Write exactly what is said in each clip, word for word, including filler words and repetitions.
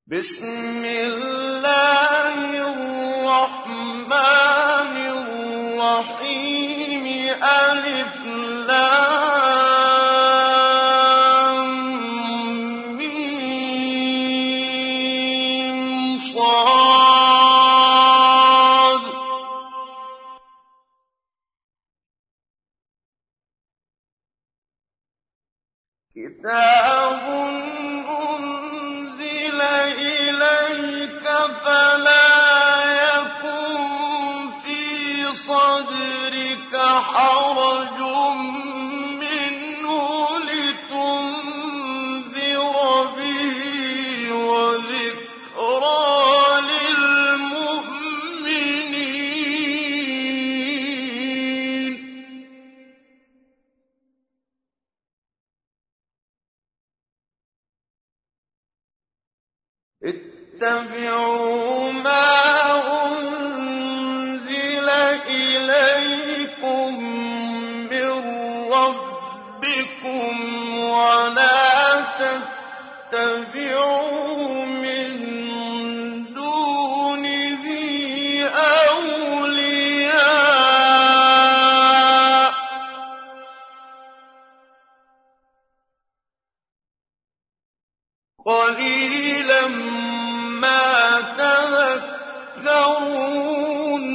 بسم الله الرحمن الرحيم ألف لام ميم صاد كتاب أنزل إليك فلا يكن في صدرك حرج منه لتنذر به وذكرى للمؤمنين اتبعوا ما أنزل إليكم من ربكم ولا تتبعوا من دونه أولياء قليلا ما تذكرون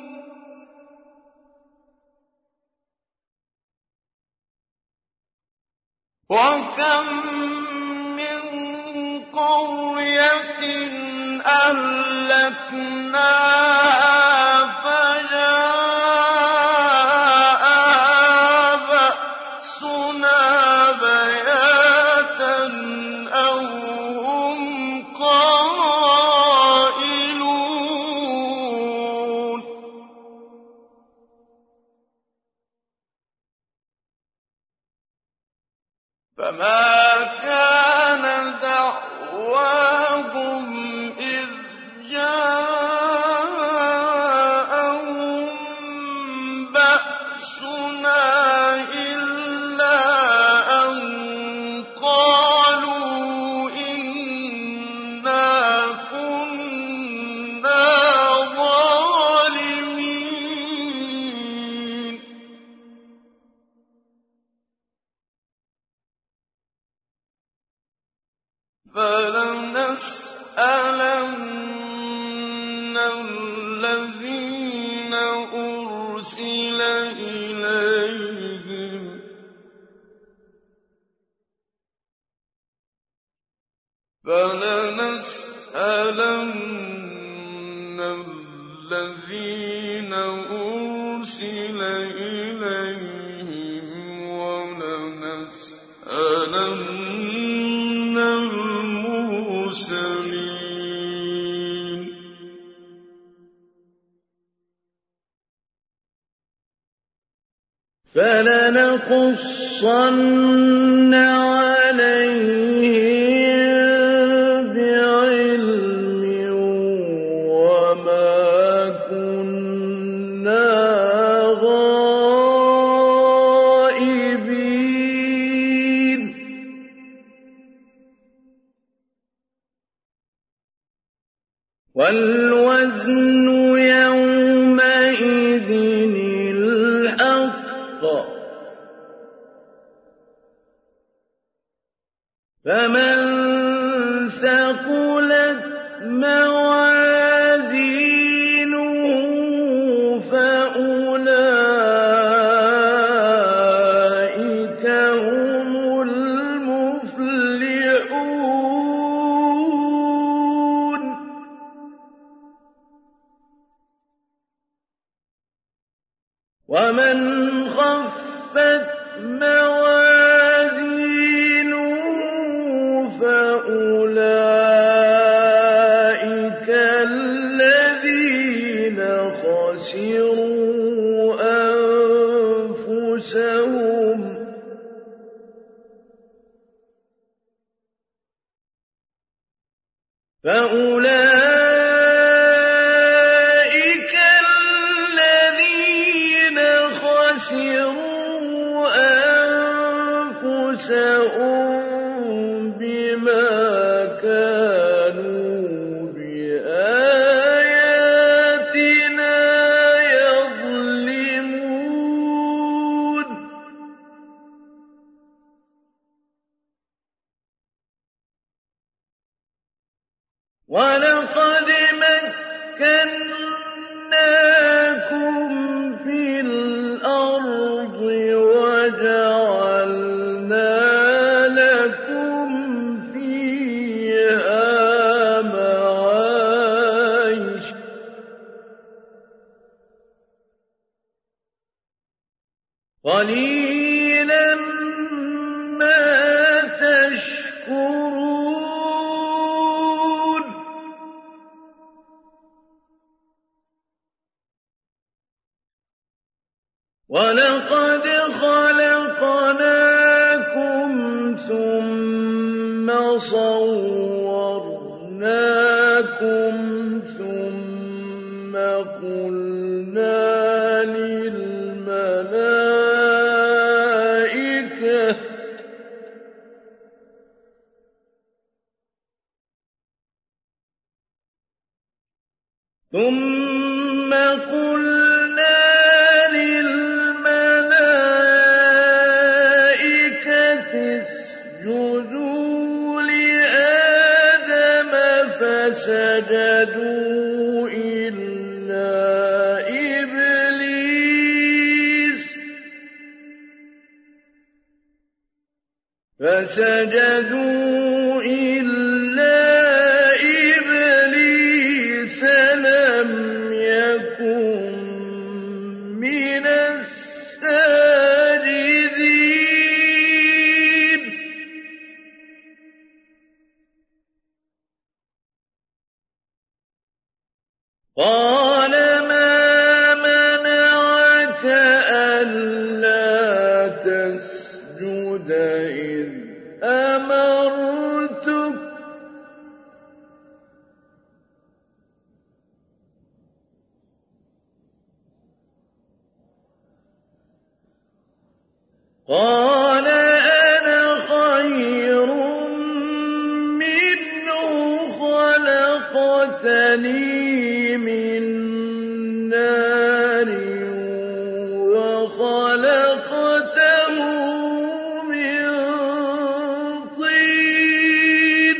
وكم من قرية أهلكناها فجاءها بأسنا بياتا أو هم قائلون فما كان دعواهم إذ جاءهم بأسنا إلا أن قالوا إنا كنا ظالمين فلنسألن الذين أرسل إليهم فلنسألن الذين أرسل إليهم ولنسألن المرسلين فلنقصن عليهم بعلم وما كنا غائبين والوزن يومئذ الحق فمن ثقلت موازينه فأولئك هم المفلحون ومن خفت موازينه فأولئك الذين خسروا أنفسهم فأولئك الذين خسروا أنفسهم بما كانوا وَلَقَدْ مَكَّنَّاكُمْ فِي الْأَرْضِ وَجَعَلْنَا لَكُمْ فِيهَا مَعَايِشَ ۗ قَلِيلًا مَّا تَشْكُرُونَ. وَلَقَدْ خَلَقْنَاكُمْ ثُمَّ صَوَّرْنَاكُمْ ثُمَّ قُلْنَا لِلْمَلَائِكَةِ ثُمَّ قُلْنَا لِلْمَلَائِكَةِ اسْجُدُوا لِآدَمَ فَسَجَدُوا إِلَّا إِبْلِيسَ فَسَجَدُوا إِلَّا إِبْلِيسَ لَمْ يَكُن مِّنَ السَّاجِدِينَ. قَالَ مَا مَنَعَكَ أَلَّا تَسْجُدَ إِذْ أَمَرْتُكَ ۖ قَالَ أَنَا خَيْرٌ مِّنْهُ خَلَقْتَنِي مِن نَّارٍ وَخَلَقْتَهُ مِن طِينٍ.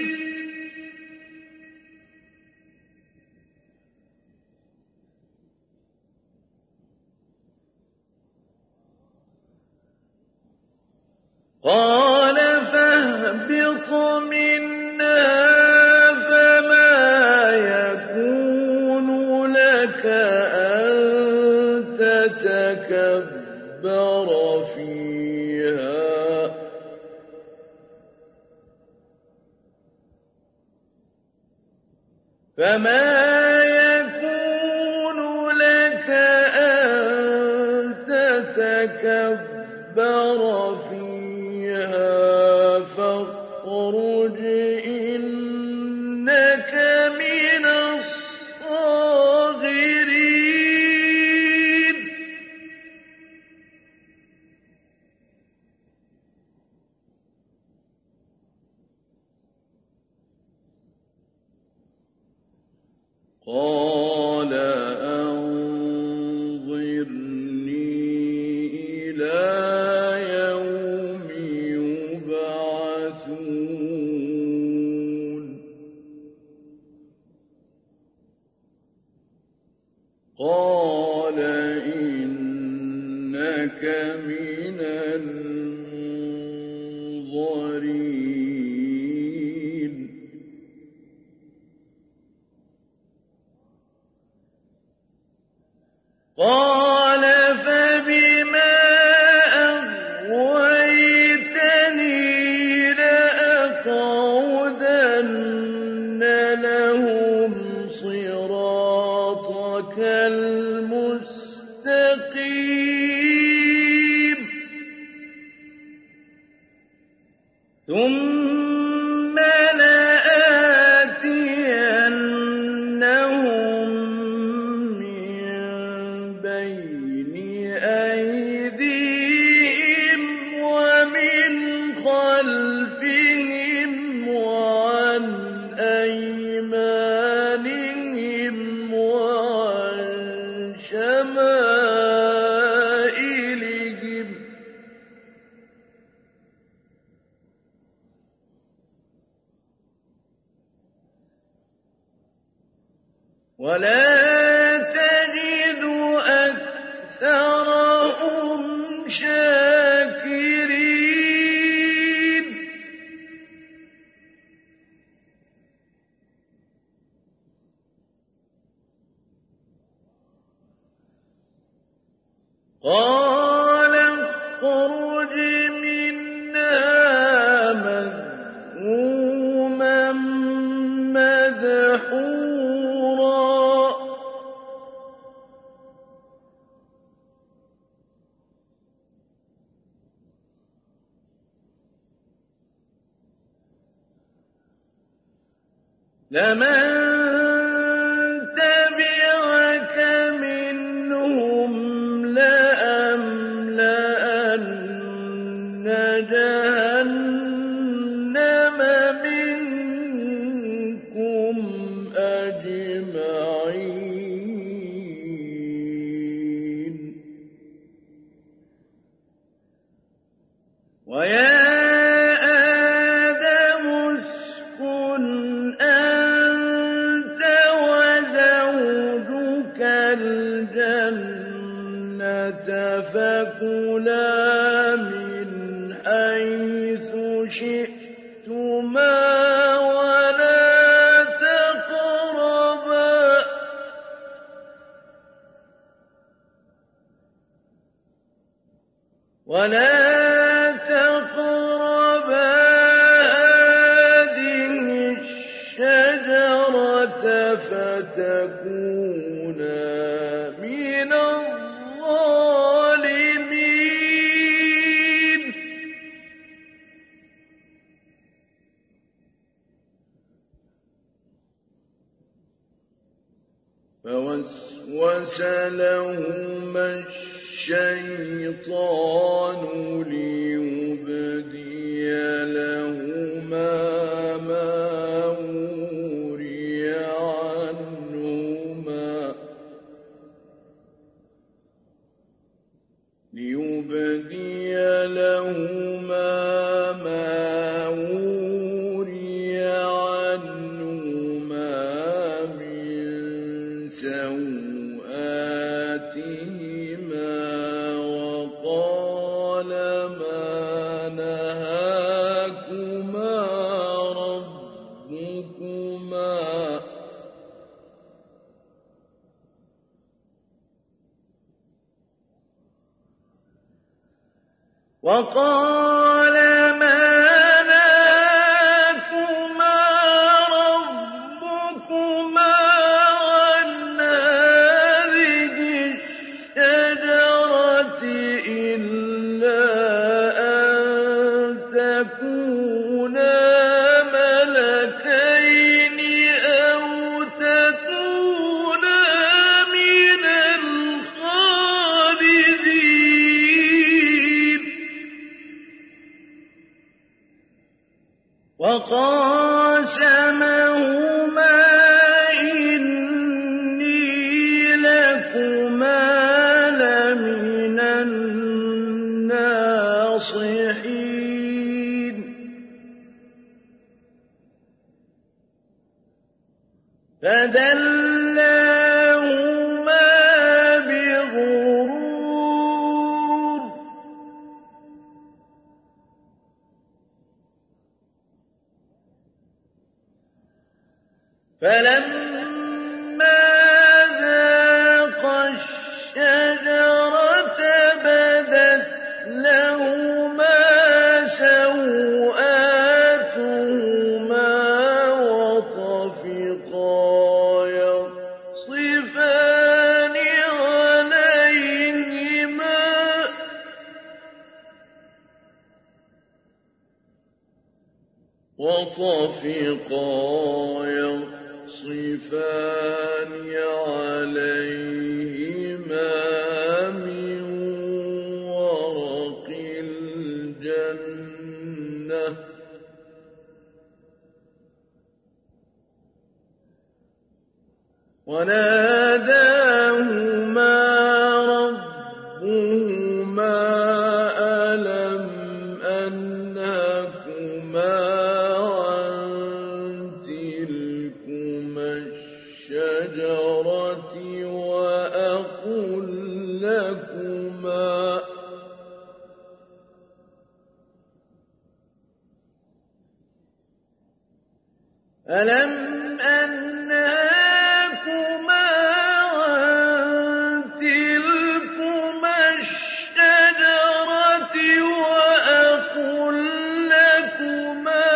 قَالَ فَاهْبِطْ مِنْهَا فَمَا يَكُونُ لَكَ أَن تَتَكَبَّرَ فِيهَا فَمَا يَكُونُ لَكَ أَن تَتَكَبَّرَ فِيهَا فَاخْرُجْ إِنَّكَ مِنَ الصَّاغِرِينَ. قَالَ أَنظِرْنِي إِلَىٰ يَوْمِ يُبْعَثُونَ. قَالَ إِنَّكَ مِنَ الْمُنظَرِينَ. قَالَ فَبِمَا أَغْوَيْتَنِي لَأَقْعُدَنَّ لَهُمْ صِرَاطَكَ الْمُسْتَقِيمَ. ثُمَّ لَآتِيَنَّهُم مِّن بَيْنِ أَيْدِيهِمْ وَمِنْ خَلْفِهِمْ وَعَنْ أَيْمَانِهِمْ وَعَن شَمَائِلِهِمْ ولا تجد أكثرهم شاكرين قال اخرج منها مذءوما مدحورا لمن تبعك منهم لأملأن جهنم منكم أجمعين ويا فكلا من حيث شئتما ولا تقربا ولا تقربا هذه الشجرة فتكونا من الظالمين فوسوس لهما الشيطان ليبدي لهما ما وري عنهما ليبدي لهما ما وري عنهما من سوآتهما وقال ما نهاكما ربكما وقال ما نهاكما ربكما عن هذه الشجرة إلا أن تكونا ملكين أو تكونا من الخالدين وقاسمهما إني لكما لمن الناصحين فدلاهما بغرور فلما ذاقا الشجرة بدت لهما سوآتهما وطفقا يخصفان عليهما وطفقا يخصفان عليهما من ورق الجنة وناداهما ربهما ألم أنهكما عن تلكما الشجرة ألم أنهاكما عن تلكما الشجرة وأقل لكما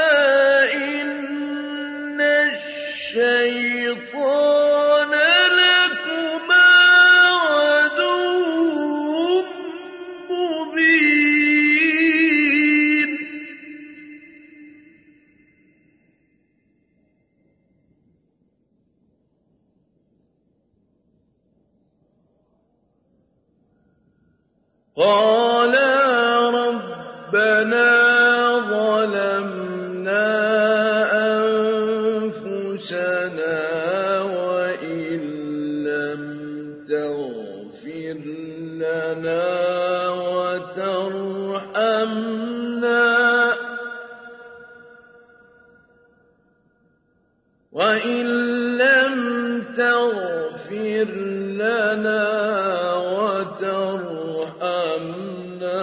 إن الشيطان لكما عدو مبين قالا ربنا ظلمنا أنفسنا وإن لم تغفر لنا وترحمنا وإن لم تغفر لنا وترحمنا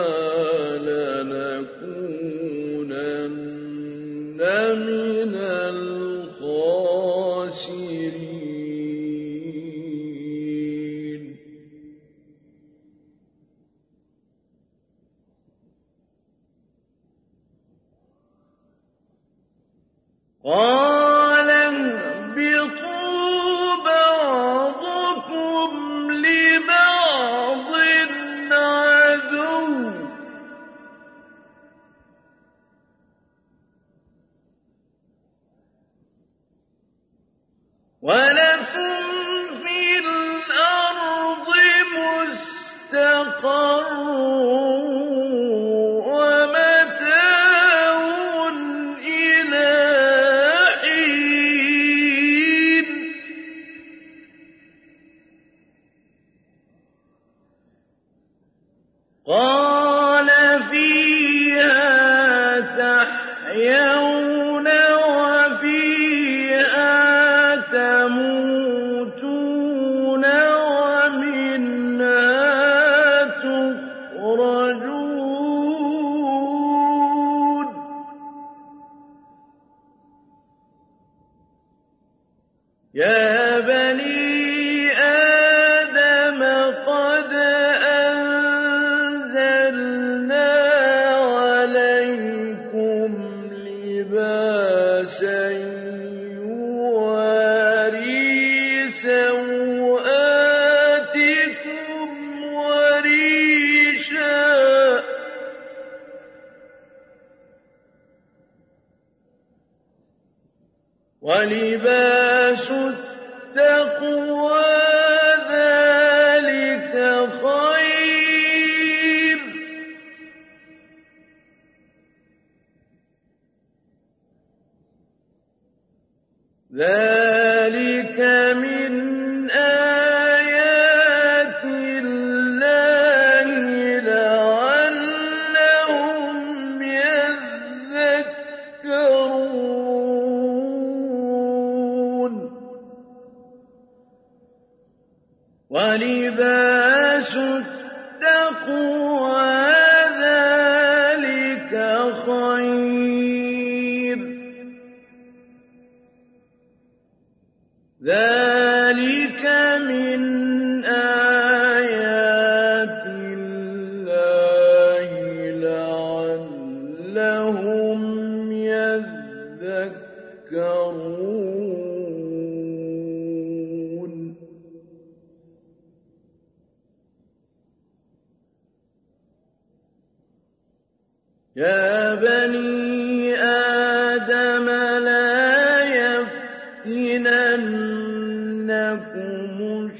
لنكونن من الخاسرين قال اهبطوا بعضكم لبعض عدو ولكم في الأرض مستقر ومتاع إلى حين قال فيها تحيون وفيها تموتون ومنها تخرجون يا بني آدم قد أنزلنا عليكم لباسا يواري سوآتكم وريشا ولباس التقوى ذلك خير ذلك من آيات الله لعلهم يذكرون ولباس التقوى ذلك خير ذلك من آيات الله لعلهم يذكرون يا بني آدم لا يفتننكم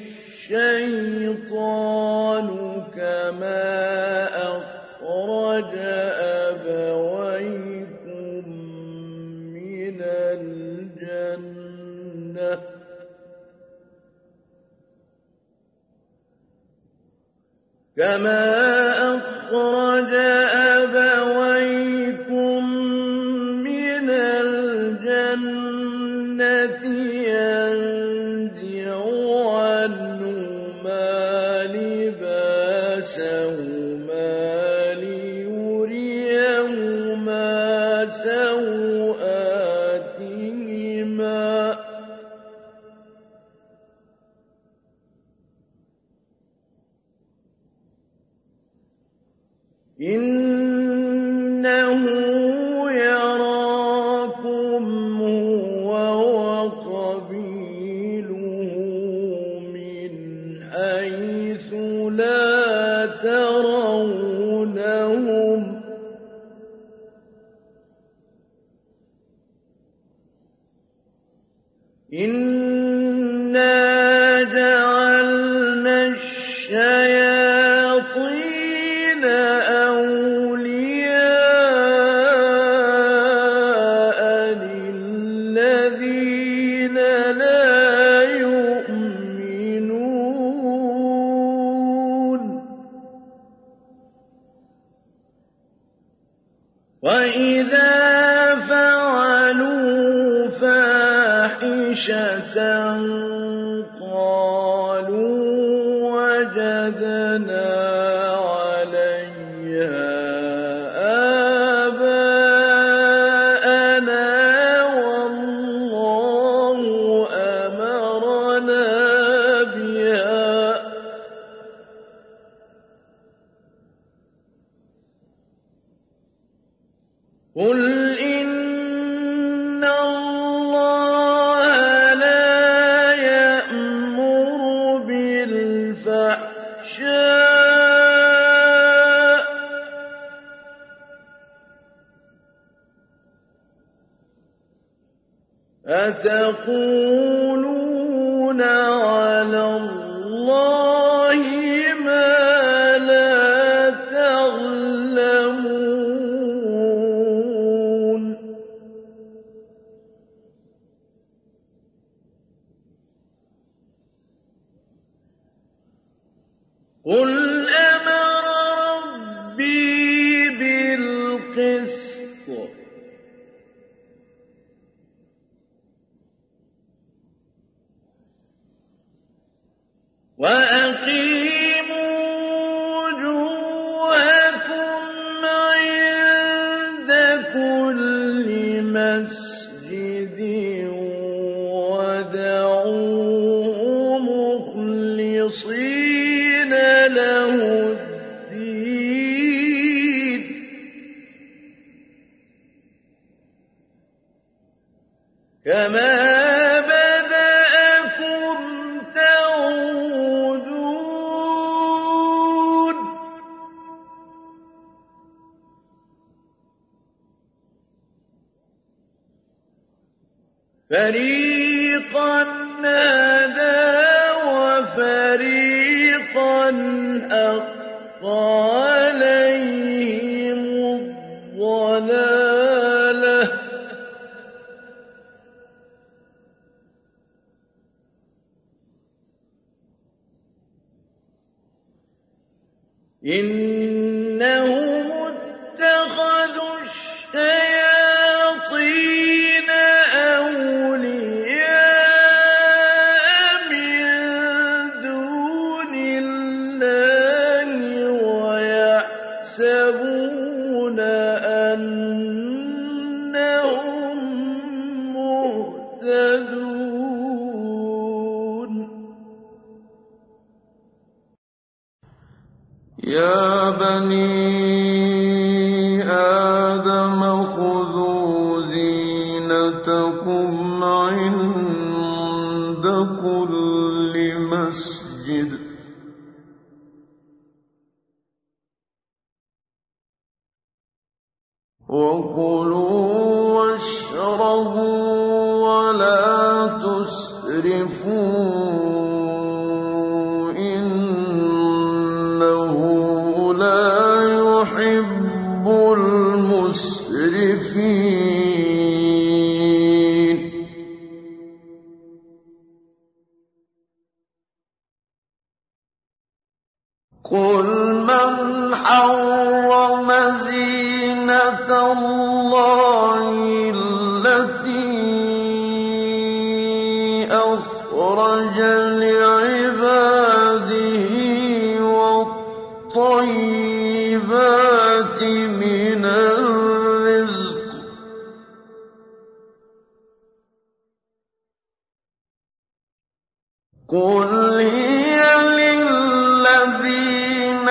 الشيطان كما أخرج أبويكم من الجنة كما أخرج أبويكم من الجنة ينزع عنهما لباسهما ليريهما سوآتهما إِنَّا جَعَلْنَا الشَّيَاطِينَ أَوْلِيَاءَ لِلَّذِينَ لَا يُؤْمِنُونَ وَإِذَا فَعَلُوا فَاحِشَةً قَالُوا وَجَدْنَا عَلَيْهَا آبَاءَنَا وَاللَّهُ أَمَرَنَا بِهَا ۗ قُلْ إِنَّ اللَّهَ لَا يَأْمُرُ بِالْفَحْشَاءِ أَتَقُولُونَ عَلَى اللَّهِ مَا لَا تَعْلَمُونَ قُلْ أَمَرَ رَبِّي بِالْقِسْطِ ۖ وَأَقِيمُوا وُجُوهَكُمْ عِندَ كُلِّ مَسْجِدٍ وَادْعُوهُ مُخْلِصِينَ لَهُ الدِّينَ كَمَا بَدَأَكُمْ تَعُودُونَ فَرِيقًا هَدَىٰ وَفَرِيقًا حَقَّ عَلَيْهِمُ الضَّلَالَةُ ۗ إِنَّهُمُ اتَّخَذُوا الشَّيَاطِينَ أَوْلِيَاءَ مِن دُونِ اللَّهِ وَيَحْسَبُونَ أَنَّهُم مُّهْتَدُونَ يَا بَنِي آدَمَ خُذُوا زِينَتَكُمْ عِندَ كُلِّ مَسْجِدٍ وَكُلُوا وَاشْرَبُوا وَلَا تُسْرِفُوا إِنَّهُ لَا يُحِبُّ الْمُسْرِفِينَ قُلْ مَنْ حَرَّمَ زِينَةَ اللَّهِ الَّتِي أَخْرَجَ لِعِبَادِهِ وَالطَّيِّبَاتِ مِنَ الرِّزْقِ ۚ قُلْ هِيَ لِلَّذِينَ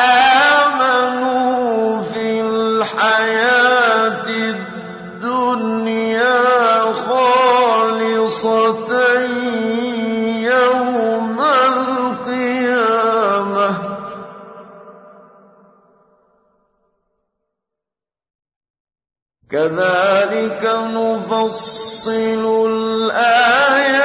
آمَنُوا فِي الْحَيَاةِ الدُّنْيَا خَالِصَةً يَوْمَ الْقِيَامَةِ ۗ كَذَٰلِكَ نُفَصِّلُ الْآيَاتِ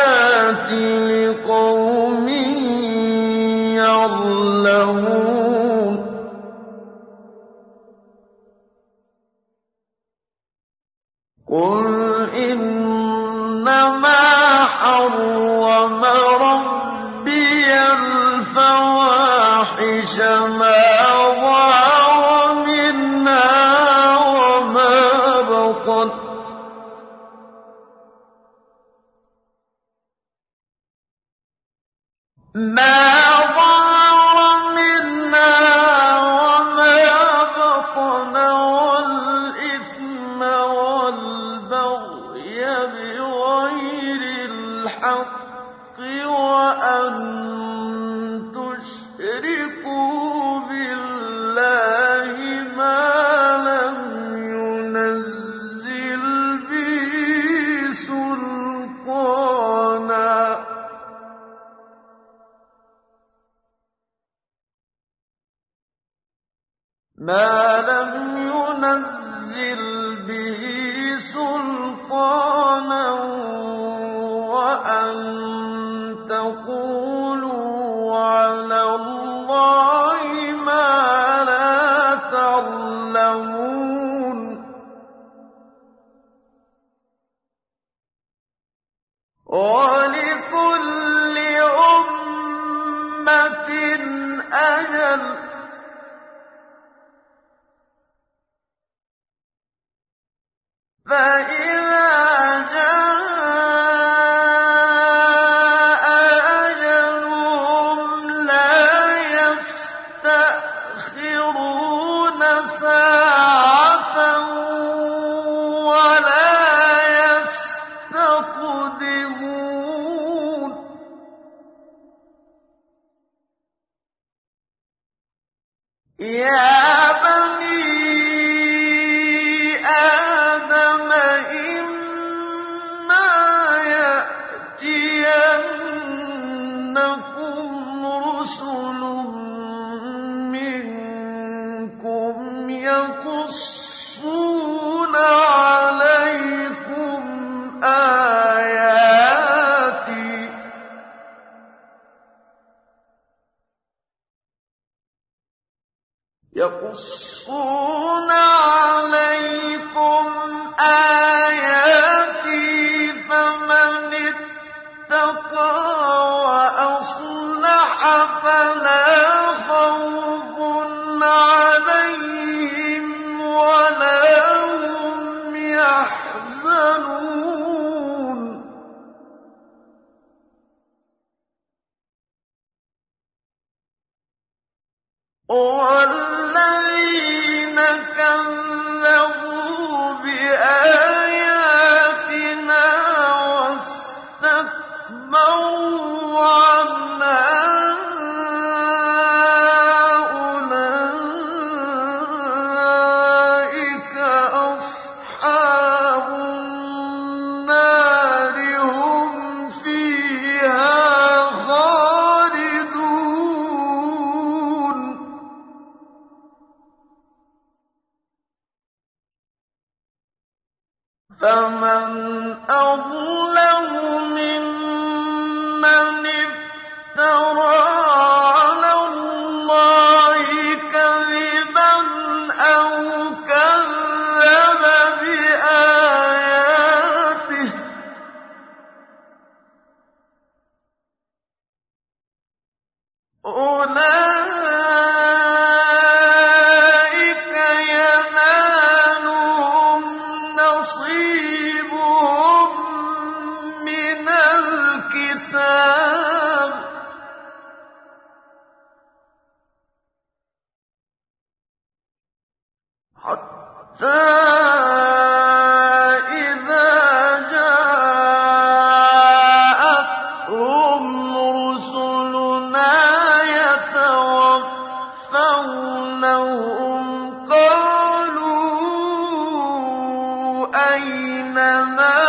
إنما حرم ربي الفواحش ما ظهر منها وما بطن ما ظهر منها وما بطن والإثم والبغي بغير الحق وأن تشركوا بالله ما لم ينزل به سلطانا ما لم ينزل به سلطانا وأن تقولوا على الله ما لا تعلمون ولكل أمة أجل فإذا جاء أجلهم لا يستأخرون ساعة ولا يستقدمون يا بني آدم إما يأتينكم رسل منكم يقصون عليكم آياتي يقصون عليكم آياتي فمن اتقى وأصلح فلا خوف عليهم ولا هم يحزنون والذين كذبوا بآياتنا واستكبروا عنها أولئك أصحاب النار هم فيها خالدون فمن أظلم ممن افترى على الله كذبا أو كذب بآياته أولئك ينالهم نصيبهم من الكتاب حتى إذا جاءتهم رسلنا يتوفونهم قالوا أين ما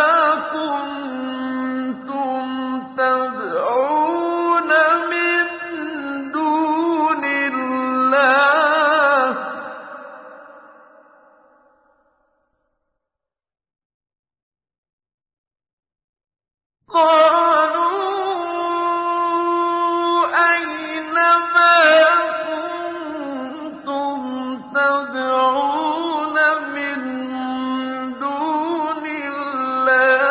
كنتم تدعون من دون الله قالوا أين ما كنتم تدعون من دون الله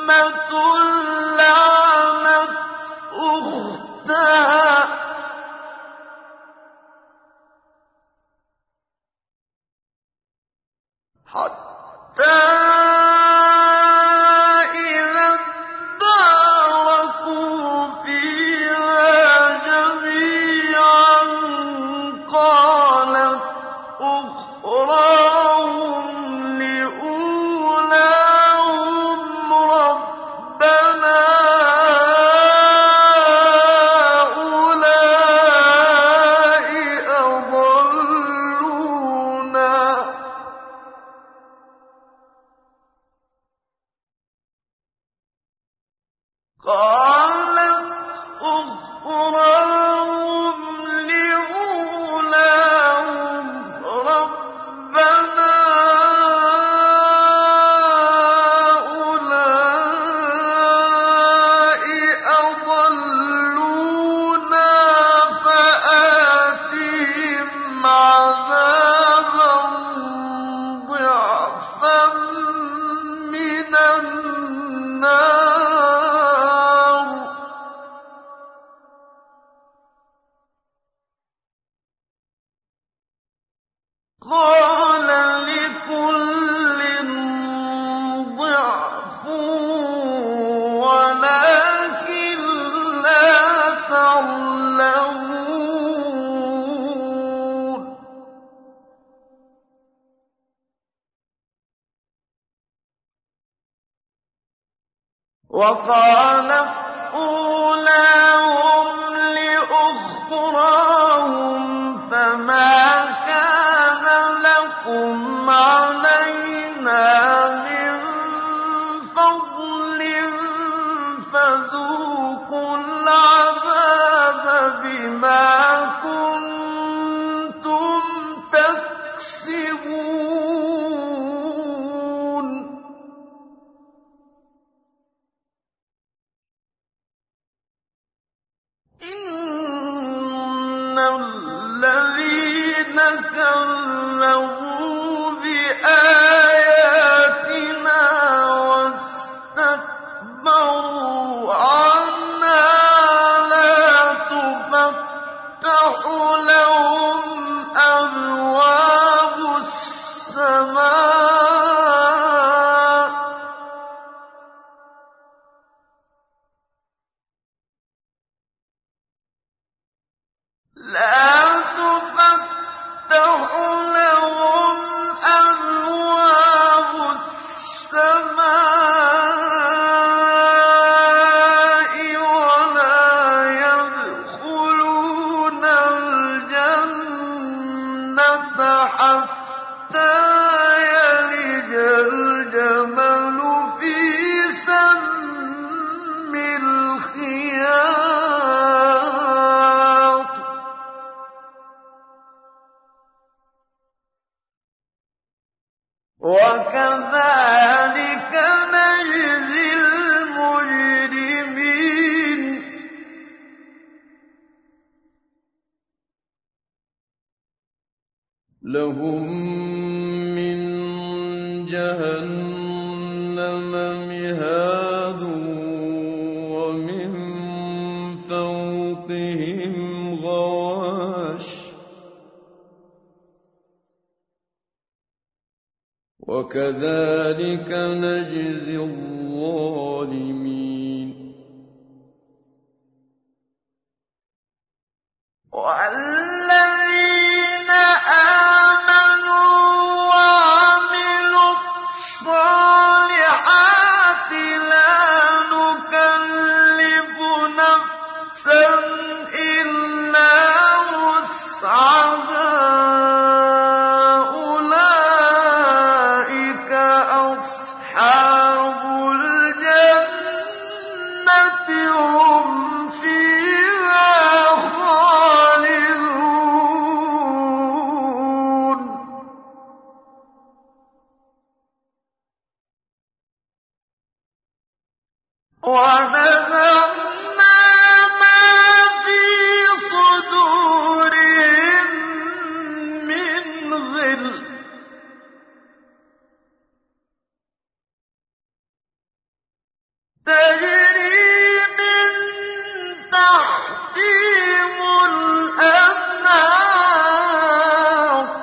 لعنت أختها حتى إذا اداركوا فيها جميعا قالت أخراهم لأولاهم ربنا هؤلاء أضلونا قالت أخراهم لأولاهم ربنا هؤلاء أضلونا فآتهم عذابا ضعفا من النار قال لكل ضعف ولكن لا تعلمون وقالت أولاهم لأخراهم فما كان لكم علينا من فضل فذوقوا العذاب بما كنتم تكسبون إن الذين كذبوا بآياتنا واستكبروا عنها لا تفتح لهم أبواب السماء لا تفتح لهم أبواب السماء ولا يدخلون الجنة حتى يلج الجمل في سم الخياط وكذلك نجزي المجرمين لهم من جهنم مهاد ومن فوقهم غواش وكذلك نجزي الظالمين والذين آمنوا وعملوا الصالحات لا نكلف نفسا إلا وسعها أولئك أصحاب الجنة هم فيها خالدون ونزعنا ما في صدورهم من غل تَجْرِي مِن تَحْتِهِمُ الْأَنْهَارُ ۖ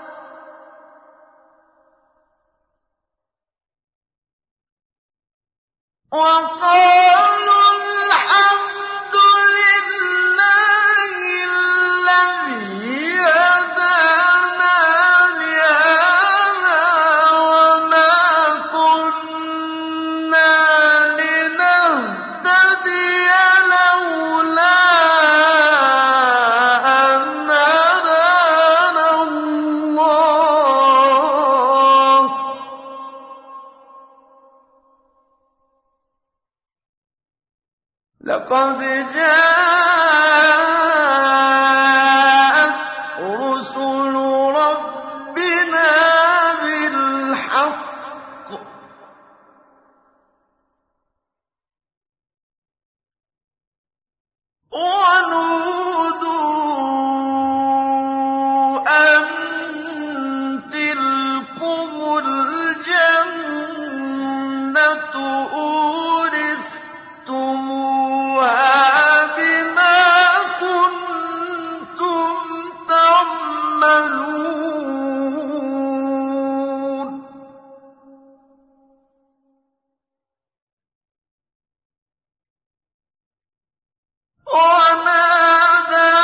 وَقَالُوا الْحَمْدُ لِلَّهِ الَّذِي هَدَانَا لِهَٰذَا وَمَا كُنَّا لِنَهْتَدِيَ لَوْلَا أَنْ هَدَانَا اللَّهُ ۖ لَقَدْ جَاءَتْ رُسُلُ رَبِّنَا بِالْحَقِّ ۖ وَنُودُوا أَن تِلْكُمُ الْجَنَّةُ أُورِثْتُمُوهَا بِمَا كُنتُمْ تَعْمَلُونَ وَنَادَىٰ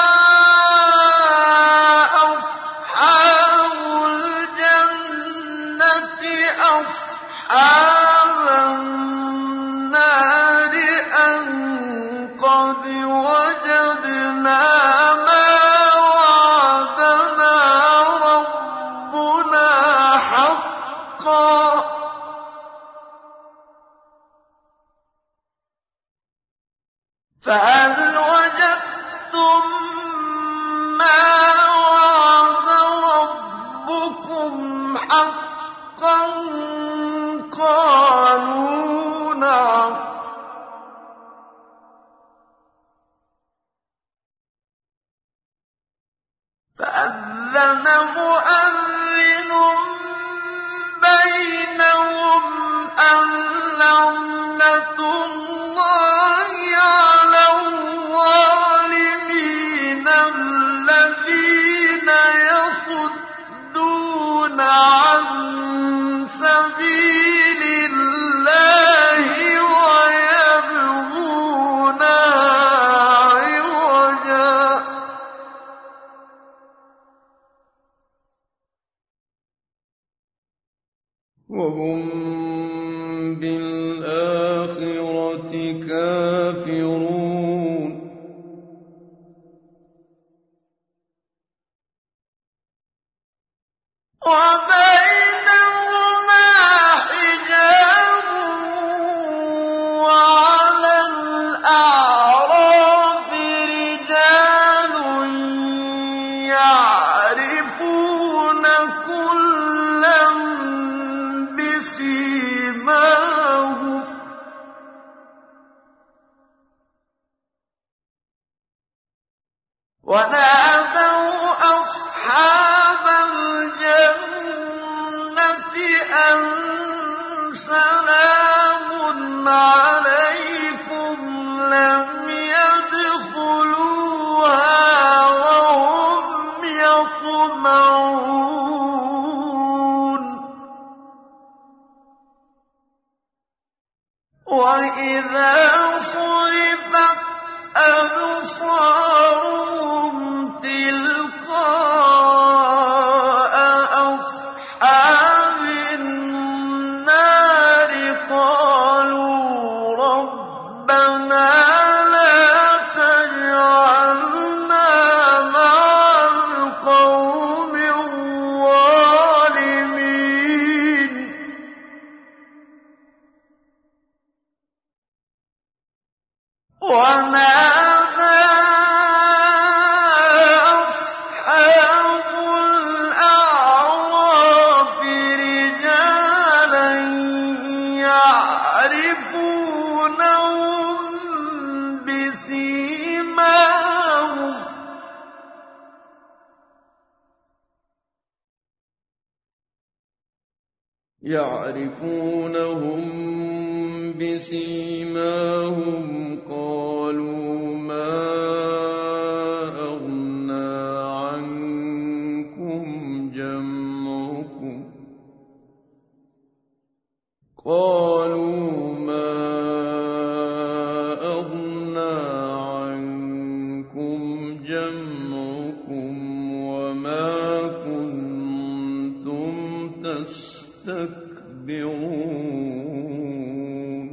أَصْحَابُ الْجَنَّةِ أَصْحَابَ النَّارِ أَن قَدْ وَجَدْنَا مَا وَعَدَنَا رَبُّنَا حَقًّا ۖ فَهَلْ وَجَدتُّم مَّا وَعَدَ رَبُّكُمْ حَقًّا ۖ قَالُوا نَعَمْ ۚ فَأَذَّنَ مُؤَذِّنٌ بَيْنَهُمْ أَن لَّعْنَةُ اللَّهِ عَلَى الظَّالِمِينَ الَّذِينَ يَصُدُّونَ عَن سَبِيلِ اللَّهِ وَيَبْغُونَهَا عِوَجًا ۚ وهم بالآخرة كافرون. وَبَيْنَهُمَا حِجَابٌ ۚ وَعَلَى الْأَعْرَافِ رِجَالٌ يَعْرِفُونَ كُلًّا بِسِيمَاهُمْ ۚ وَنَادَوْا أَصْحَابَ الْجَنَّةِ أَن سَلَامٌ عَلَيْكُمْ ۚ لَمْ يَدْخُلُوهَا وَهُمْ يَطْمَعُونَ. وَإِذَا صُرِفَتْ أَبْصَارُهُمْ تِلْقَاءَ أَصْحَابِ النَّارِ قَالُوا رَبَّنَا لَا تَجْعَلْنَا مَعَ الْقَوْمِ الظَّالِمِينَ. وَنَادَىٰ أَصْحَابُ الْأَعْرَافِ رِجَالًا يَعْرِفُونَهُم بِسِيمَاهُمْ ۚ يعرفونهم بسيماهم قالوا ما أغنى عنكم جمعكم قالوا ما أغنى عنكم جمعكم وما كنتم تستكبرون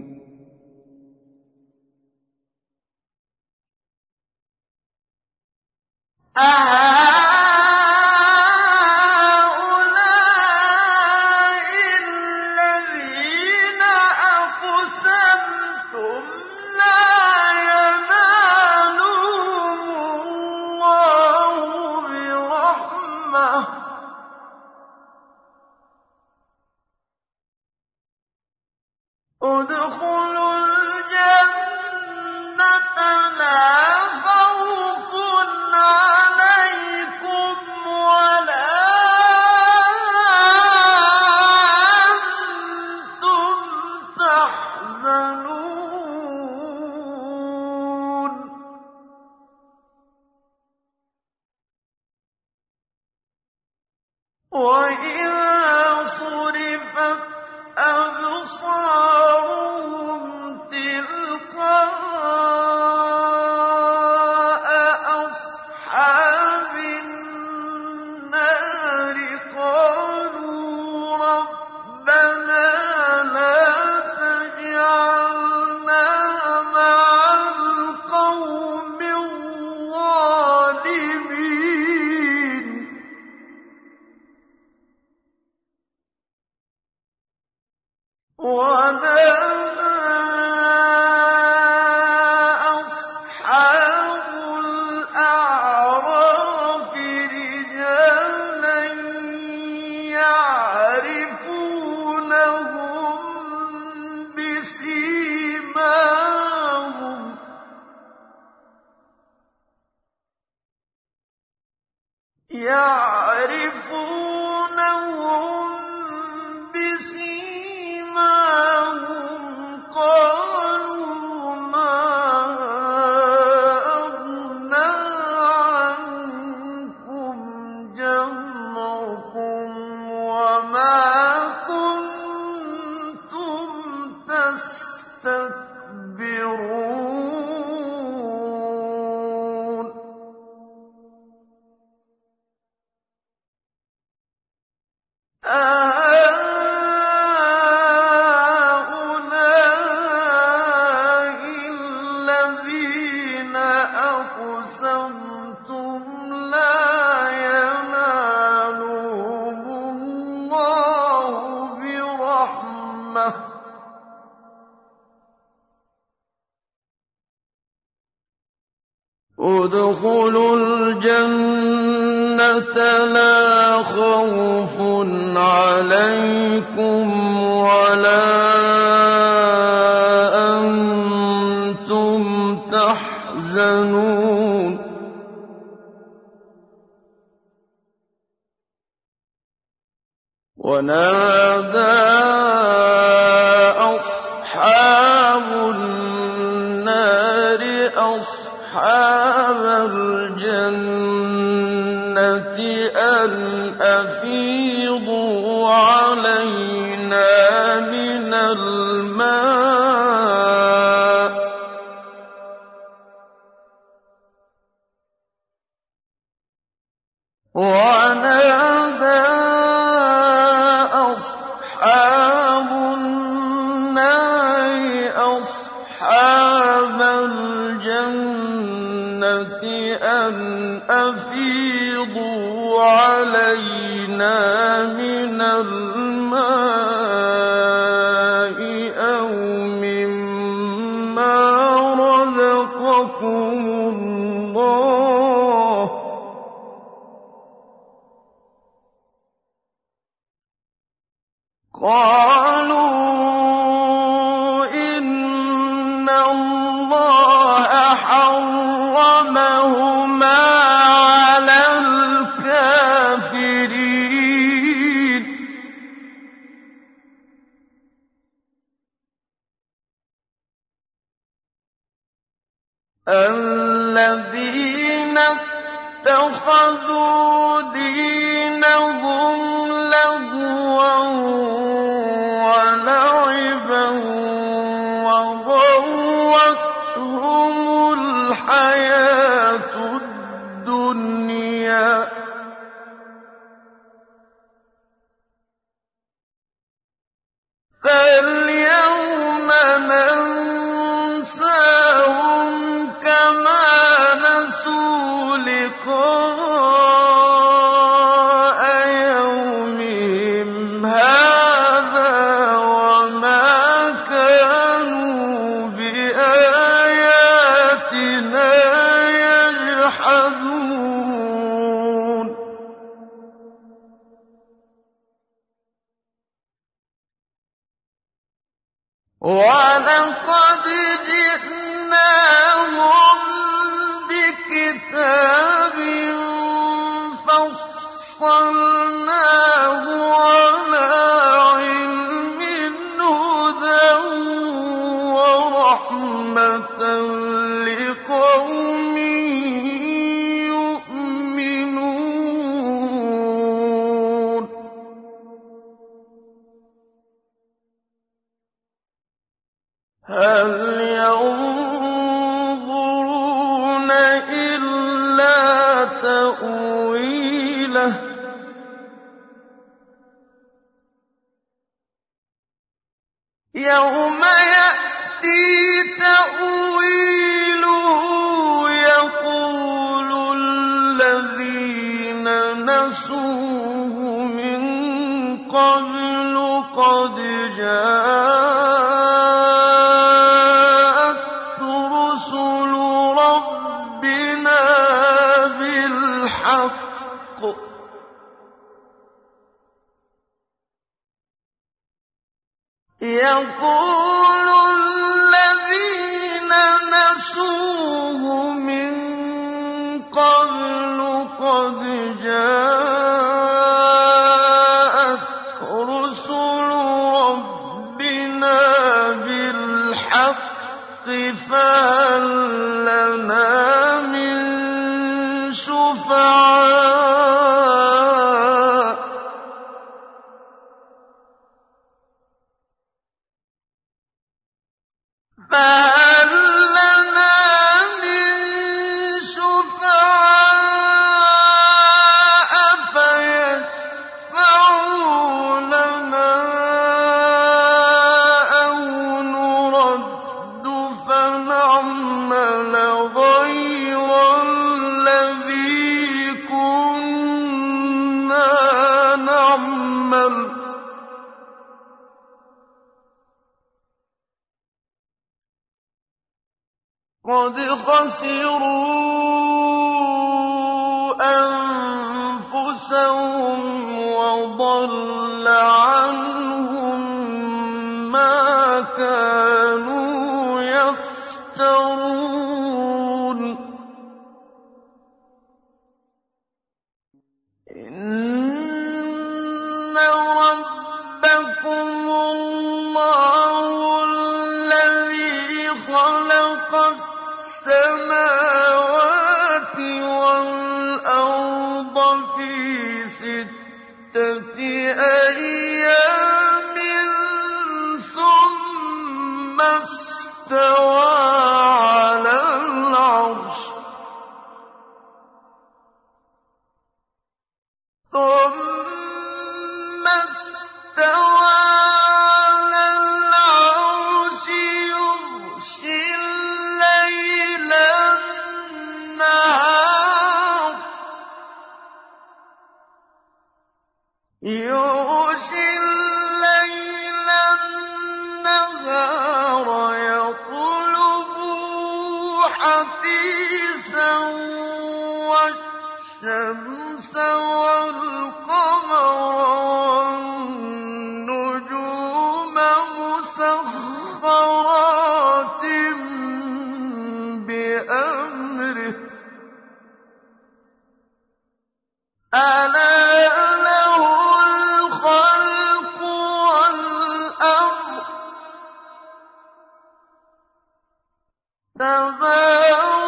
أهؤلاء الذين أقسمتم لا ينالهم الله برحمة ادخلوا الجنة لا خوف عليكم ولا أنتم تحزنون وإذا صرفت أبصارهم تلقاء أصحاب النار قالوا ربنا لا تجعلنا مع القوم الظالمين ونادى أصحاب الأعراف رجالا يعرفونهم بسيماهم يعرفونهم بسيماهم قالوا ما أغنى عنكم جمعكم وما كنتم تستكبرون أهؤلاء الذين أقسمتم لا ينالهم الله برحمة ادخلوا الجنة لا خوف عليكم ولا أنتم تحزنون ونادى أصحاب النار أصحاب الجنة أن أفيضوا علينا من الماء ونادى أصحاب النار أصحاب الجنة أن أفيضوا علينا من الماء أو مما رزقكم الله قالوا إن الله حرمهما على الكافرين الذين اتخذوا دينهم لهوا ولعبا وغرتهم الحياة الدنيا فاليوم ننساهم كما نسوا لقاء يومهم هذا وما كانوا بآياتنا يجحدون وَلَقَدْ جِئْنَاهُم بِكِتَابٍ فَصَّلْنَاهُ عَلَىٰ عِلْمٍ هُدًى وَرَحْمَةً لِّقَوْمٍ يُؤْمِنُونَ هَلْ يَنظُرُونَ إِلَّا تَأْوِيلَهُ ۚ يَوْمَ يَأْتِي تَأْوِيلُهُ يَقُولُ الَّذِينَ نَسُوهُ مِن قَبْلُ قَدْ جَاءَتْ رُسُلُ رَبِّنَا بِالْحَقِّ ۖ يَقُولُ الَّذِينَ نَسُوهُ مِن قَبْلُ قَدْ جَاءَتْ رُسُلُ رَبِّنَا بِالْحَقِّ فَهَل لَّنَا مِن شُفَعَاءَ ۚ فَهَل لَّنَا مِن شُفَعَاءَ فَيَشْفَعُوا لَنَا أَوْ نُرَدُّ فَنَعْمَلَ غَيْرَ الَّذِي كُنَّا نَعْمَلُ ۚ قَدْ خَسِرُوا أَنفُسَهُمْ وَضَلَّ عَنْهُم مَّا كَانُوا يَفْتَرُونَ إِنَّ رَبَّكُمُ اللَّهُ الَّذِي خَلَقَ السَّمَاوَاتِ وَالْأَرْضَ فِي سِتَّةِ أَيَّامٍ ثُمَّ اسْتَوَىٰ عَلَى الْعَرْشِ ثُمَّ اسْتَوَىٰ عَلَى الْعَرْشِ يُغْشِي اللَّيْلَ النَّهَارَ يُغْشِي اللَّيْلَ النَّهَارَ يَطْلُبُهُ حَثِيثًا وَالشَّمْسَ وَالْقَمَرَ وَالنُّجُومَ مُسَخَّرَاتٍ بِأَمْرِهِ ۗ أَلَا لَهُ الْخَلْقُ وَالْأَمْرُ ۗ تَبَارَكَ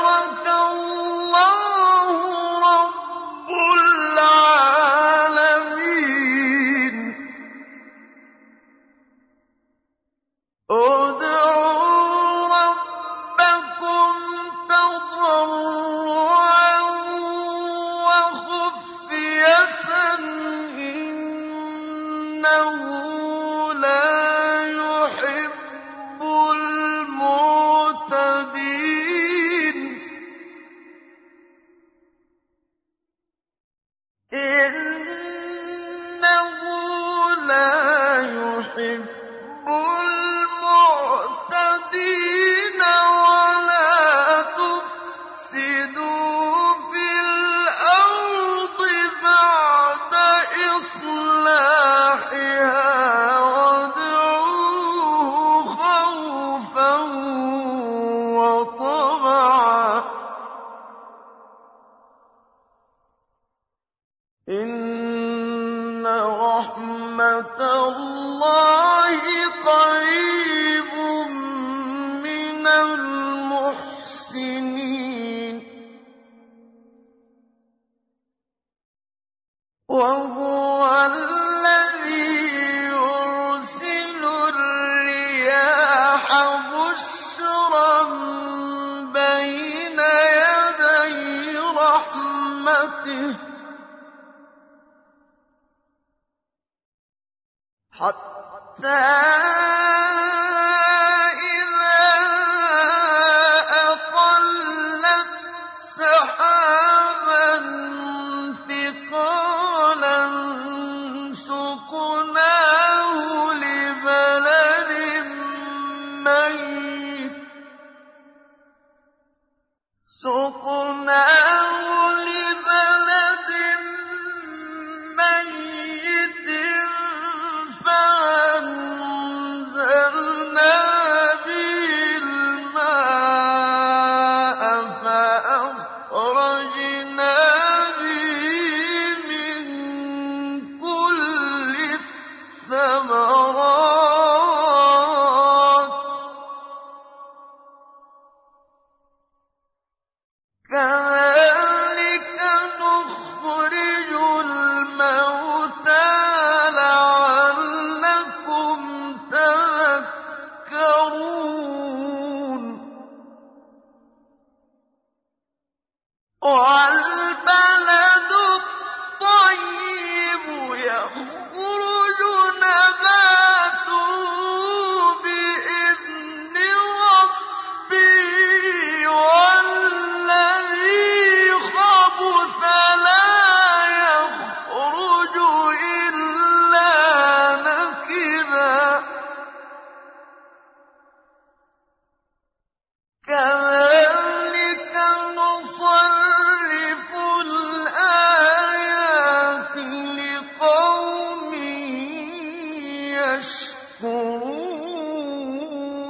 الْمُحْسِنِينَ وَهُوَ الَّذِي يُرْسِلُ الرِّيَاحَ بُشْرًا بَيْنَ يَدَيْ رَحْمَتِهِ حَتَّىٰ إِذَا أَقَلَّتْ سَحَابًا ثِقَالًا سُقْنَاهُ لِبَلَدٍ مَّيِّتٍ فَأَنزَلْنَا بِهِ الْمَاءَ فَأَخْرَجْنَا بِهِ مِن كُلِّ الثَّمَرَاتِ ۚ كَذَٰلِكَ نُخْرِجُ الْمَوْتَىٰ لَعَلَّكُمْ تَذَكَّرُونَ وَالْبَلَدُ الطَّيِّبُ يَخْرُجُ نَبَاتُهُ بِإِذْنِ رَبِّهِ وَالَّذِي خَبُثَ لَا يَخْرُجُ إِلَّا نَكِدًا ۚ كَذَٰلِكَ نُصَرِّفُ الْآيَاتِ لِقَوْمٍ يَشْكُرُونَ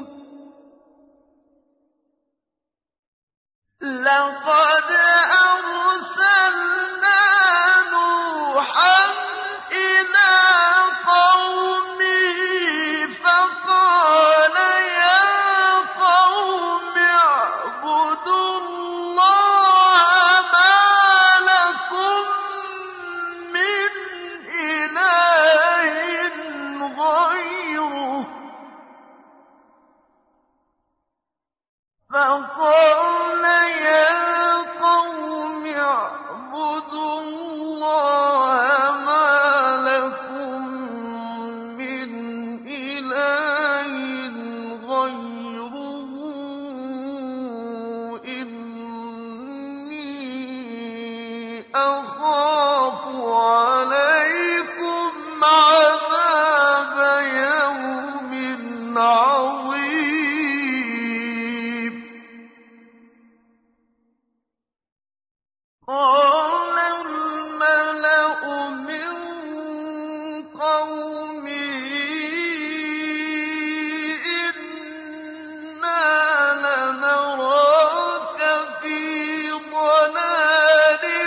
لَقَدْ أَرْسَلْنَا نُوحًا إِلَىٰ قَوْمِهِ فَقَالَ يَا قَوْمِ اعْبُدُوا اللَّهَ مَا لَكُم مِّنْ إِلَٰهٍ غَيْرُهُ فَقَالَ يَا قَوْمِ اعْبُدُوا اللَّهَ مَا لَكُم مِّنْ إِلَٰهٍ غَيْرُهُ إِنِّي أَخَافُ عَلَيْكُمْ عَذَابَ يَوْمٍ عَظِيمٍ قَالَ الْمَلَأُ مِن قَوْمِهِ إِنَّا لَنَرَاكَ فِي ضَلَالٍ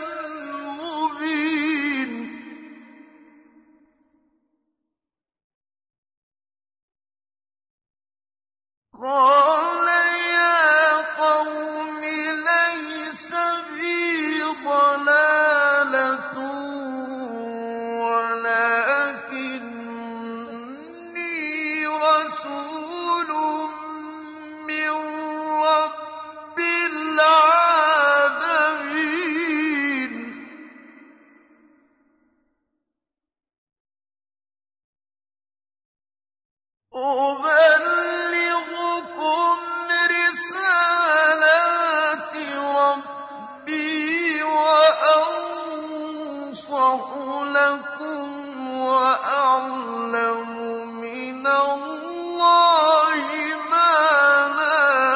مُّبِينٍ قَالَ يَا قَوْمِ لَيْسَ بِي ضَلَالَةٌ وَلَٰكِنِّي رَسُولٌ مِّن رَّبِّ الْعَالَمِينَ أُبَلِّغُكُمْ رِسَالَاتِ رَبِّي وَأَنصَحُ لَكُمْ وَأَعْلَمُ مِنَ اللَّهِ مَا لَا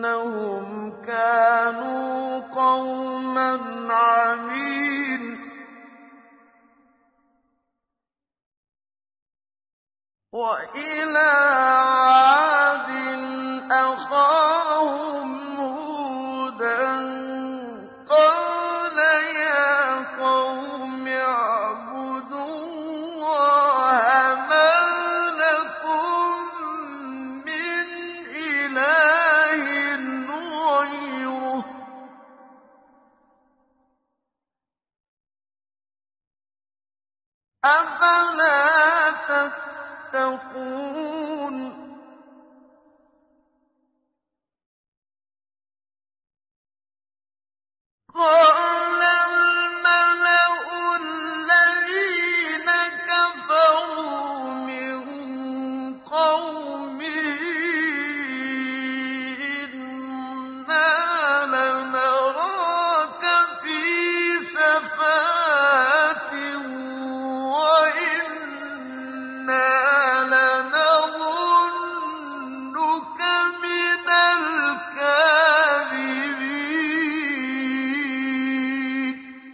إِنَّهُمْ كَانُوا قَوْمًا عَمِينَ وَإِلَىٰ عَادٍ أَخَاهُمْ هُودًا قَالَ يَا قَوْمِ اعْبُدُوا اللَّهَ مَا لَكُم مِّنْ إِلَٰهٍ غَيْرُهُ ۖ أَفَلَا تَتَّقُونَ قَالَ الْمَلَأُ الَّذِينَ كَفَرُوا مِن قَوْمِهِ إِنَّا لَنَرَاكَ فِي سَفَاهَةٍ وَإِنَّا لَنَظُنُّكَ مِنَ الْكَاذِبِينَ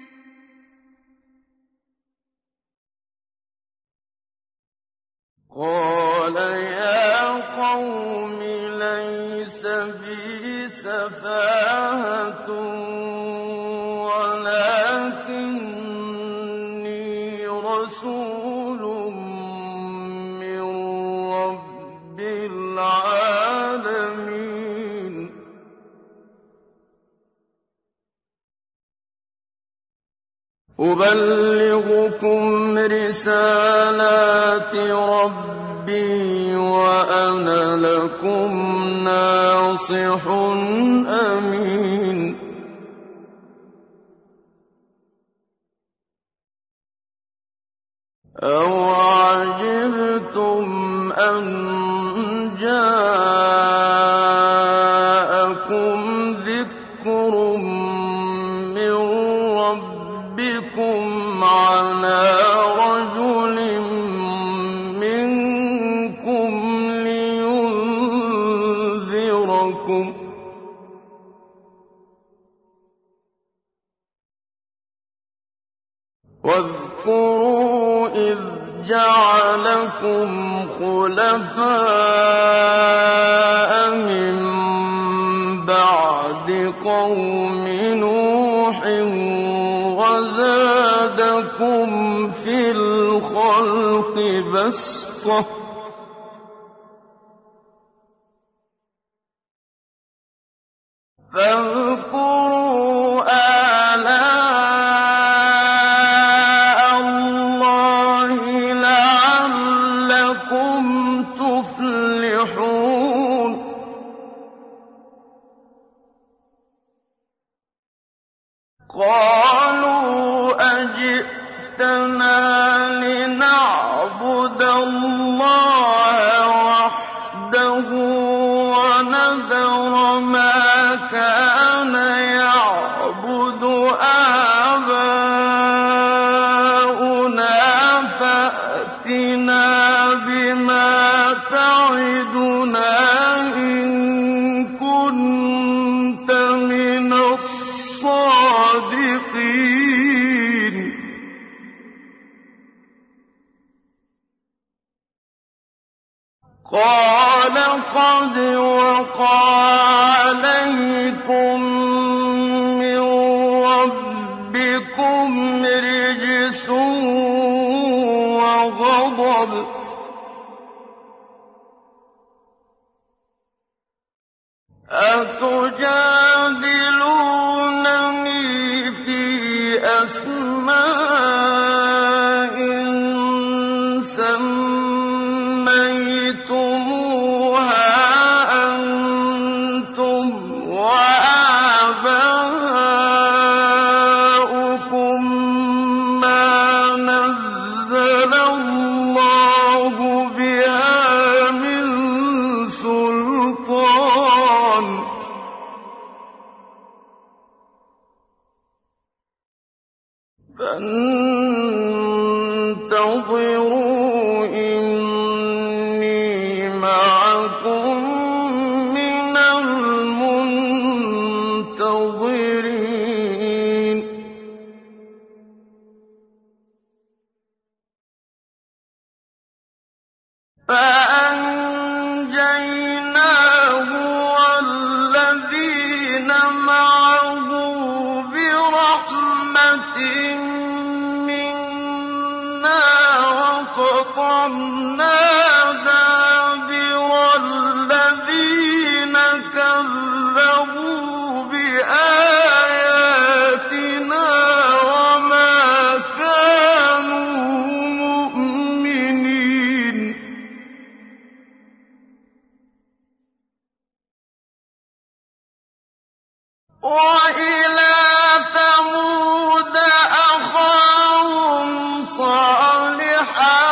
قَالَ يَا قَوْمِ لَيْسَ بِي سَفَاهَةٌ وَلَٰكِنِّي رَسُولٌ مِّن رَّبِّ الْعَالَمِينَ أُبَلِّغُكُمْ رِسَالَاتِ رَبِّي وَأَنَا لَكُمْ نَاصِحٌ أَمِينٌ أَوَعَجِبْتُمْ أَن جَاءَكُمْ ذِكْرٌ مِّن رَّبِّكُمْ عَلَىٰ رَجُلٍ مِّنكُمْ لِيُنذِرَكُمْ ۚ وَاذْكُرُوا إِذْ جَعَلَكُمْ خُلَفَاءَ مِن بَعْدِ قَوْمِ نُوحٍ وَزَادَكُمْ فِي الْخَلْقِ بَسْطَةً ۖ فاذكروا آلاء اللَّهِ لَعَلَّكُمْ تُفْلِحُونَ قَالُوا أَجِئْتَنَا لِنَعْبُدَ اللَّهَ وَحْدَهُ وَنَذَرَ مَا كَانَ يَعْبُدُ آبَاؤُنَا فَأْتِنَا بِمَا تَعِدُنَا إِن كُنتَ مِنَ الصَّادِقِينَ قَالَ قَدْ وَقَعَ عَلَيْكُم مِّن رَّبِّكُمْ رِجْسٌ وَغَضَبٌ ۖ أَتُجَادِلُونَنِي فِي أَسْمَاءٍ سَمَّيْتُمُوهَا أَنتُمْ وَآبَاؤُكُم مَّا نَزَّلَ اللَّهُ بِهَا مِن سُلْطَانٍ ۚ فَانتَظِرُوا إِنِّي مَعَكُم مِّنَ الْمُنتَظِرِينَ معه برحمة منا وقطعنا دابر الذين كذبوا بآياتنا وما كانوا مؤمنين. وإلى ثمود أخاهم صالحا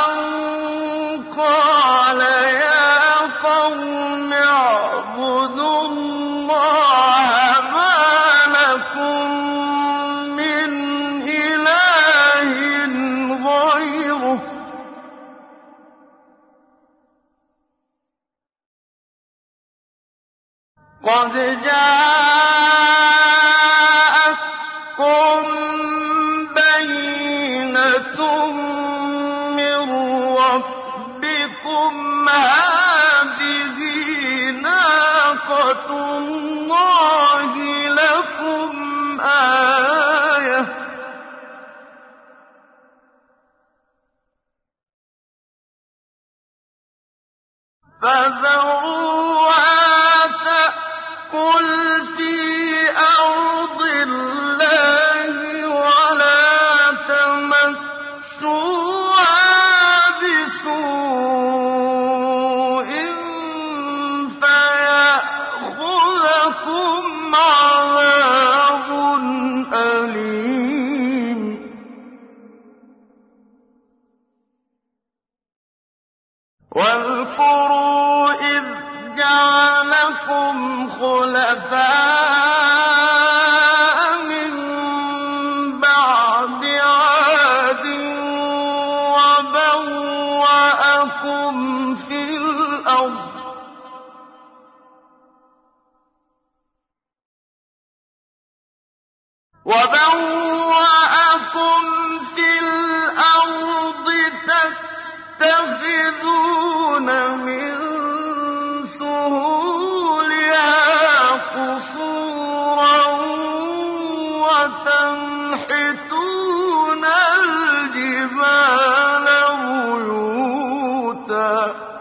قال يا قوم اعبدوا الله ما لكم من إله غيره قد جاءتكم بينة من ربكم هذه ناقة الله لكم آية فذروها تأكل في أرض الله ولا تمسوها بسوء فيأخذكم عذاب أليم. واذكروا إذ جعلكم خلفاء من بعد عاد وبوأكم في الأرض وبوأكم في الأرض تتخذون من سهولها قصورا وتنحتون الجبال بيوتا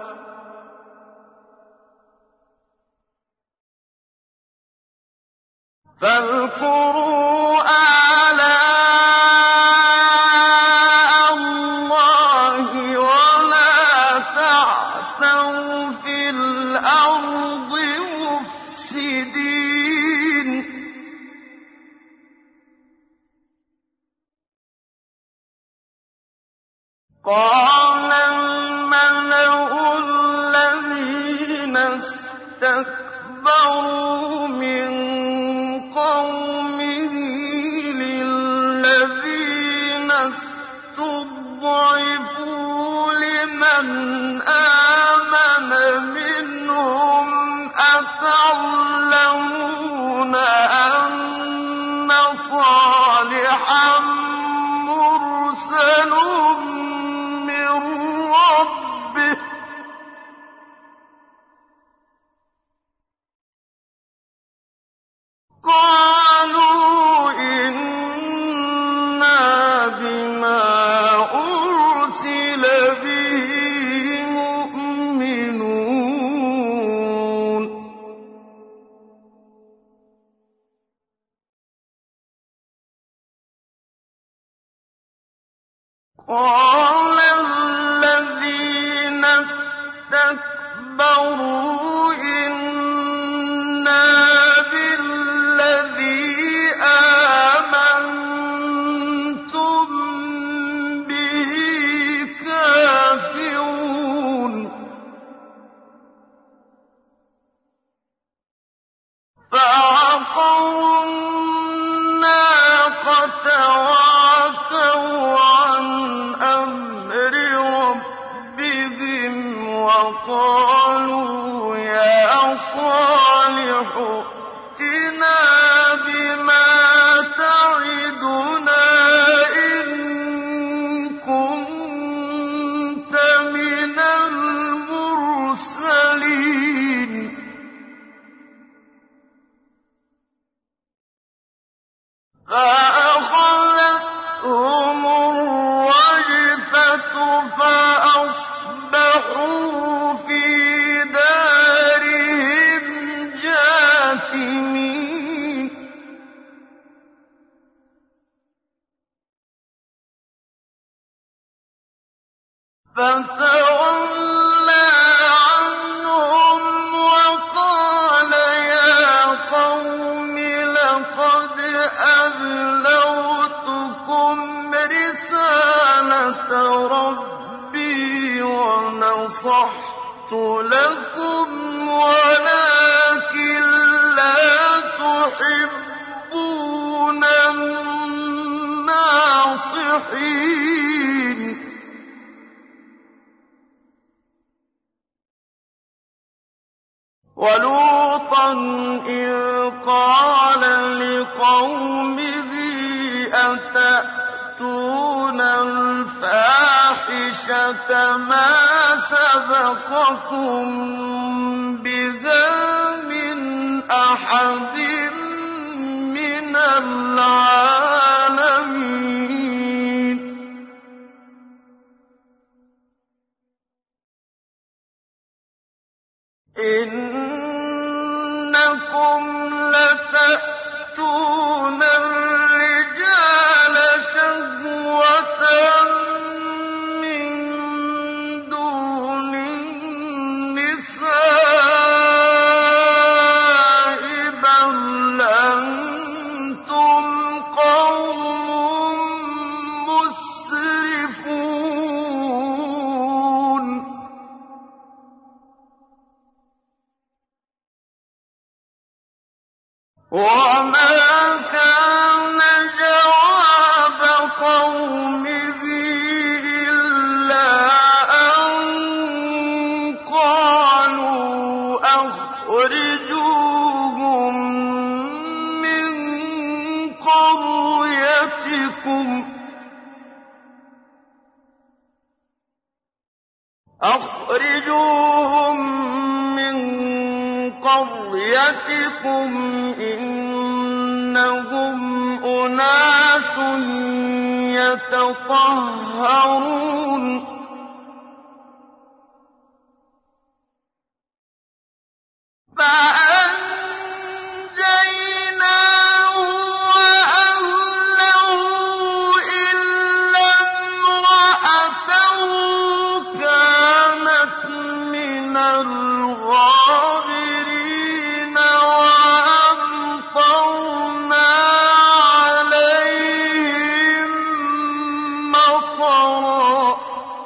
فاذكروا آلاء الله ولا تعثوا في الأرض مفسدين. قال الملأ الذين استكبروا من قومه للذين استضعفوا لمن آمن منهم أتعلمون أن صالحا مرسل من ربه قالوا إنا بما أرسل به مؤمنون. قال الذين استكبروا إنا بالذي آمنتم به كافرون. فعقروا الناقة وعتوا عن أمر ربهم وقالوا يا صالح ائتنا بما تعدنا إن كنت من المرسلين. فَأَخَذَتْهُمُ الرَّجْفَةُ فَأَصْبَحُوا فِي دَارِهِمْ جَاثِمِينَ فَتَوَلَّىٰ عَنْهُمْ وَقَالَ يَا قَوْمِ لَقَدْ أَبْلَغْتُكُمْ رِسَالَةَ رَبِّي وَنَصَحْتُ لَكُمْ وَلَٰكِن لَّا تُحِبُّونَ النَّاصِحِينَ وَلُوطًا إِذْ قَالَ لِقَوْمِهِ أَتَأْتُونَ الْفَاحِشَةَ مَا سَبَقَكُم بِهَا مِنْ أَحَدٍ مِّنَ الْعَالَمِينَ إِنَّكُمْ لَتَأْتُونَ الرِّجَالَ شَهْوَةً مِّن دُونِ النِّسَاءِ بَلْ أَنتُمْ قَوْمٌ مُّسْرِفُونَ وَمَا كَانَ جَوَابَ قَوْمِهِ إِلَّا أَن قَالُوا أَخْرِجُوهُم مِّن قَرْيَتِكُمْ أَخْرِجُوهُم مِّن قَرْيَتِكُمْ إِنَّهُمْ أُنَاسٌ يَتَطَهَّرُونَ فَأَنجَيْنَاهُ وَأَهْلَهُ إِلَّا امْرَأَتَهُ كَانَتْ مِنَ الْغَابِرِينَ وَأَمْطَرْنَا عَلَيْهِم مَّطَرًا ۖ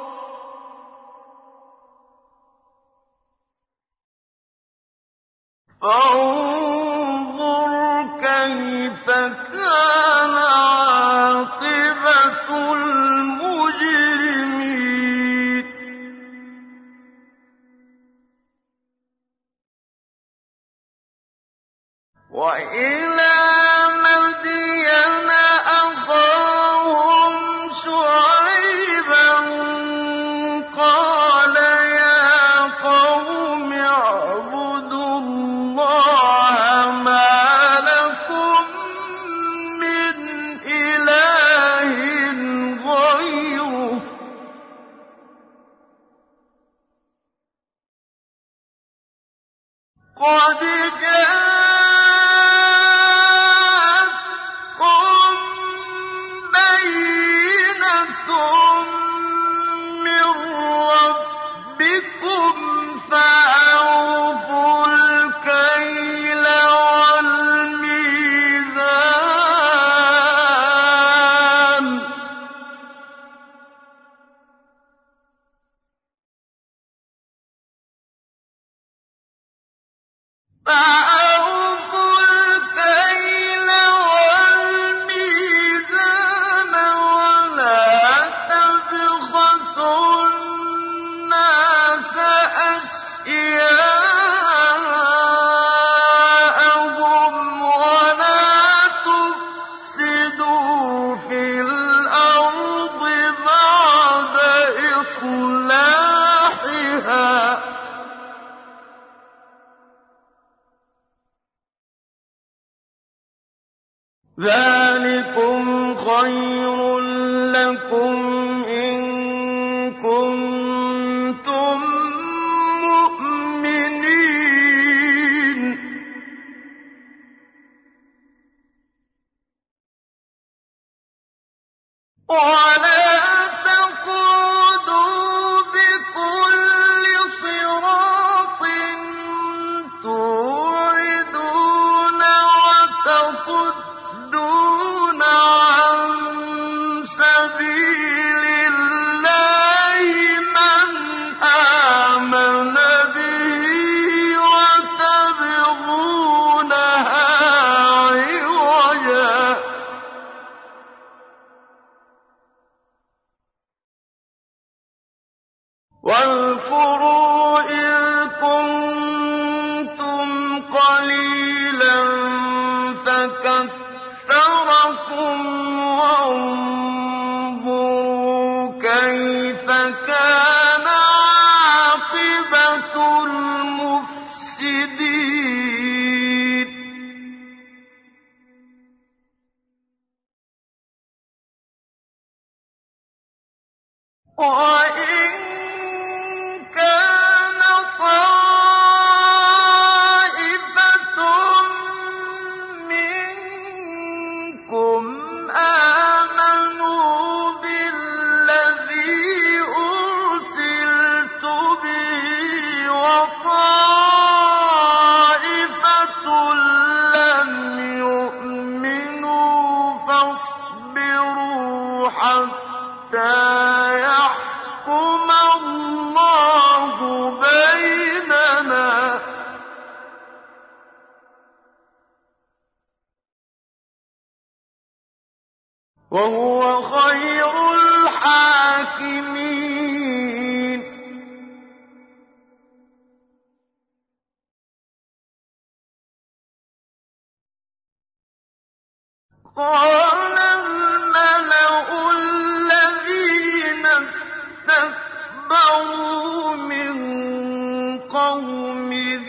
فَانظُرْ كَيْفَ كَانَ عَاقِبَةُ الْمُجْرِمِينَ وَإِلَىٰ مَدْيَنَ أَخَاهُمْ شُعَيْبًا قَالَ يَا قَوْمِ اعْبُدُوا اللَّهَ مَا لَكُم مِّنْ إِلَٰهٍ غَيْرُهُ قَدْ جَاءَتْكُم ذَٰلِكُمْ خَيْرٌ لَّكُمْ إِن كُنتُم مُّؤْمِنِينَ. وَلَا تَقْعُدُوا بِكُلِّ صِرَاطٍ تُوعِدُونَ وَتَصُدُّونَ عَن سَبِيلِ اللَّهِ مَنْ آمَنَ بِهِ وَتَبْغُونَهَا عِوَجًا ۚ وَاذْكُرُوا إِذْ كُنتُمْ قَلِيلًا فَكَثَّرَكُمْ ۖ وَانظُرُوا كَيْفَ كَانَ عَاقِبَةُ الْمُفْسِدِينَ. وَإِن كَانَ طَائِفَةٌ مِّنكُمْ آمَنُوا بِالَّذِي أُرْسِلْتُ بِهِ وَطَائِفَةٌ لَّمْ يُؤْمِنُوا فَاصْبِرُوا حَتَّىٰ يَحْكُمَ اللَّهُ بَيْنَنَا ۚ وَهُوَ خَيْرُ الْحَاكِمِينَ. قَالَ الْمَلَأُ الَّذِينَ اسْتَكْبَرُوا مِن قَوْمِهِ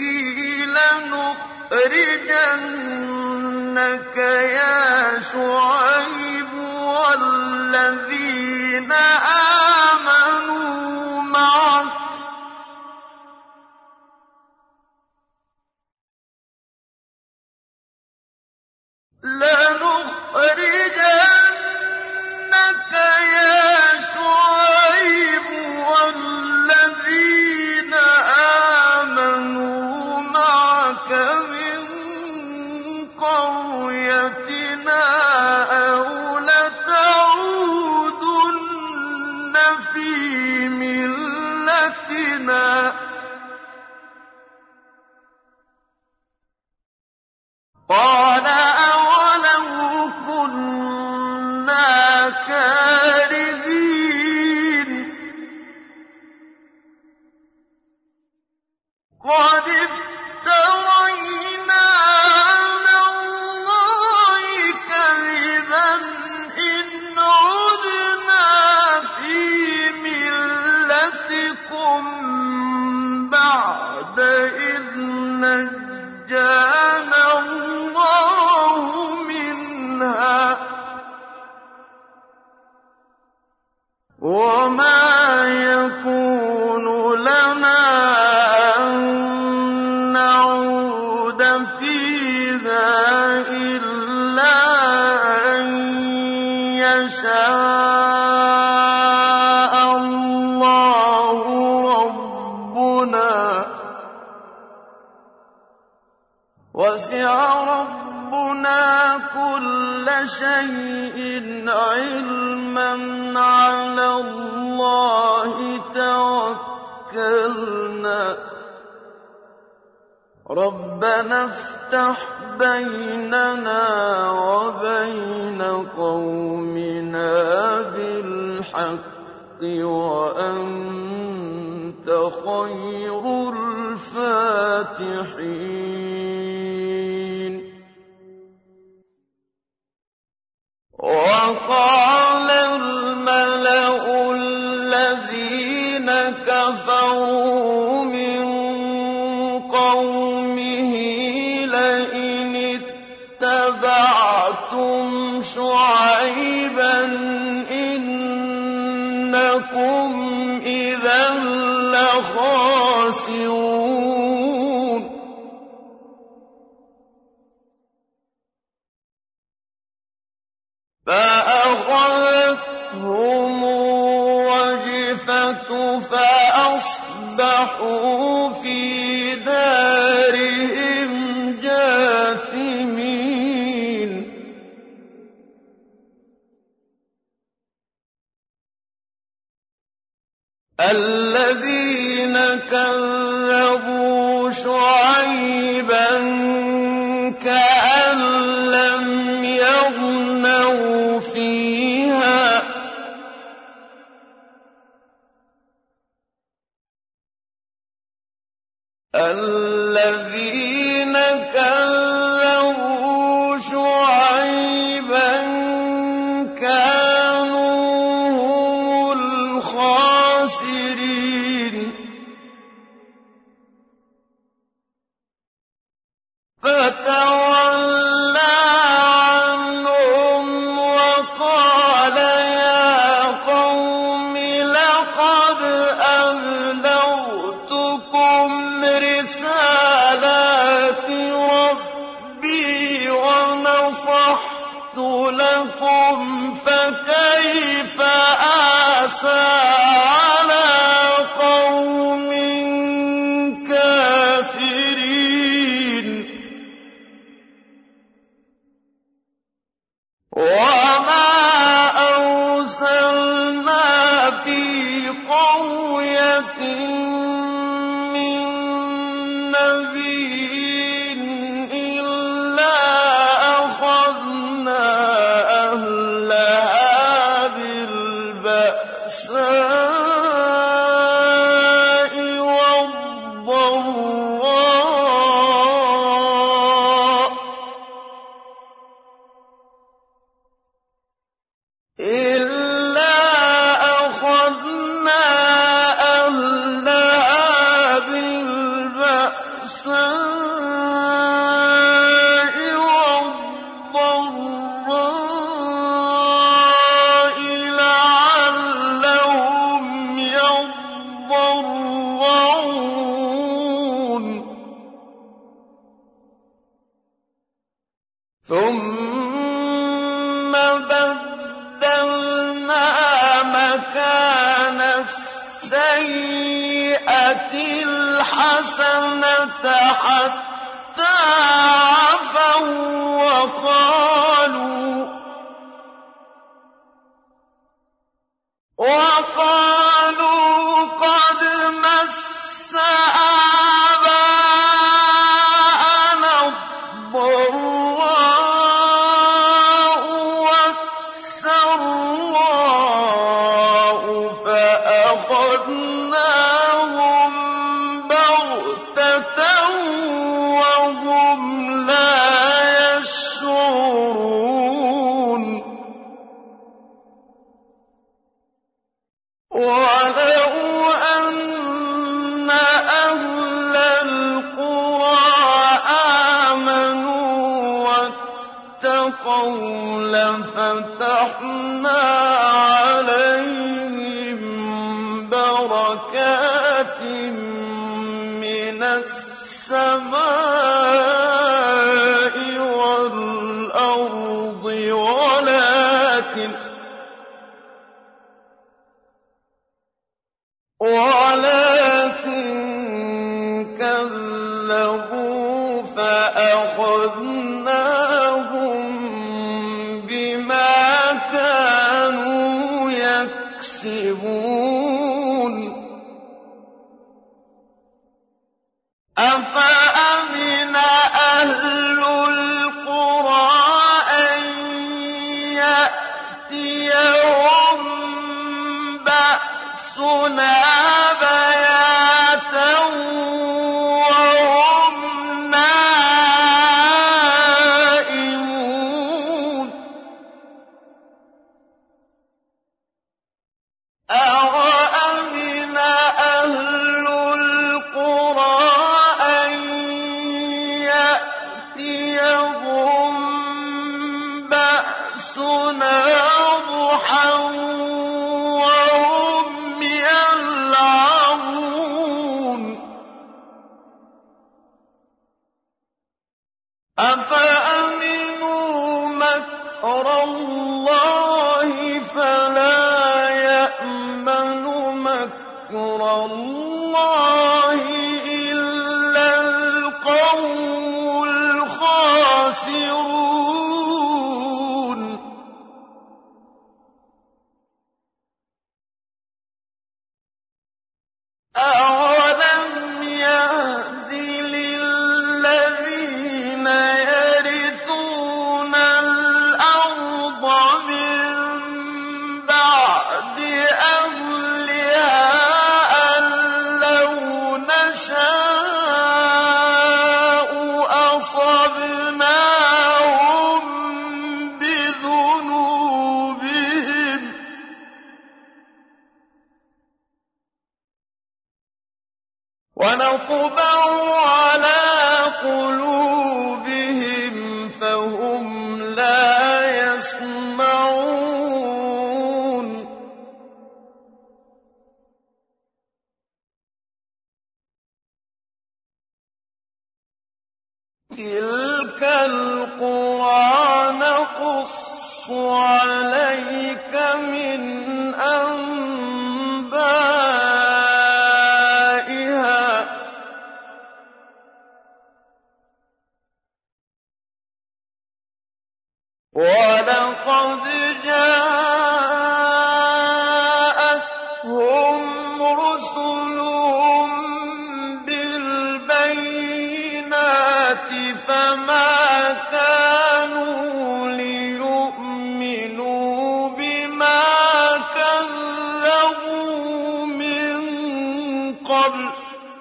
لَنُخْرِجَنَّكَ يَا شُعَيْبُ وَالَّذِينَ آمَنُوا مَعَكَ لَنُخْرِجَنَّكَ يَا شُعَيْبُ وَالَّذِينَ آمَنُوا مَعَكَ مِن قَرْيَتِنَا أَوْ لَتَعُودُنَّ فِي مِلَّتِنَا ۚ قَالَ أَوَلَوْ كُنَّا كَارِهِينَ. قَدِ افْتَرَيْنَا عَلَى اللَّهِ كَذِبًا إِنْ عُدْنَا فِي مِلَّتِكُم بَعْدَ إِذْ نَجَّانَا اللَّهُ مِنْهَا ۚ وَمَا يَكُونُ لَنَا أَن نَّعُودَ فِيهَا إِلَّا أَن يَشَاءَ اللَّهُ رَبُّنَا ۚ وَسِعَ رَبُّنَا كُلَّ شَيْءٍ عِلْمًا ۚ عَلَى اللَّهِ تَوَكَّلْنَا ۚ رَبَّنَا افْتَحْ بَيْنَنَا وَبَيْنَ قَوْمِنَا بِالْحَقِّ وَأَنتَ خَيْرُ الْفَاتِحِينَ. وَقَالَ الْمَلَأُ الَّذِينَ كَفَرُوا مِن قَوْمِهِ لَئِنِ اتَّبَعْتُمْ شُعَيْبًا إِنَّكُمْ إِذًا لَّخَاسِرُونَ فَأَخَذَتْهُمُ الرَّجْفَةُ فَأَصْبَحُوا فِي دَارِهِمْ جَاثِمِينَ الَّذِينَ كَذَّبُوا شُعَيْبًا كَأَن لَّمْ يَغْنَوْا فِيهَا الَّذِينَ كَذَّبُوا شُعَيْبًا كَانُوا هُمُ الْخَاسِرِينَ فَتَوَلَّىٰ عَنْهُمْ وَقَالَ يَا قَوْمِ لَقَدْ أَبْلَغْتُكُمْ رِسَالَاتِ رَبِّي وَنَصَحْتُ لَكُمْ فَكَيْفَ آسَىٰ عَلَىٰ قَوْمٍ كَافِرِينَ وَمَا أَرْسَلْنَا فِي قَرْيَةٍ مِّن نَّبِيٍّ إِلَّا أَخَذْنَا أَهْلَهَا بِالْبَأْسَاءِ وَالضَّرَّاءِ إِلَّا أَخَذْنَا أَهْلَهَا بِالْبَأْسَاءِ وَالضَّرَّاءِ لَعَلَّهُمْ يَضَّرَّعُونَ ثُمَّ بَدَّلْنَا مَكَانَ السَّيِّئَةِ الْحَسَنَةَ حَتَّىٰ عَفَوا وَّقَالُوا وَقَالُوا قَدْ مَسَّ آبَاءَنَا الضَّرَّاءُ وَالسَّرَّاءُ فَأَخَذْنَاهُم بَغْتَةً وَهُمْ لَا يَشْعُرُونَ وَلَوْ أَنَّ أَهْلَ الْقُرَىٰ آمَنُوا وَاتَّقَوْا لَفَتَحْنَا عَلَيْهِم بَرَكَاتٍ مِّنَ السَّمَاءِ وَالْأَرْضِ وَلَٰكِنْ وَلَٰكِن كَذَّبُوا فَأَخَذْنَاهُم بِمَا كَانُوا يَكْسِبُونَ أَفَأَمِنَ أَهْلُ الْقُرَىٰ أَن يَأْتِيَهُم بَأْسُنَا بَيَاتًا وَهُمْ نَائِمُونَ أَوَلَمْ صُبُحًا وَهُمْ يَلْعَبُونَ أَفَأَمِنُوا مَكْرَ اللَّهِ فَلَا يَأْمَنُ مَكْرَ اللَّهِ إِلَّا الْقَوْمُ الْخَاسِرُونَ أَوَلَمْ يَهْدِ لِلَّذِينَ يَرِثُونَ الْأَرْضَ مِن بَعْدِ أَهْلِهَا أَن لَّوْ نَشَاءُ أَصَبْنَاهُم بِذُنُوبِهِمْ وَنَطْبَعُ عَلَىٰ قُلُوبِهِمْ فَهُمْ لَا يَسْمَعُونَ تِلْكَ الْقُرَىٰ نَقُصُّ عَلَيْكَ مِنْ أَنبَائِهَا ۚ وَلَقَدْ جَاءَتْهُمْ رُسُلُهُم بِالْبَيِّنَاتِ فَمَا كَانُوا لِيُؤْمِنُوا بِمَا كَذَّبُوا مِن قَبْلُ ۚ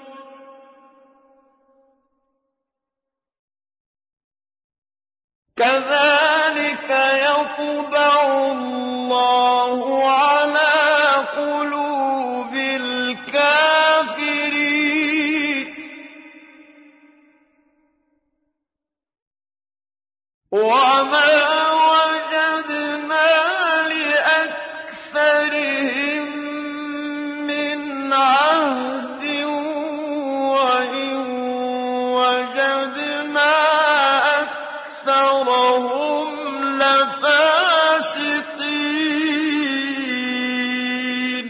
كَذَٰلِكَ يَطْبَعُ اللَّهُ عَلَىٰ قُلُوبِ الْكَافِرِينَ وَمَا وَجَدْنَا لِأَكْثَرِهِم مِّنْ عَهْدٍ وَإِن وَجَدْنَا أَكْثَرَهُمْ لَفَاسِقِينَ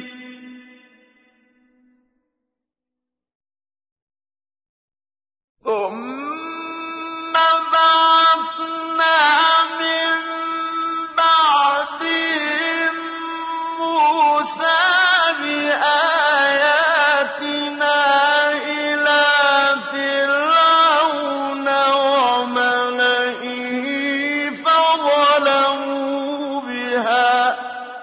ثُمَّ بَعَثْنَا مِن بَعْدِهِم مُّوسَىٰ بِآيَاتِنَا إِلَىٰ فِرْعَوْنَ وَمَلَئِهِ فَظَلَمُوا بِهَا ۖ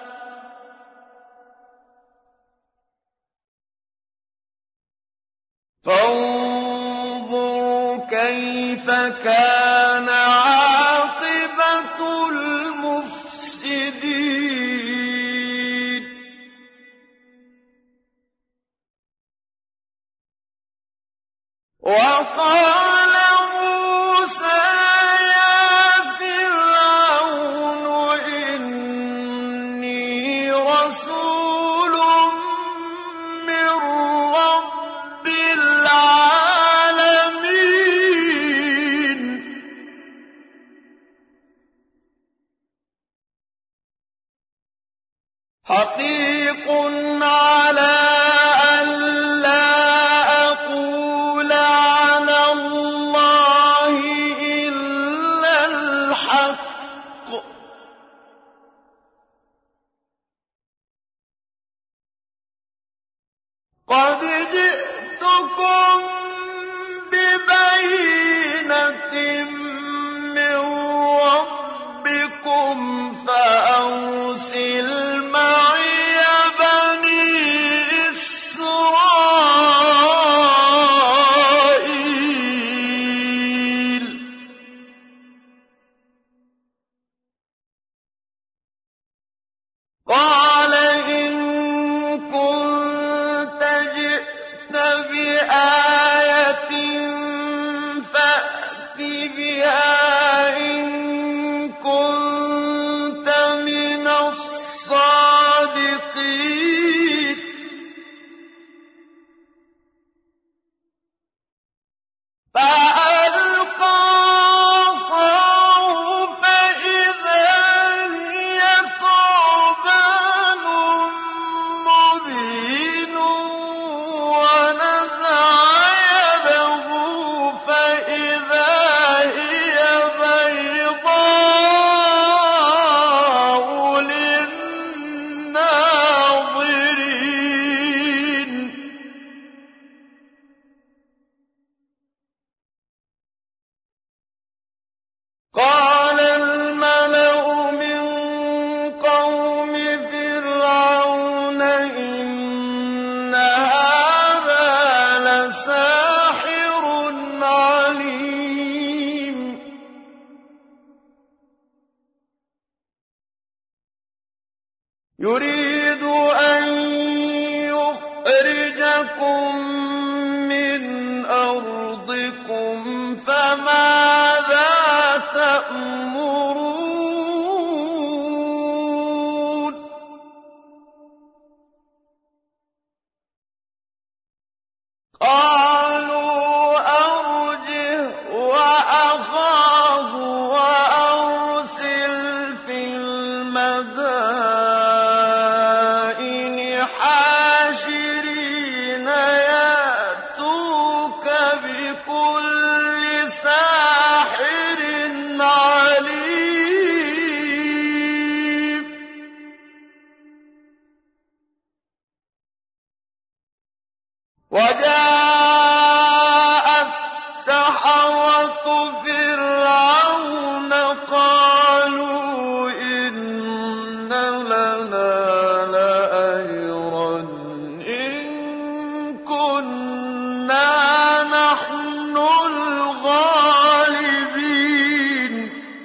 فانظُرْ كَيْفَ كَانَ عَاقِبَةُ الْمُفْسِدِينَ وَقَالَ مُوسَىٰ يَا فِرْعَوْنُ إِنِّي رَسُولٌ مِّن رَّبِّ الْعَالَمِينَ حَقِيقٌ عَلَىٰ أَن لَّا أَقُولَ عَلَى اللَّهِ إِلَّا الْحَقَّ ۚ قَدْ جِئْتُكُم بِبَيِّنَةٍ مِّن رَّبِّكُمْ فَأَرْسِلْ مَعِيَ بَنِي إِسْرَائِيلَ قَالَ إِن كُنتَ جِئْتَ بِآيَةٍ يريد أن يخرجكم من أرضكم فماذا تأمرون قالوا أرجه وأخاه وأرسل في المدائن حاشرين يأتوك بكل ساحر عليم وجاء السحرة فرعون قالوا إن لنا لأجرا إن كنا نحن الغالبين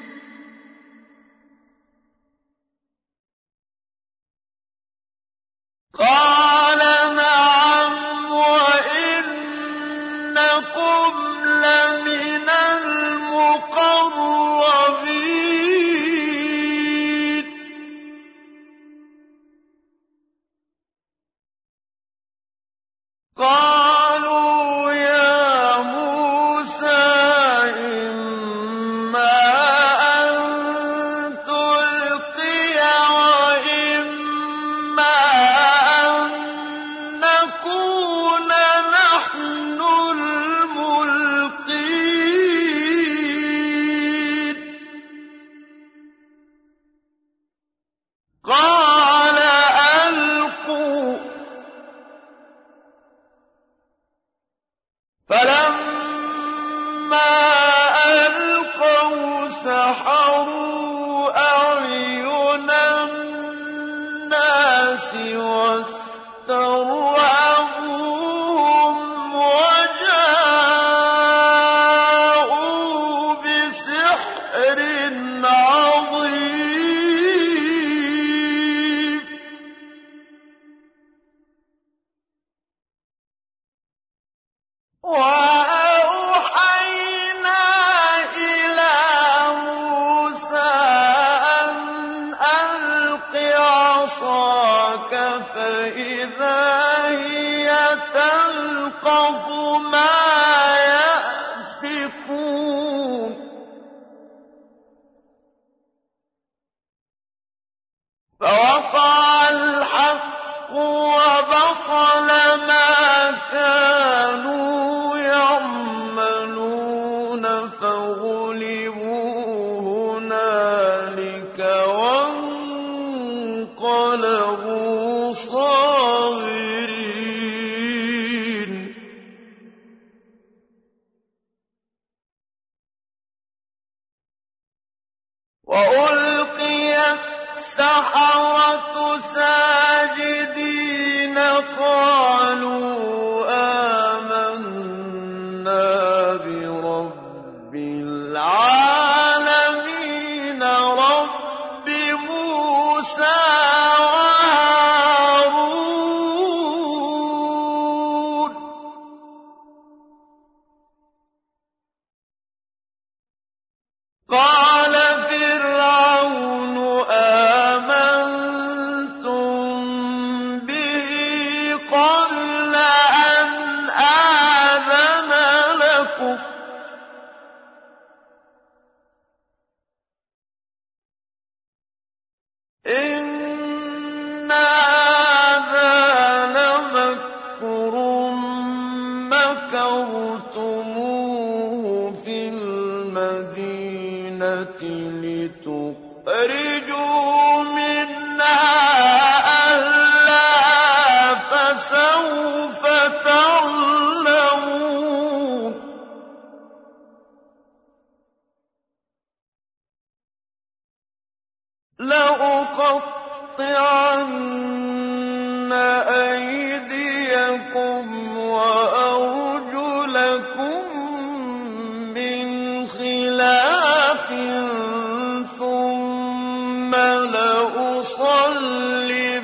قال نعم وإنكم لمن المقربين قالوا يا موسى إما أن تلقي وإما أن نكون نحن الملقين قال ألقوا فلما ألقوا سحروا أعين الناس واسترهبوهم وجاءوا بسحر عظيم وأوحينا إلى موسى أن ألق عصاك فإذا هي تلقف ما يأفكون فوقع الحق وبطل ما كانوا يعملون فغلبوا هنالك وانقلبوا صاغرين وألقي السحرة ساجدين قالوا آمنا برب العالمين رب موسى وهارون قال فرعون آمنتم به قبل أن آذن لكم إن هذا لمكر مكرتموه في المدينة لتخرجوا منها أهلها فسوف تعلمون لأقطعن أيديكم وأرجلكم من خلاف ثم لأصلبنكم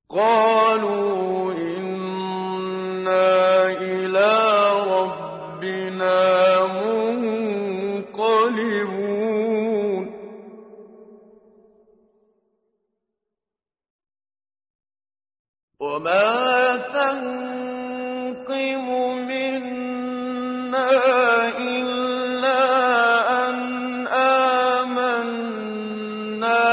قَالُوا إِنَّا إِلَىٰ رَبِّنَا مُنقَلِبُونَ وَمَا تَنقِمُ مِنَّا إِلَّا أَنْ آمَنَّا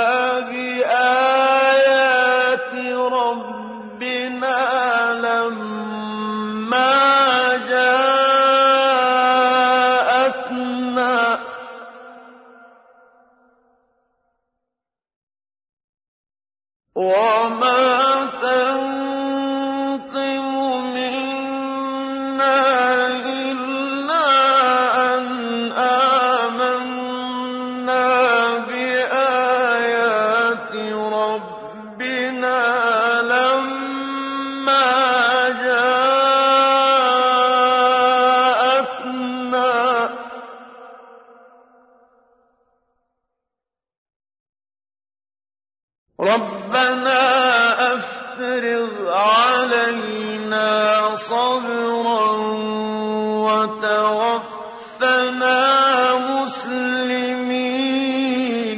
بِآيَاتِ رَبِّنَا لَمَّا جَاءَتْنَا ۚ وَمَا رَبَّنَا أَفْرِغْ عَلَيْنَا صَبْرًا وَتَوَفَّنَا مُسْلِمِينَ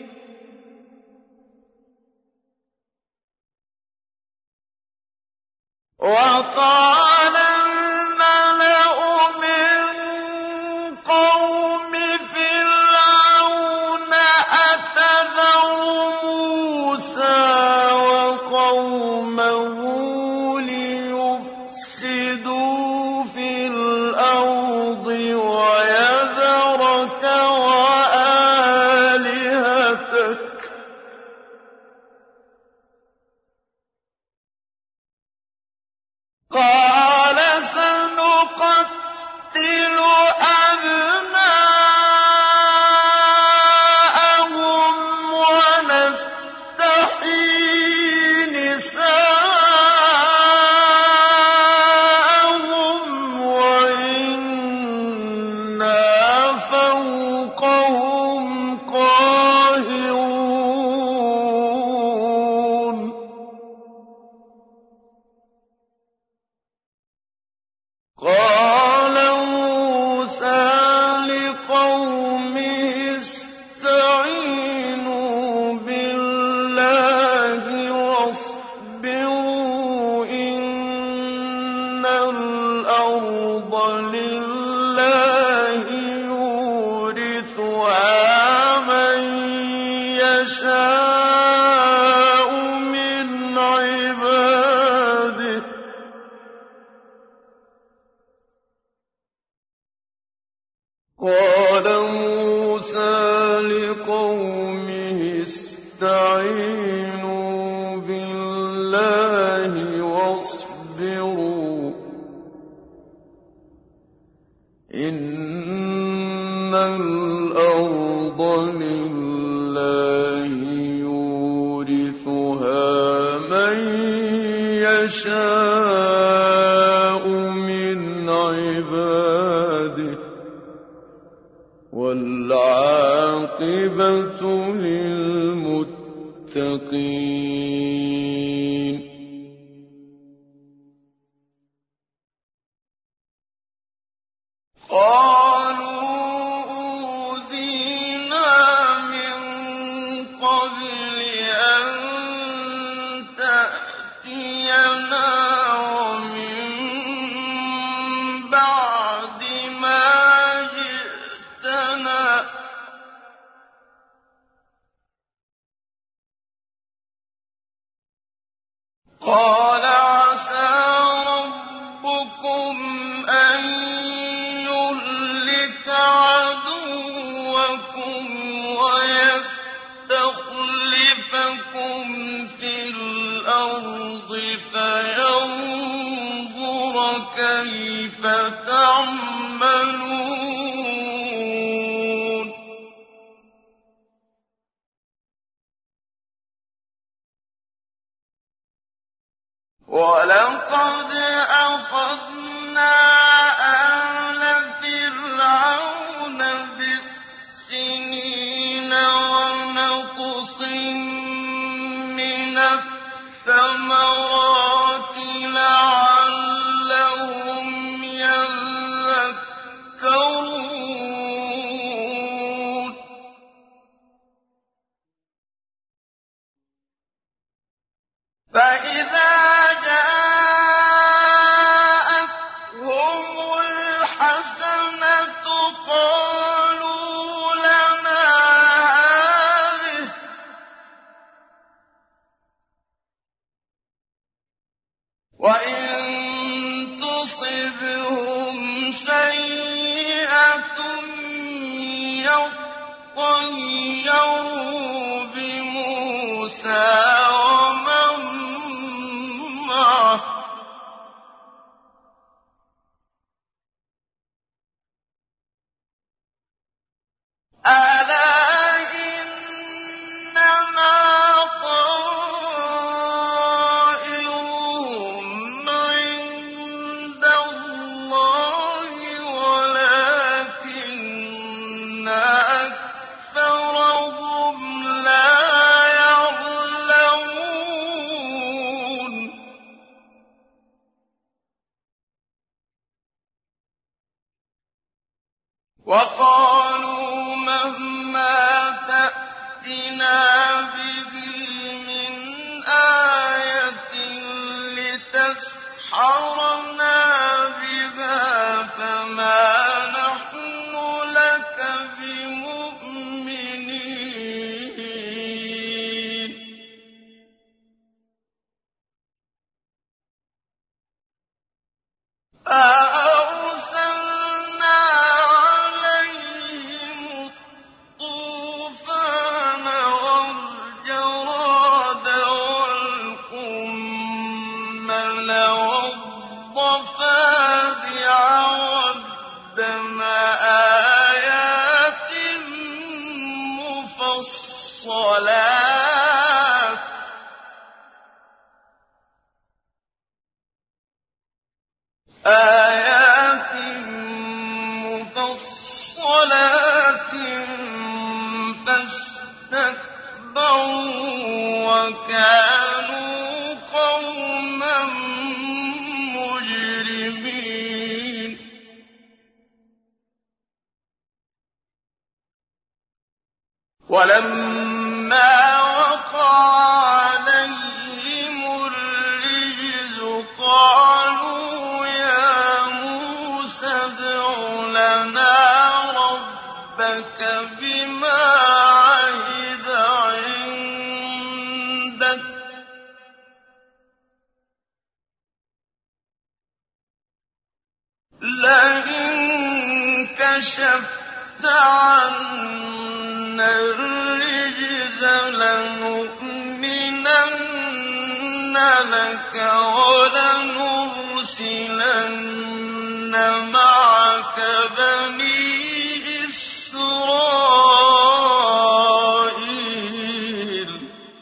وَقَالَ الْمَلَأُ مِن قَوْمِ فِرْعَوْنَ أَتَذَرُ مُوسَىٰ وَقَوْمَهُ لِيُفْسِدُوا فِي الْأَرْضِ وَيَذَرَكَ وَآلِهَتَكَ ۚ قَالَ سَنُقَتِّلُ أَبْنَاءَهُمْ وَنَسْتَحْيِي نِسَاءَهُمْ وَإِنَّا فَوْقَهُمْ قَاهِرُونَ قَالَ مُوسَىٰ لِقَوْمِهِ اسْتَعِينُوا بِاللَّهِ وَاصْبِرُوا إِنَّ الْأَرْضَ لِلَّهِ يُورِثُهَا مَن يَشَاءُ مِنْ عِبَادِهِ ۚ قَالَ مُوسَىٰ لِقَوْمِهِ اسْتَعِينُوا بِاللَّهِ وَاصْبِرُوا إِنَّ الْأَرْضَ لِلَّهِ يُورِثُهَا مَن يَشَاءُ مِنْ عِبَادِهِ ۚ وَالْعَاقِبَةُ لِلْمُتَّقِينَ قَالُوا أُوذِينَا مِن قَبْلِ أَن تَأْتِيَنَا وَمِن بَعْدِ مَا جِئْتَنَا ۚ قَالَ عَسَىٰ رَبُّكُمْ أَن يُهْلِكَ عَدُوَّكُمْ وَيَسْتَخْلِفَكُمْ فِي الْأَرْضِ فَيَنظُرَ كَيْفَ تَعْمَلُونَ وَلَقَدْ أَخَذْنَا آلَ فِرْعَوْنَ بِالسِّنِينَ وَنَقْصٍ مِّنَ الثَّمَرَاتِ وَإِن تُصِبْهُمْ سَيِّئَةٌ يَطَّيَّرُوا بِمُوسَىٰ وَمَن مَّعَهُ ۗ أَلَا إِنَّمَا طَائِرُهُمْ عِندَ اللَّهِ وَلَٰكِنَّ أَكْثَرَهُمْ لَا يَعْلَمُونَ وَقَالُوا مَهْمَا تَأْتِنَا بِهِ مِنْ آيَةٍ لِّتَسْحَرَنَا بِهَا فَمَا نَحْنُ لَكَ بِمُؤْمِنِينَ فَأَرْسَلْنَا عَلَيْهِمُ الطُّوفَانَ وَالْجَرَادَ وَالْقُمَّلَ وَالضَّفَادِعَ وَالدَّمَ آيَاتٍ مُّفَصَّلَاتٍ آيَاتٍ مُّفَصَّلَاتٍ فَاسْتَكْبَرُوا وَكَانُوا قَوْمًا مُّجْرِمِينَ وَلَمَّا وَقَعَ عَلَيْهِمُ الرِّجْزُ قَالُوا يَا مُوسَى ادْعُ لَنَا رَبَّكَ بِمَا عَهِدَ عِندَكَ لَئِن كَشَفْتَ عَنَّا الرِّجْزَ لَنُؤْمِنَنَّ لَكَ وَلَنُرْسِلَنَّ مَعَكَ بَنِي إِسْرَائِيلَ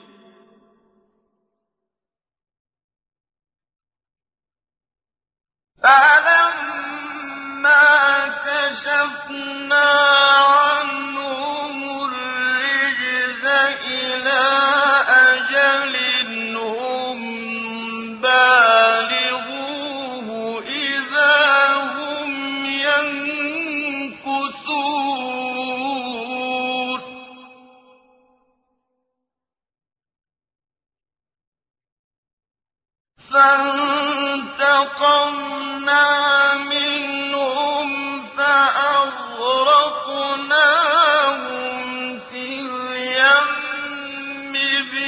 فَلَمَّا كَشَفْنَا عَنْهُمُ الرِّجْزَ إِلَىٰ أَجَلٍ هُمْ بَالِغُوهُ إِذَا هُمْ يَنكُثُونَ فَانتَقَمْنَا مِنْهُمْ فَأَغْرَقْنَاهُمْ فِي الْيَمِّ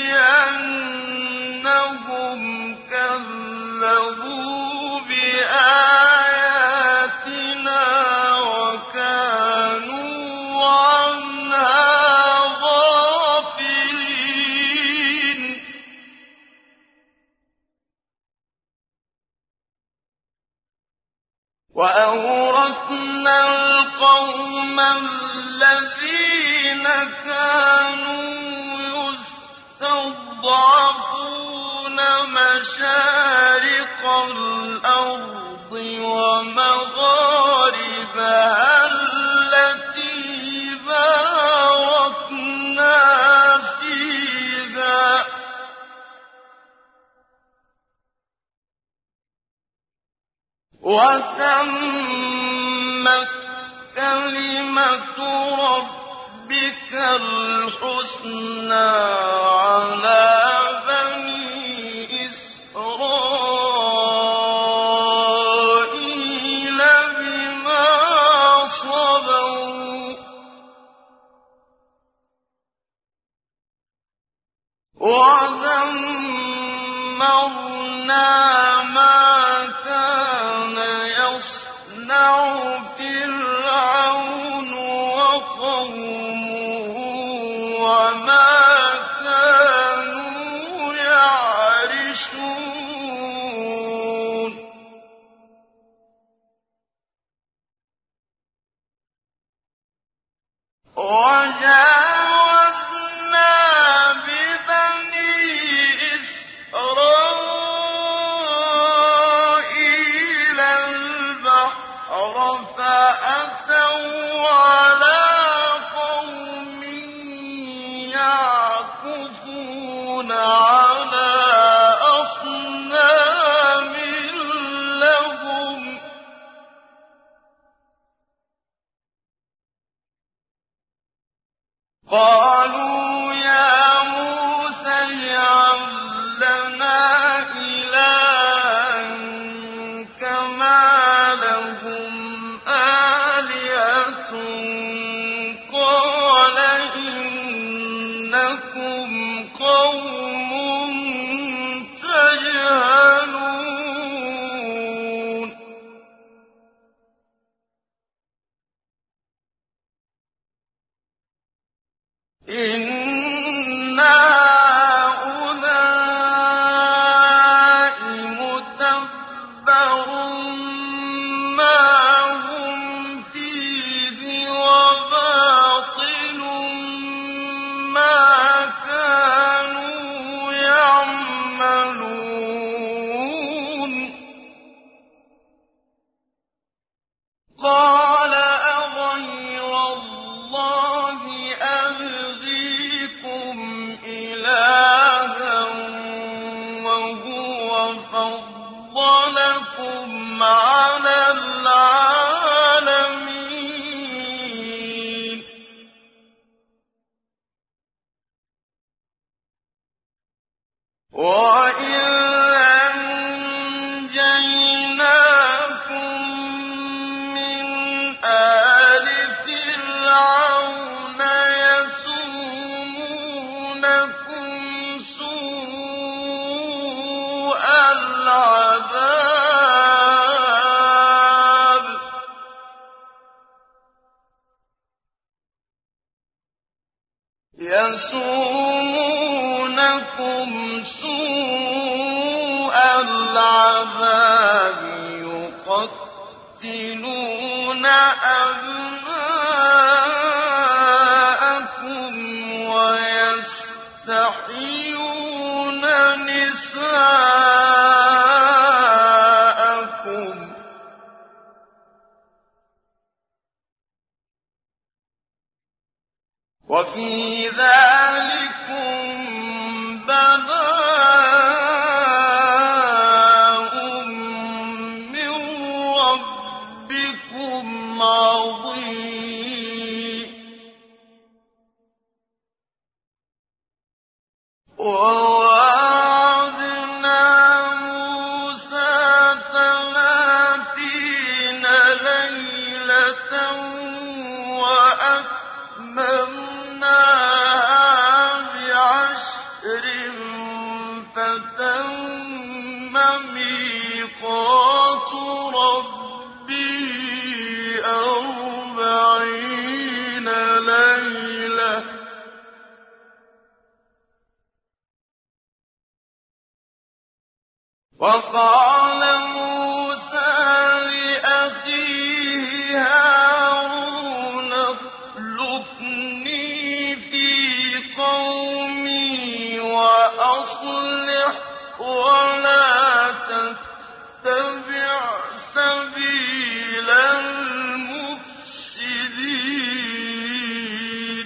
بِأَنَّهُمْ كَذَّبُوا بِآيَاتِنَا وَكَانُوا عَنْهَا غَافِلِينَ وَأَوْرَثْنَا الْقَوْمَ الَّذِينَ كَانُوا يُسْتَضْعَفُونَ مَشَارِقَ الْأَرْضِ وَمَغَارِبَهَا الَّتِي بَارَكْنَا فِيهَا ۖ وَتَمَّتْ كَلِمَةُ رَبِّكَ الْحُسْنَىٰ عَلَىٰ بَنِي إِسْرَائِيلَ بِمَا صَبَرُوا ۖ وَدَمَّرْنَا مَا تَعْمَلُونَ قَالَ أَغَيْرَ اللَّهِ أَبْغِيكُمْ إِلَٰهًا وَهُوَ فَضَّلَكُمْ عَلَى الْعَالَمِينَ وَإِذْ أَنجَيْنَاكُم مِّنْ آلِ فِرْعَوْنَ يَسُومُونَكُمْ سُوءَ الْعَذَابِ يَسُومُونَكُمْ سُوءَ الْعَذَابِ يُقَتِّلُونَ أَبْنَاءَكُمْ وَيَسْتَحْيُونَ نِسَاءَكُمْ ۚ وَفِي ذَٰلِكُم بَلَاءٌ مِّن رَّبِّكُمْ عَظِيمٌ وَوَاعَدْنَا مُوسَىٰ ثَلَاثِينَ لَيْلَةً وَأَتْمَمْنَاهَا بِعَشْرٍ فَتَمَّ مِيقَاتُ رَبِّهِ أَرْبَعِينَ لَيْلَةً ۚ وَقَالَ مُوسَىٰ لِأَخِيهِ هَارُونَ اخْلُفْنِي فِي قَوْمِي وَأَصْلِحْ وَلَا تَتَّبِعْ سَبِيلَ الْمُفْسِدِينَ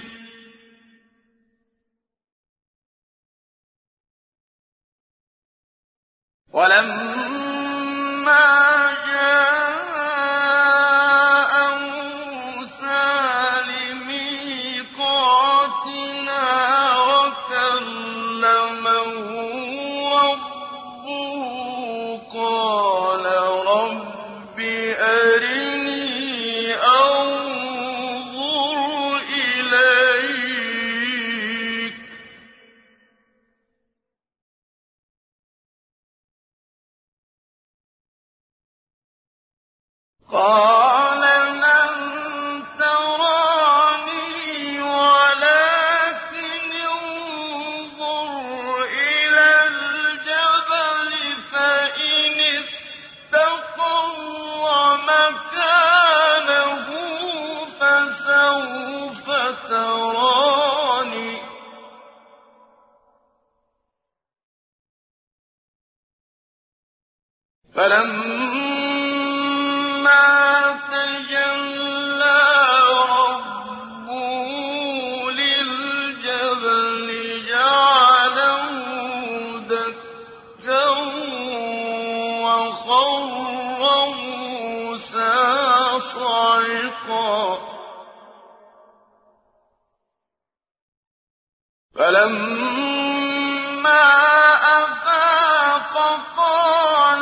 وَلَمَّا جَاءَ مُوسَىٰ لِمِيقَاتِنَا وَكَلَّمَهُ رَبُّهُ قَالَ رَبِّ أَرِنِي أَنظُرْ إِلَيْكَ ۚ قَالَ لَن تَرَانِي وَلَٰكِنِ انظُرْ إِلَى الْجَبَلِ فَإِنِ اسْتَقَرَّ مَكَانَهُ فَسَوْفَ تَرَانِي ۚ فَلَمَّا تَجَلَّىٰ رَبُّهُ لِلْجَبَلِ جَعَلَهُ دَكًّا وَخَرَّ مُوسَىٰ صَعِقًا ۚ فَلَمَّا أَفَاقَ قَالَ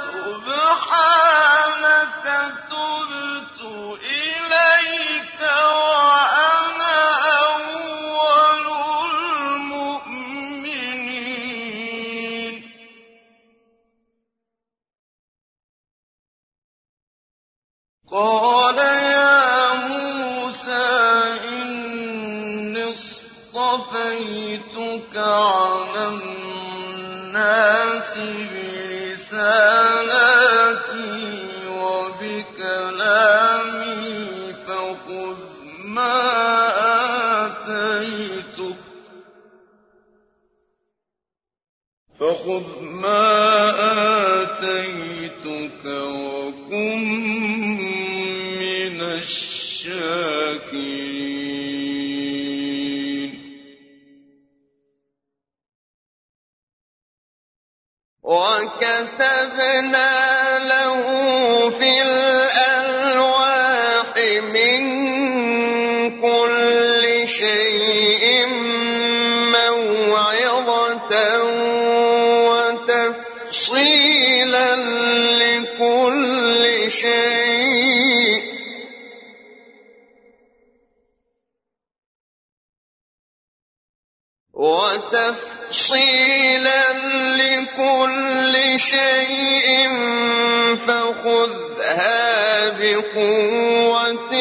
سُبْحَانَكَ تُبْتُ إِلَيْكَ وَأَنَا أَوَّلُ الْمُؤْمِنِينَ قَالَ يَا مُوسَىٰ إِنِّي اصْطَفَيْتُكَ عَلَى النَّاسِ بِرِسَالَاتِي وَبِكَلَامِي فَخُذْ مَا آتَيْتُكَ فخذ ما آتيتك وكن من الشاكرين وكتبنا له في الألواح من كل شيء موعظة وتفصيلا لكل شيء وتفصيلا لكل شيء فخذها بقوة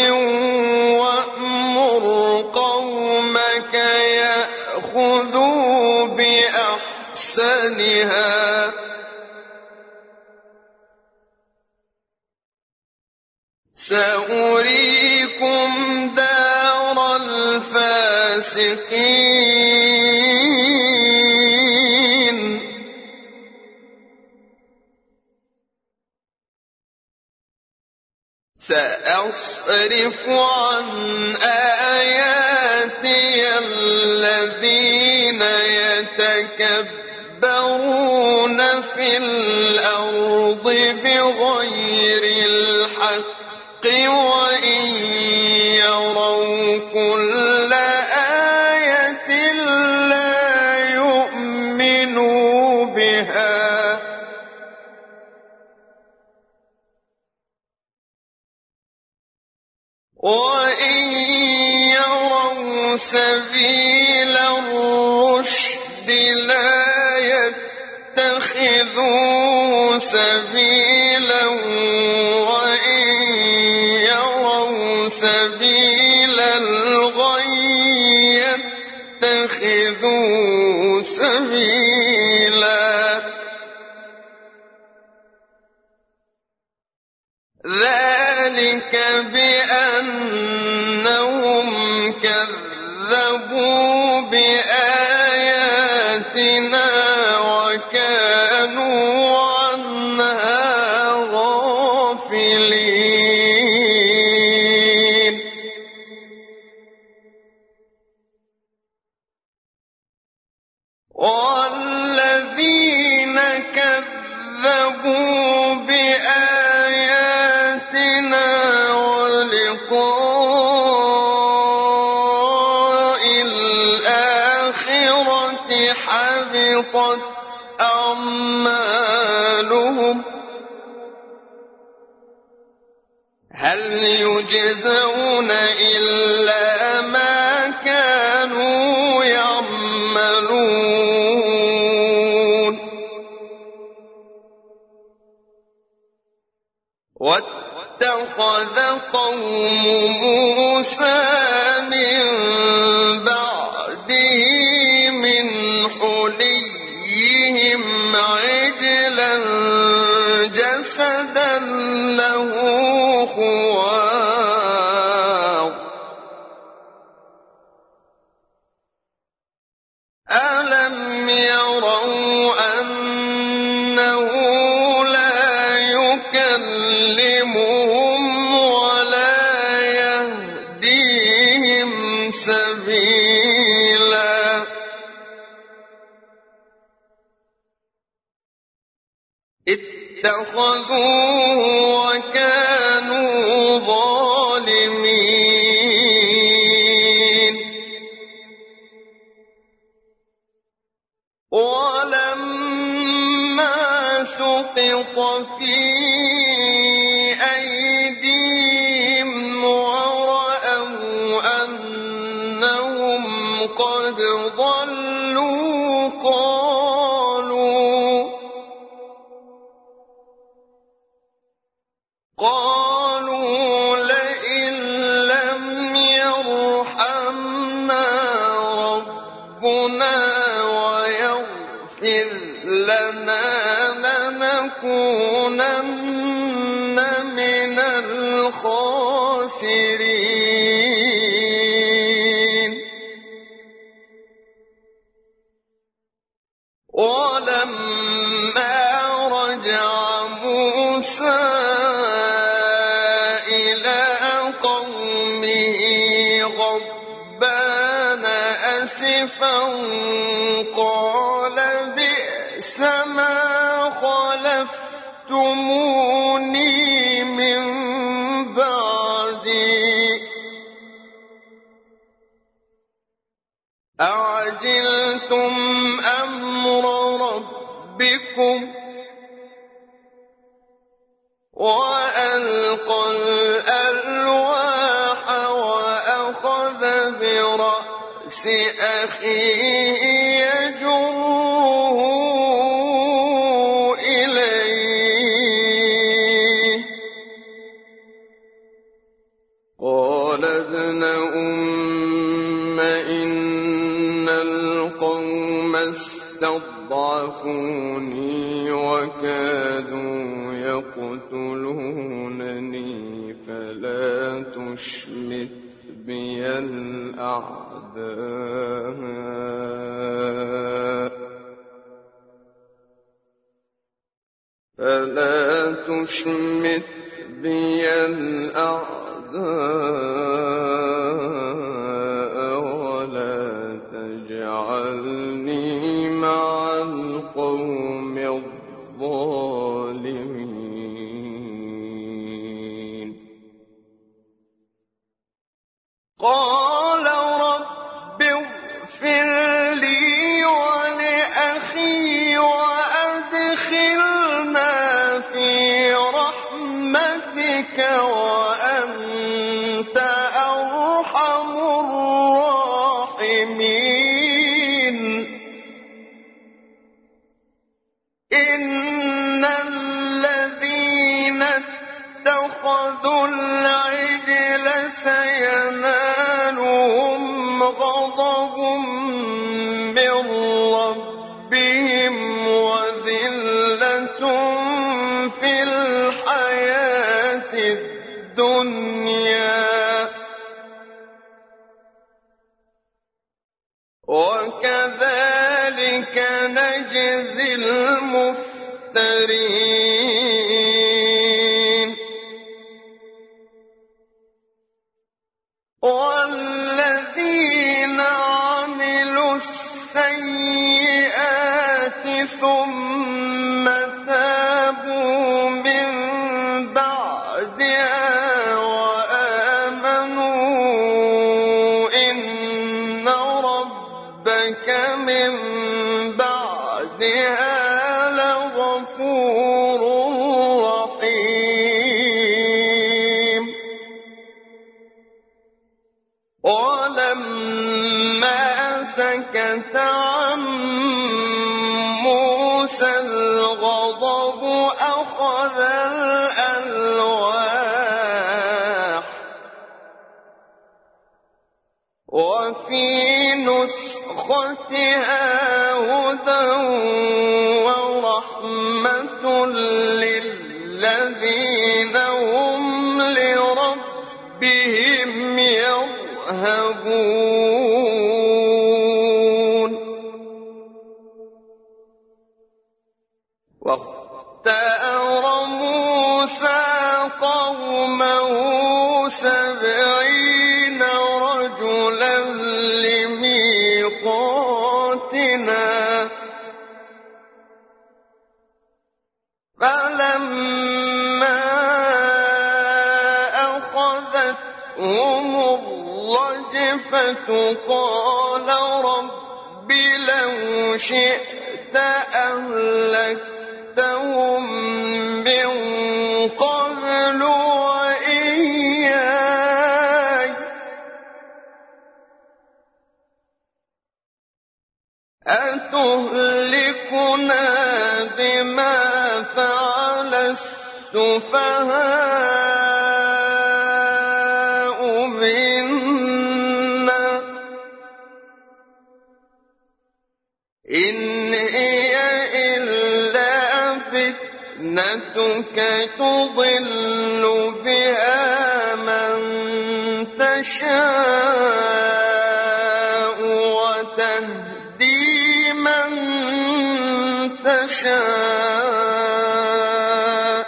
وأمر قومك يأخذوا بأحسنها سأريكم دار الفاسقين سأصرف عن آياتي الذين يتكبرون في الأرض بغير الحق وإن يروا كل آية لا يؤمنوا بها وإن يروا سبيل الرشد لا يتخذوه سبيلا وإن يروا سبيل الغي يتخذوه سبيلا ذلك بأنهم كذبوا بآياتنا وكانوا عنها غافلين والذين كذبوا بآياتنا ولقاء الآخرة حبطت أعمالهم هل يجزون إلا ما كانوا يعملون واتخذ قوم موسى من بعده من حليهم عجلا جسدا له خوار ألم يروا أنه لا يكلمهم ولا يهديهم سبيلا اتخذوه وكانوا ظالمين ولما سقط في أيديهم ورأوا أنهم قد ضلوا قالوا قالوا لئن لم يرحمنا ربنا ويغفر لنا لنكونن من الخاسرين ولما ولما رجع موسى إلى قومه غضبان أسفا قال بئس ما خلفتموني من بعدي أعجلتم أمر ربكم وألقى الألواح وأخذ برأس أخيه يجره إليه قال ابن أم إن القوم استضعفوني وكادوا يقتلونني فلا تشمت بي الأعداء فلا تشمت بي الأعداء ولا تجعلني مع القوم الظالمين قال رب اغفر لي ولأخي وأدخلنا في رحمتك وأنت أرحم الراحمين إن الذين اتخذوا العجل سينالهم غضب من ربهم وذلة في الحياة الدنيا وكذلك نجزي المفترين والذين عملوا السيئات ثم تابوا من بعدها وآمنوا إن ربك من بعدها لغفور رحيم ولما سكت عن موسى الغضب أخذ الألواح وفي نسختها هدى ورحمة للذين هم لربهم يرهبون واختار موسى قومه سبعين رجلا لميقاتنا فلما أخذتهم الرجفة قال رب لو شئت أهلكتهم من قبل وإياي أتهلكنا بما فعل السفهاء منا إن هي إلا فتنتك تضل بها من تشاء وتهدي من تشاء نشاء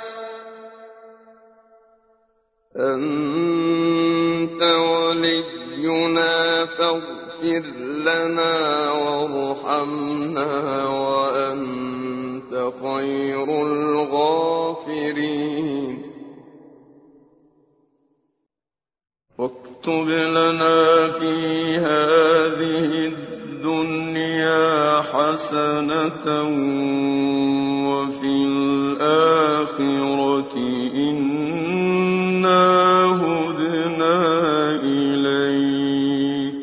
أنت ولينا فاغفر لنا وارحمنا وأنت خير الغافرين واكتب لنا في هذه الدنيا حسنة وفي الآخرة إنا هدنا إليك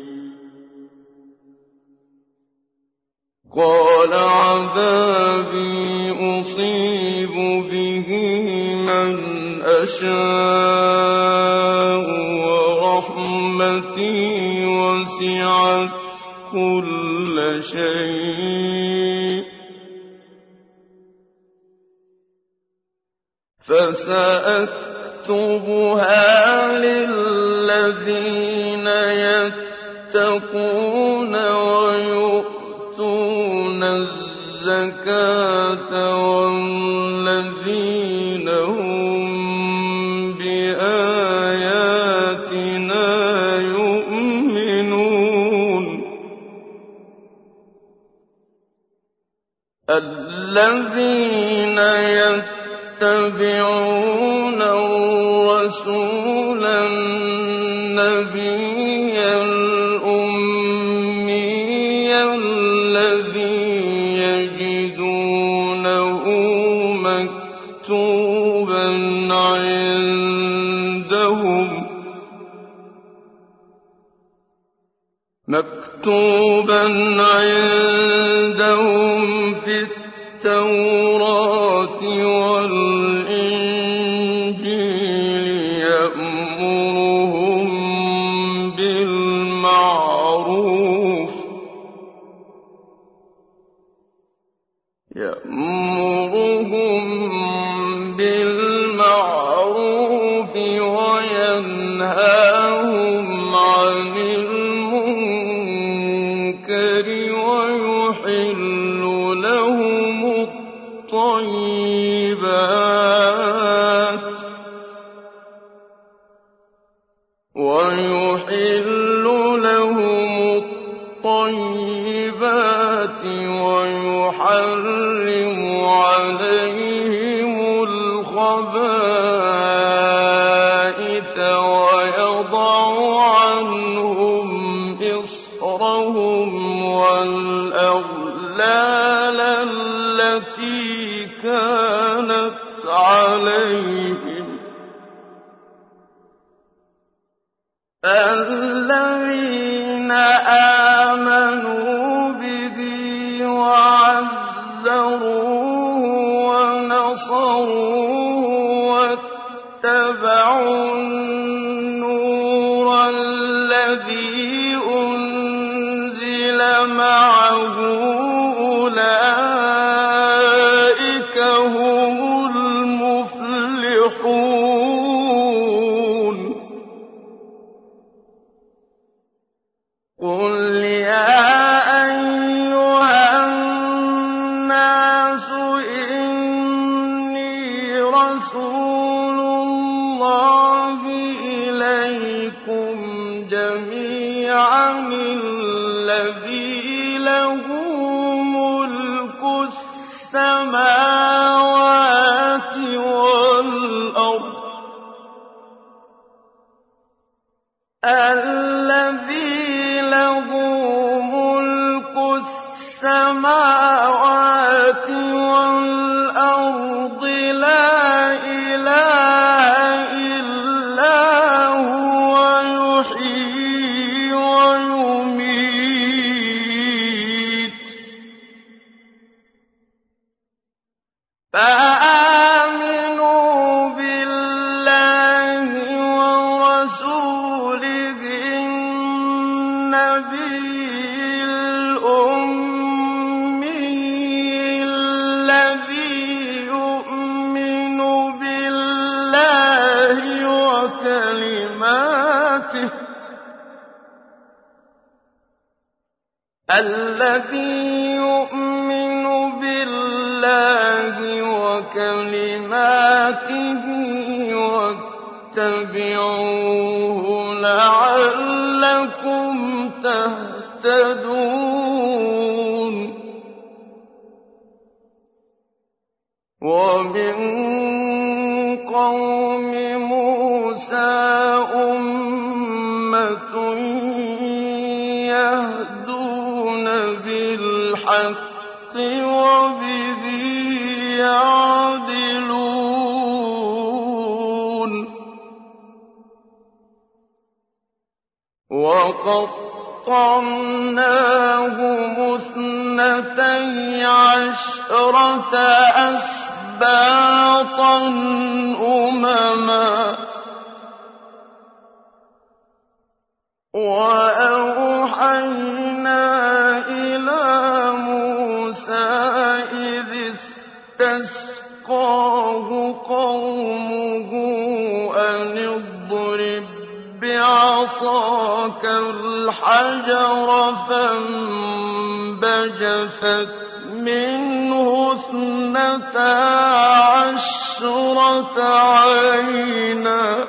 قال عذابي أصيب به من أشاء ورحمتي وسعت كل شيء فسأكتبها للذين يتقون ويؤتون الزكاة والذين هم بآياتنا يؤمنون الذين يتبعون الرسول النبي الأمي الذي يجدونه مكتوبا عندهم مكتوبا عندهم في التوراة والإنجيل يأمرهم بالمعروف يأمرهم بالمعروف وينهاهم عن المنكر ويحل لهم الطيبات ويحل لهم الطيبات ويحرم عليهم الخبائث ويضع عنهم إصرهم والأغلال التي كانت عليهم الذين آمنوا به وعزروه ونصروه واتبعوا النور الذي أنزل معه أولئك هم المفلحون قل يا أيها الناس إني رسول الله إليكم جميعا الذي له ملك السماوات والأرض الذي له ملك السماوات والأرض لا إله إلا هو يحيي ويميت فآمنوا بالله ورسوله النبي الأمي الذي يؤمن بالله وكلماته الذي يؤمن بالله اللَّهِ وَكَلِمَاتِهِ وَاتَّبِعُوهُ لَعَلَّكُمْ تَهْتَدُونَ وَمِن قَوْمِ مُوسَىٰ أُمَّةٌ يَهْدُونَ بِالْحَقِّ وَبِهِ يَعْدِلُونَ وَقَطَّعْنَاهُمُ اثْنَتَيْ عَشْرَةَ أَسْبَاطًا أُمَمًا وَأَوْحَيْنَا إِلَىٰ مُوسَىٰ إِذِ اسْتَسْقَاهُ قَوْمُهُ أَنِ اضْرِب بِّعَصَاكَ الْحَجَرَ فَانبَجَسَتْ مِنْهُ اثْنَتَا عَشْرَةَ عَيْنًا ۖ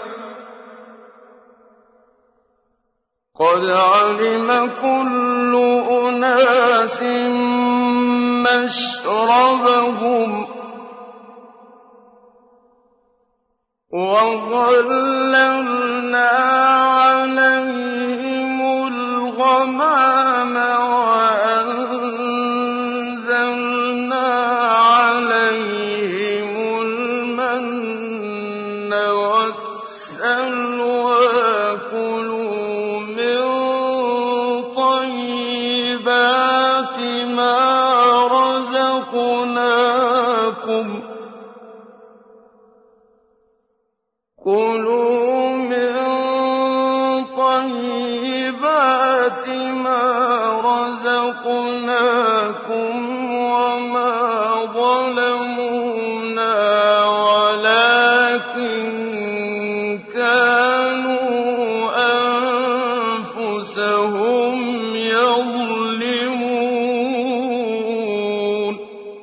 قَدْ عَلِمَ كُلُّ أُنَاسٍ مَّشْرَبَهُمْ ۖ وَظَلَّلْنَا عَلَيْهِمُ الْغَمَامَ وَأَنزَلْنَا عَلَيْهِمُ الْمَنَّ وَالسَّلْوَىٰ ۖ كُلُوا مِن طَيِّبَاتِ مَا رَزَقْنَاكُمْ كُلُوا مِن طَيِّبَاتِ مَا رَزَقْنَاكُمْ وَمَا ظَلَمُونَا وَلَٰكِن كَانُوا أَنفُسَهُمْ يَظْلِمُونَ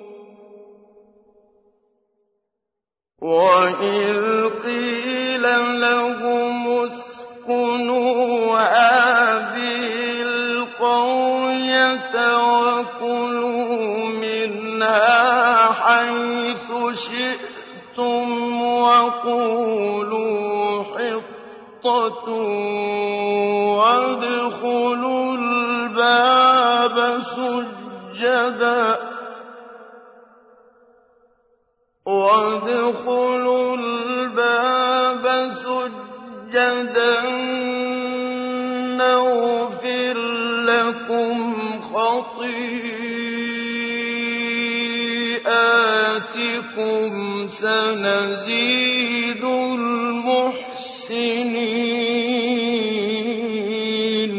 وَإِذْ قِيلَ لَهُمُ اسْكُنُوا هَٰذِهِ الْقَرْيَةَ وَكُلُوا مِنْهَا حَيْثُ شِئْتُمْ وَقُولُوا حِطَّةٌ وَادْخُلُوا الْبَابَ سُجَّدًا وَادْخُلُوا الْبَابَ سُجَّدًا نَّغْفِرْ لَكُمْ خَطِيئَاتِكُمْ سَنَزِيدُ الْمُحْسِنِينَ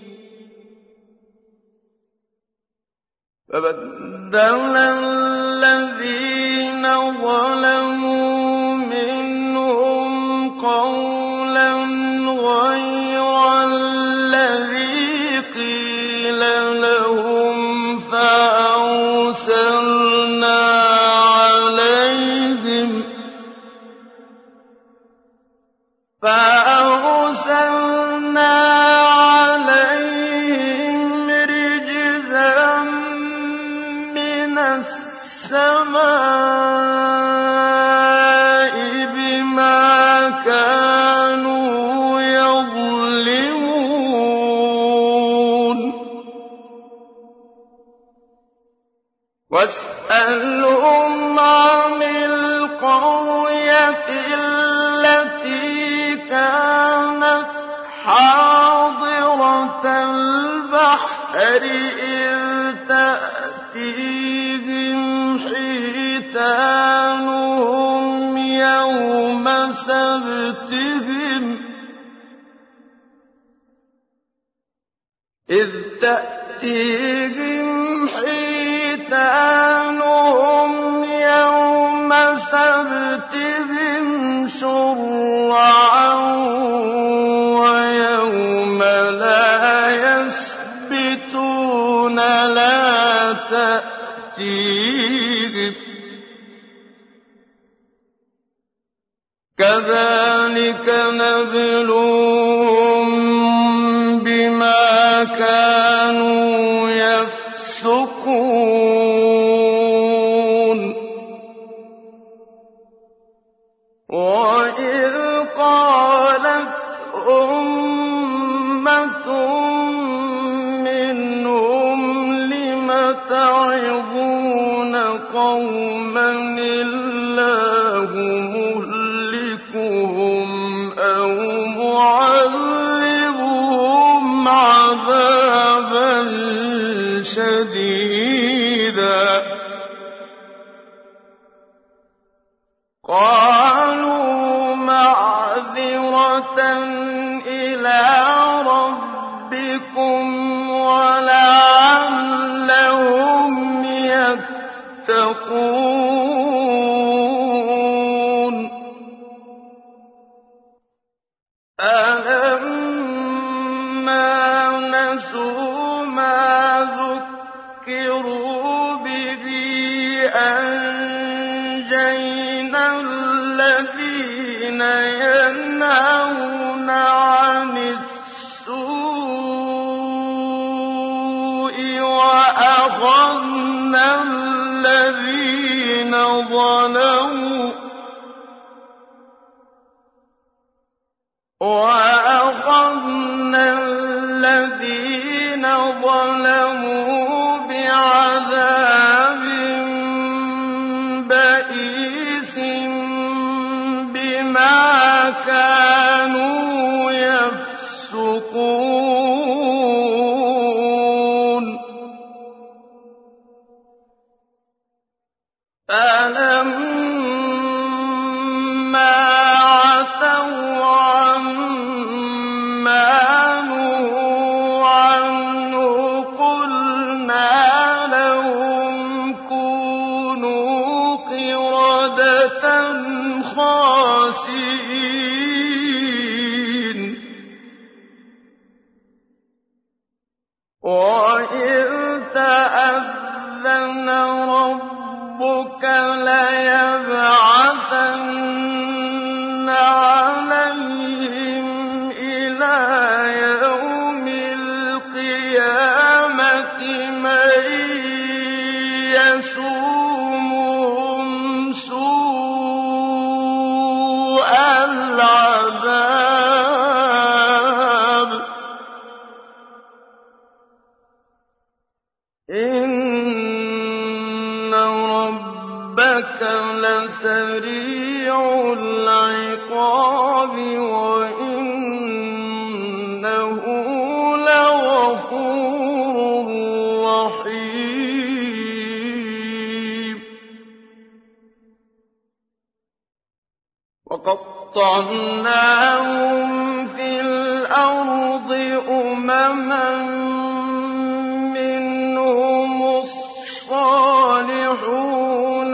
فَبَدَّلَ الَّذِينَ ظَلَمُوا مِنْهُمْ قَوْلًا غَيْرَ الَّذِي قِيلَ لَهُمْ فَأَرْسَلْنَا عَلَيْهِمْ فَأَرْسَلْنَا عَلَيْهِمْ رِجْزًا مِّنَ السَّمَاءِ بِمَا كَانُوا يَظْلِمُونَ وَاسْأَلْهُمْ عَنِ الْقَرْيَةِ الَّتِي كَانَتْ حَاضِرَةَ الْبَحْرِ إِذْ تَأْتِيهِمْ حِيتَانُهُمْ يَوْمَ سَبْتِهِمْ إِذْ تَأْتِيهِمْ حِيتَانُهُمْ يَوْمَ سَبْتِهِمْ شُرَّعًا وَيَوْمَ لَا يَسْبِتُونَ لَا تَأْتِيهِمْ كذلك نبلوهم بما كانوا يفسقون وإذ قالت أمة منهم لم تعظون قوما الله مهلكهم أو معذبهم عذابا شديدا قالوا معذرة إلى ربكم ولعلهم يتقون فلما نسوا ما ذكروا به أنجينا الذين ينهون عن السوء وأخذنا الذين ظلموا وأخذنا الذين ظلموا بعذاب بئيس بما كانوا يفسقون فلما عتوا عما نهوا عنه قلنا لهم كونوا قردة خاسئين وإذ تأذن ربك ليبعثن عليهم إلى يوم القيامة من يسومهم سوء العذاب إن ربك لسريع العقاب وإنه لغفور رحيم وقطعناهم في الأرض أمما منهم الصالحون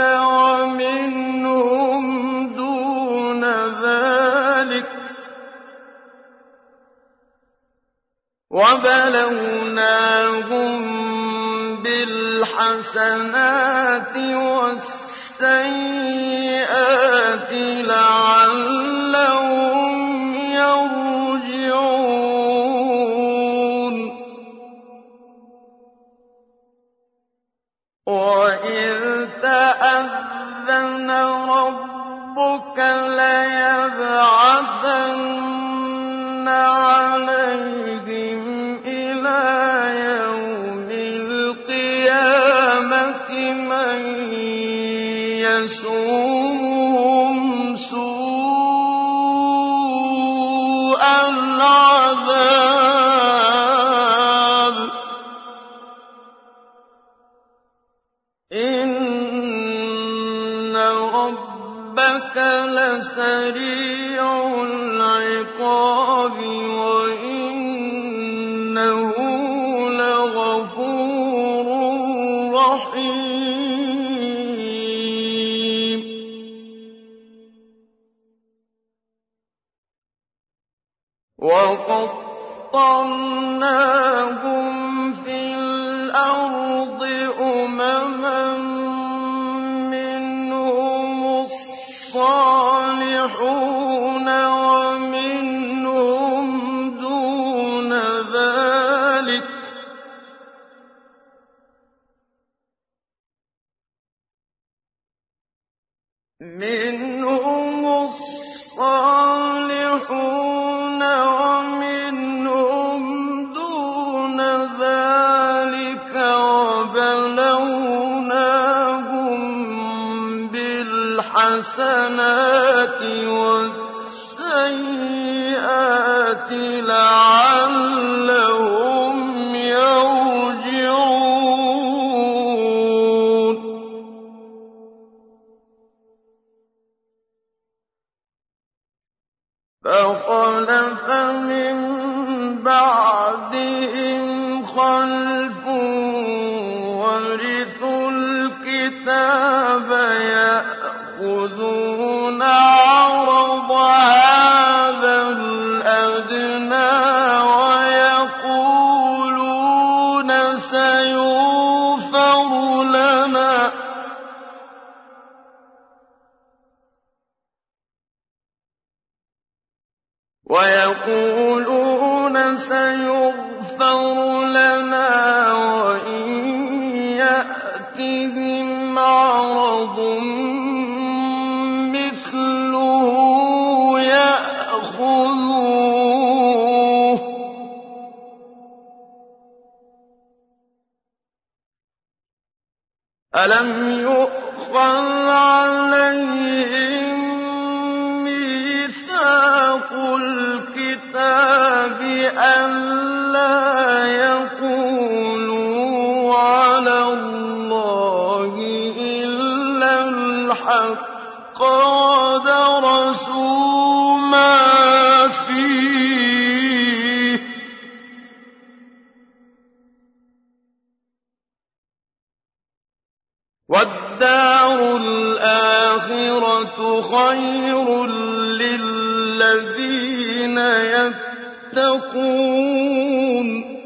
ومنهم دون ذلك وبلوناهم بالحسنات والسيئات لعلهم يرجعون وإذ تأذن ربك ليبعثن عليهم إلى يوم القيامة من يسومهم سوء العذاب إن ربك لسريع العقاب وإنه لغفور رحيم وقطعناهم في الأرض أمما منهم الصالحون منهم الصالحون ومنهم دون ذلك وبلوناهم بالحسنات والسيئات لعلهم يرجعون فخلف من بعدهم خلف ورثوا الكتاب يأخذون عرض هذا الأدنى ويقولون سيغفر لنا ويقولون سيغفر لنا وإن يأتهم عرض مثله يأخذوه ألم يؤخذ عليهم ميثاق الكتاب ألا يقولوا على الله إلا الحق ودرسوا ما فيه والدار الآخرة خير للذين يتقون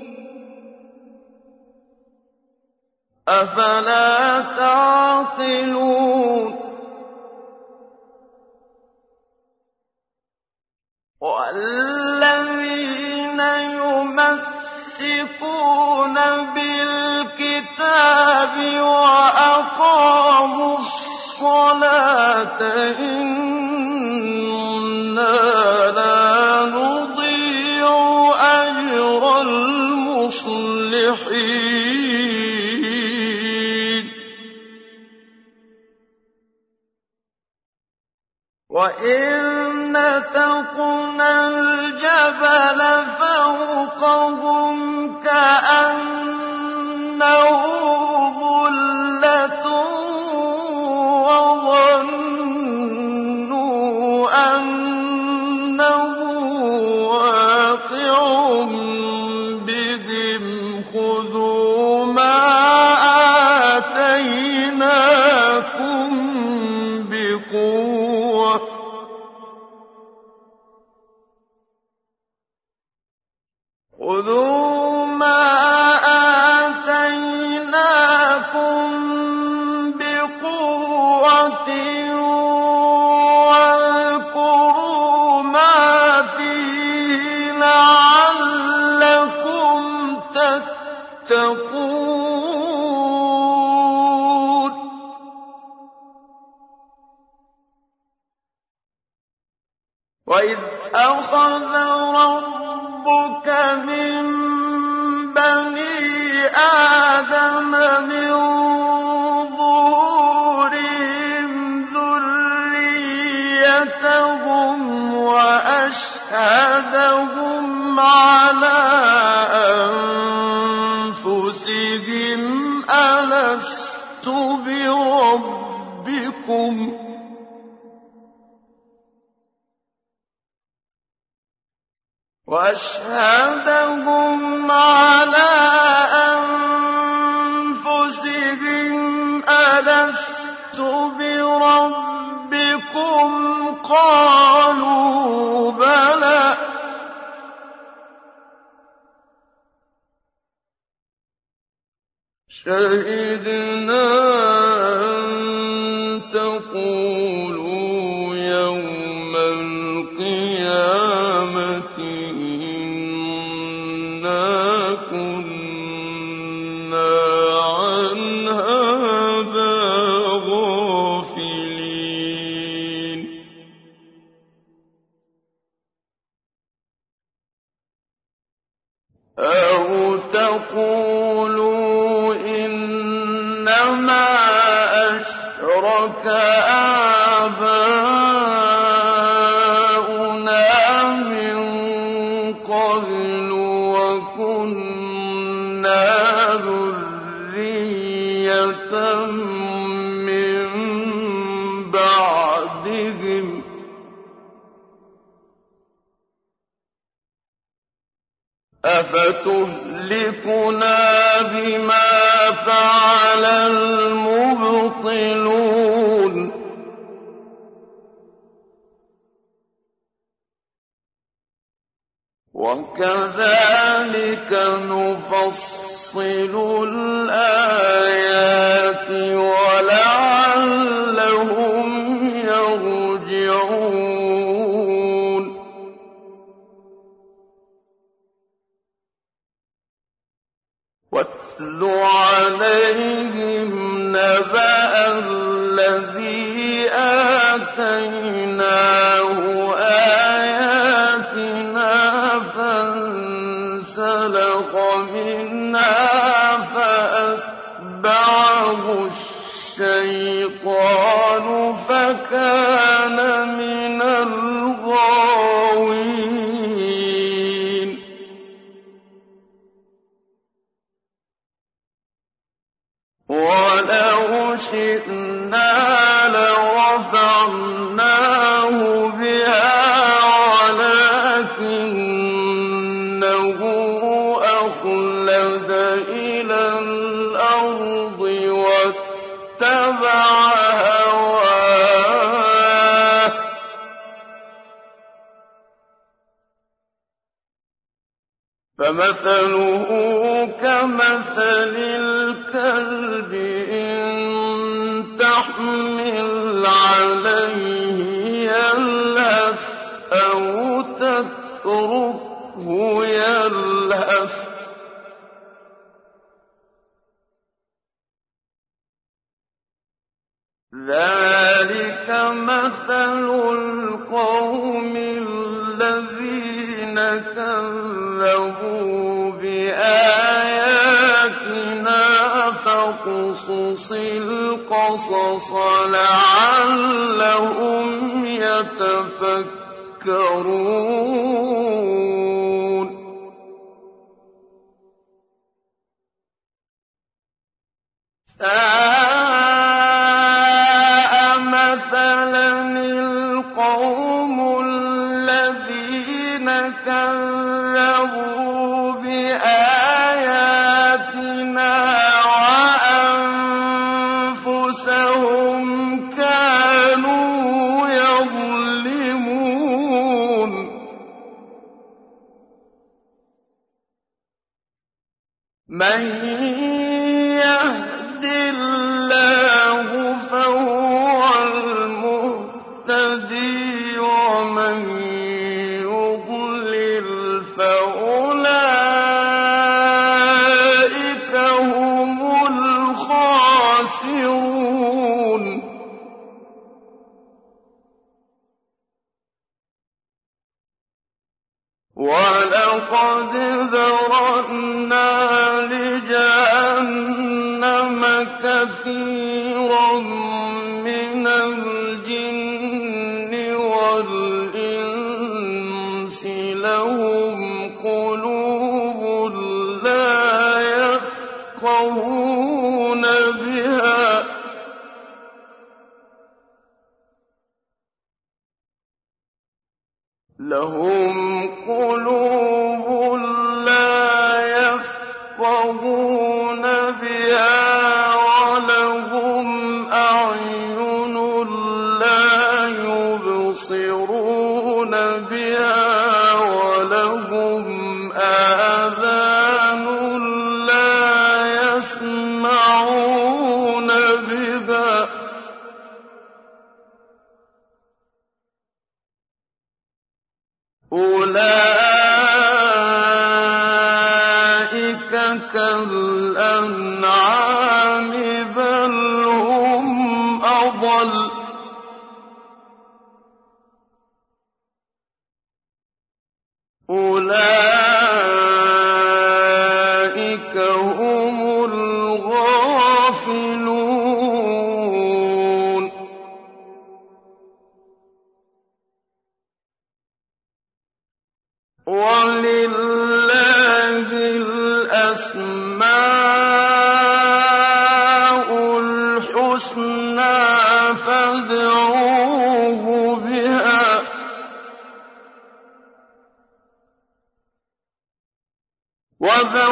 أفلا تعقلون والذين يمسكون بالكتاب وأقاموا الصلاة إنا لا نضيع أجر المصلحين وإن نتقنا الجبل فوقهم كأنه ظلة وظنوا أنه واقع بهم خذوا ما آتيناكم بقوة خذوا ما آتيناكم بقوة واذكروا ما فيه لعلكم تتقون وإذ أخذ ربك من بني آدم من ظهورهم ذريتهم وأشهدهم على أنفسهم ألست بربكم وأشهدهم على أنفسهم ألست بربكم قالوا بلى شهدنا أن تقولوا يوم القيامة إنا كنا عن هذا غافلين بَعْدِهِمْ ۚ أَفَتُهْلِكُنَا بِمَا فَعَلَ الْمُبْطِلُونَ وَكَذَٰلِكَ نُفَصِّلُ الْآيَاتِ وَلَعَلَّهُمْ يَرْجِعُونَ وَاتْلُ عَلَيْهِمْ نَبَأَ الَّذِي آتَيْنَاهُ آيَاتِنَا فَانسَلَخَ مِنْهَا فَأَتْبَعَهُ الشَّيْطَانُ فَكَانَ مِنَ الْغَاوِينَ وَلَوْ شِئْنَا لَرَفَعْنَاهُ بِهَا وَلَٰكِنَّهُ أَخْلَدَ إِلَى الْأَرْضِ وَاتَّبَعَ هَوَاهُ فَمَثَلُهُ كَمَثَلِ الْكَلْبِ إِن تَحْمِلْ عَلَيْهِ يَلْهَثْ أَوْ تَتْرُكْهُ يَلْهَث ۚ ذَٰلِكَ مَثَلُ الْقَوْمِ الَّذِينَ كَذَّبُوا بِآيَاتِنَا فَاقْصُصِ الْقَصَصَ لَعَلَّهُمْ يَتَفَكَّرُونَ سَاءَ مَثَلًا الْقَوْمُ الَّذِينَ كَذَّبُوا بِآيَاتِنَا وَأَنفُسَهُمْ كَانُوا يَظْلِمُونَ مَن يَهْدِ اللَّهُ فَهُوَ الْمُهْتَدِي وَمَن يُضْلِلْ فَأُولَٰئِكَ هُمُ الْخَاسِرُونَ وَلَقَدْ ذَرَأْنَا لِجَهَنَّمَ كَثِيرًا مِّنَ الْجِنِّ وَالْإِنسِ لَهُمْ قُلُوبٌ لَّا يَفْقَهُونَ بِهَا لَهُمْ قُلُوبٌ لَّا يَفْقَهُونَ بِهَا وَلَهُمْ أَعْيُنٌ لَّا يُبْصِرُونَ بِهَا وَلَهُمْ آذَانٌ لَّا يَسْمَعُونَ بِهَا أُولَٰئِكَ كَالْأَنْعَامِ بَلْ هُمْ أَضَلُّ أُولَٰئِكَ هُمُ الْغَافِلُونَ وَلِلَّهِ الْأَسْمَاءُ الْحُسْنَىٰ فَادْعُوهُ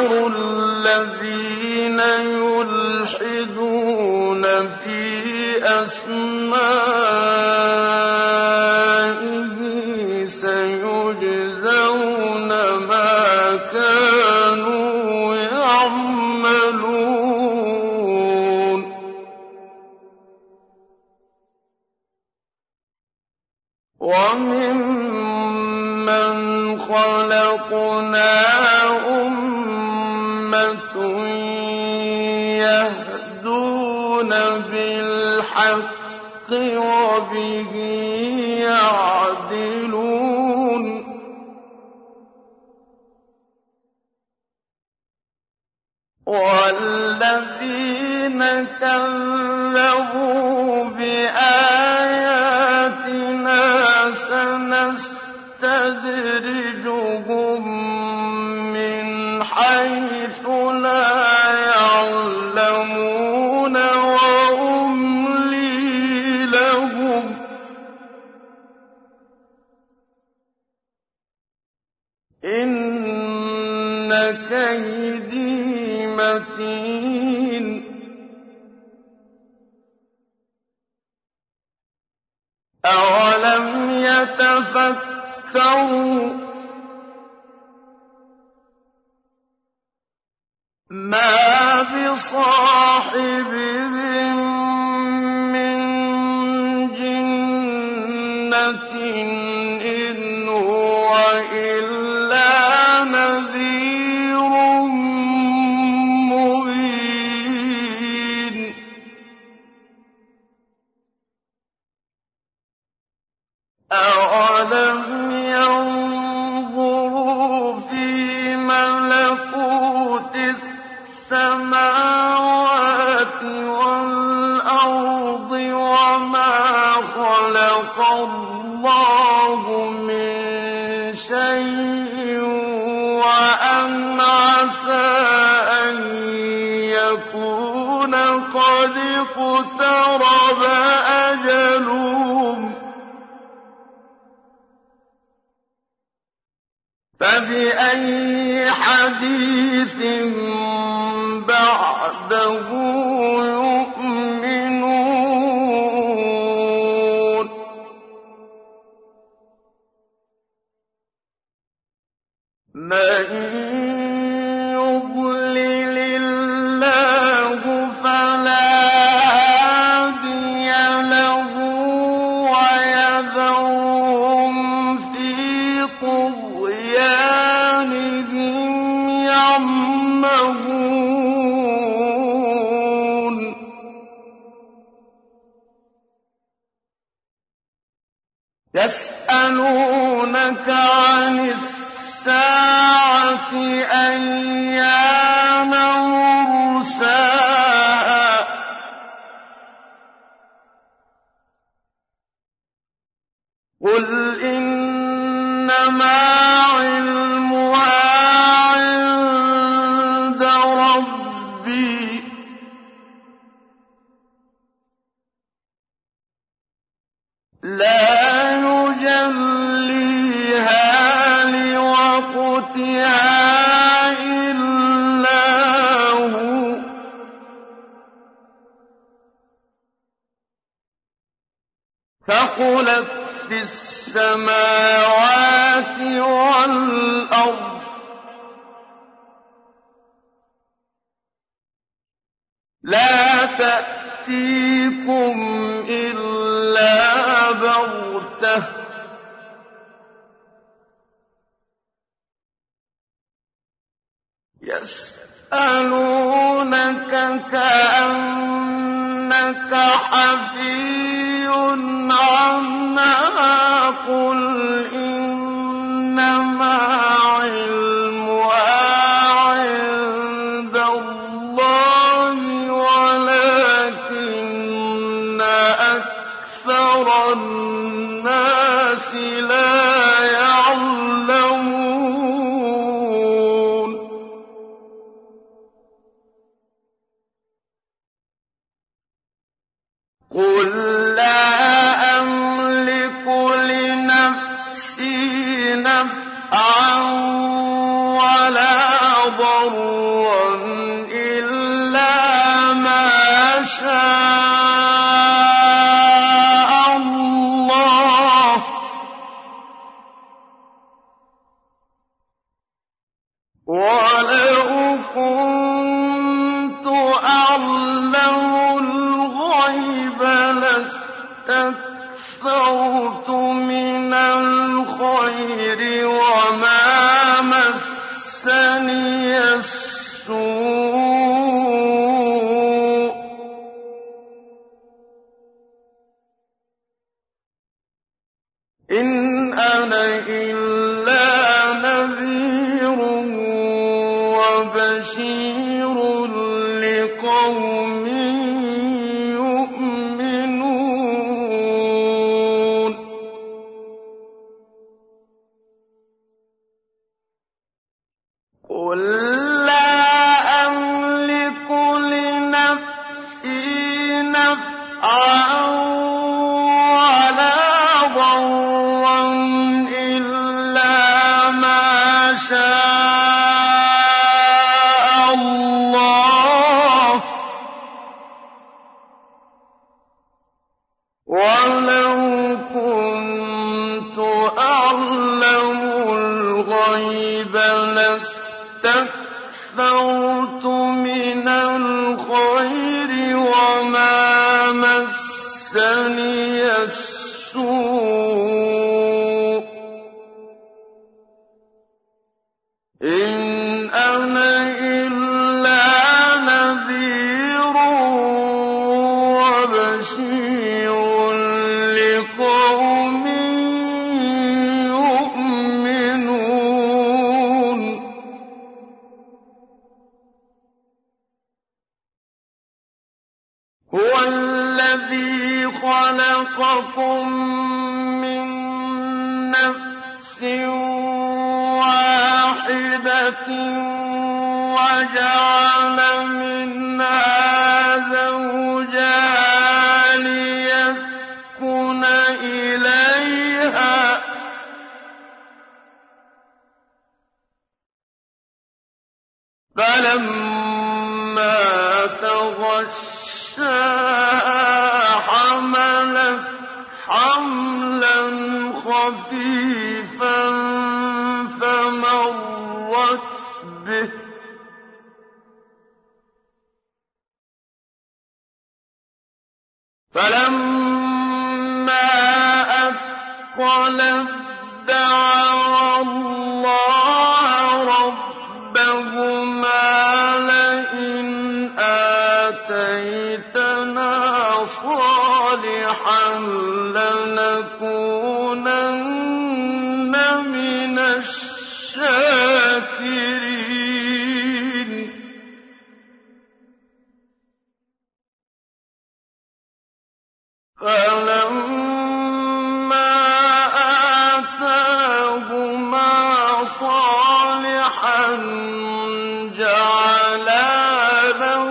وَيَذَرُ الَّذِينَ يُلْحِدُونَ فِي أَسْمَائِهِ سَيُجْزَوْنَ مَا كَانُوا يَعْمَلُونَ وَمِمَّنْ خَلَقْنَا أُمَّةٌ يَهْدُونَ بِالْحَقِّ وَبِهِ يَعْدِلُونَ وَالَّذِينَ كَذَّبُوا بِآيَاتِنَا سَنَسْتَدْرِجُهُم مِّنْ حَيْثُ لَا يَعْلَمُونَ وَأُمْلِي لَهُمْ ۚ إِنَّ كَيْدِي مَتِينٌ أَوَلَمْ يَتَفَكَّرُوا مَا بِصَاحِبِهِم مِّن جِنَّةٍ إِنْ هُوَ إِلَّا نَذِيرٌ مُّبِينٌ أَوَلَمْ يَنظُرُوا فِي مَلَكُوتِ السَّمَاوَاتِ وَالْأَرْضِ وَمَا خَلَقَ اللَّهُ مِن شَيْءٍ وَأَنْ عَسَىٰ أَن يَكُونَ قَدِ اقْتَرَبَ أَجَلُهُمْ ۖ فَبِأَيِّ حَدِيثٍ بَعْدَهُ يُؤْمِنُونَ مَن يُضْلِلِ اللَّهُ فَلَا هَادِيَ لَهُ وَيَذَرُهُمْ فِي طُغْيَانِهِمْ يَعْمَهُونَ يَسْأَلُونَكَ عَنِ السَّاعَةِ أَيَّانَ مُرْسَاهَا ۖ قُلْ إِنَّمَا عِلْمُهَا عِندَ رَبِّي ۖ لَا يُجَلِّيهَا لِوَقْتِهَا إِلَّا هُوَ ۚ ثَقُلَتْ فِي السَّمَاوَاتِ وَالْأَرْضِ ۚ لَا تَأْتِيكُمْ إِلَّا بَغْتَةً ۗ يَسْأَلُونَكَ كَأَنَّكَ حَفِيٌّ عَنْهَا ۖ قُلْ إِنَّمَا عِلْمُهَا عِندَ اللَّهِ وَلَٰكِنَّ أَكْثَرَ النَّاسِ لَا يَعْلَمُونَ قُل لَّا أَمْلِكُ لِنَفْسِي نَفْعًا وَلَا ضَرًّا اسْتَكْثَرْتُ مِنَ الْخَيْرِ وَمَا مَسَّنِيَ السُّوءُ ۚ إِنْ أَنَا إِلَّا نَذِيرٌ وَبَشِيرٌ لِّقَوْمٍ يُؤْمِنُونَ قُل لَّا أَمْلِكُ لِنَفْسِي نَفْعًا وَلَا ضَرًّا إِلَّا مَا شَاءَ اللَّهُ ۗ وَلَوْ كُنتُ أَعْلَمُ الْغَيْبَ لَاسْتَكْثَرْتُ مِنَ الْخَيْرِ وَمَا مَسَّنِيَ السُّوءُ ۚ إِنْ أَنَا إِلَّا نَذِيرٌ وَبَشِيرٌ لِّقَوْمٍ يُؤْمِنُونَ هُوَ الَّذِي خَلَقَكُم مِّن نَّفْسٍ وَاحِدَةٍ وَجَعَلَ مِنْهَا زَوْجَهَا لِيَسْكُنَ إِلَيْهَا ۖ فَلَمَّا تَغَشَّاهَا حَمَلَتْ حَمْلًا خَفِيفًا فَمَرَّتْ بِهِ ۖ فَلَمَّا أَثْقَلَتْ دَعَوَا اللَّهَ رَبَّهُمَا لَئِنْ آتَيْتَنَا صَالِحًا لَّنَكُونَنَّ مِنَ الشَّاكِرِينَ فَلَمَّا آتَاهُمَا صَالِحًا جَعَلَا لَهُ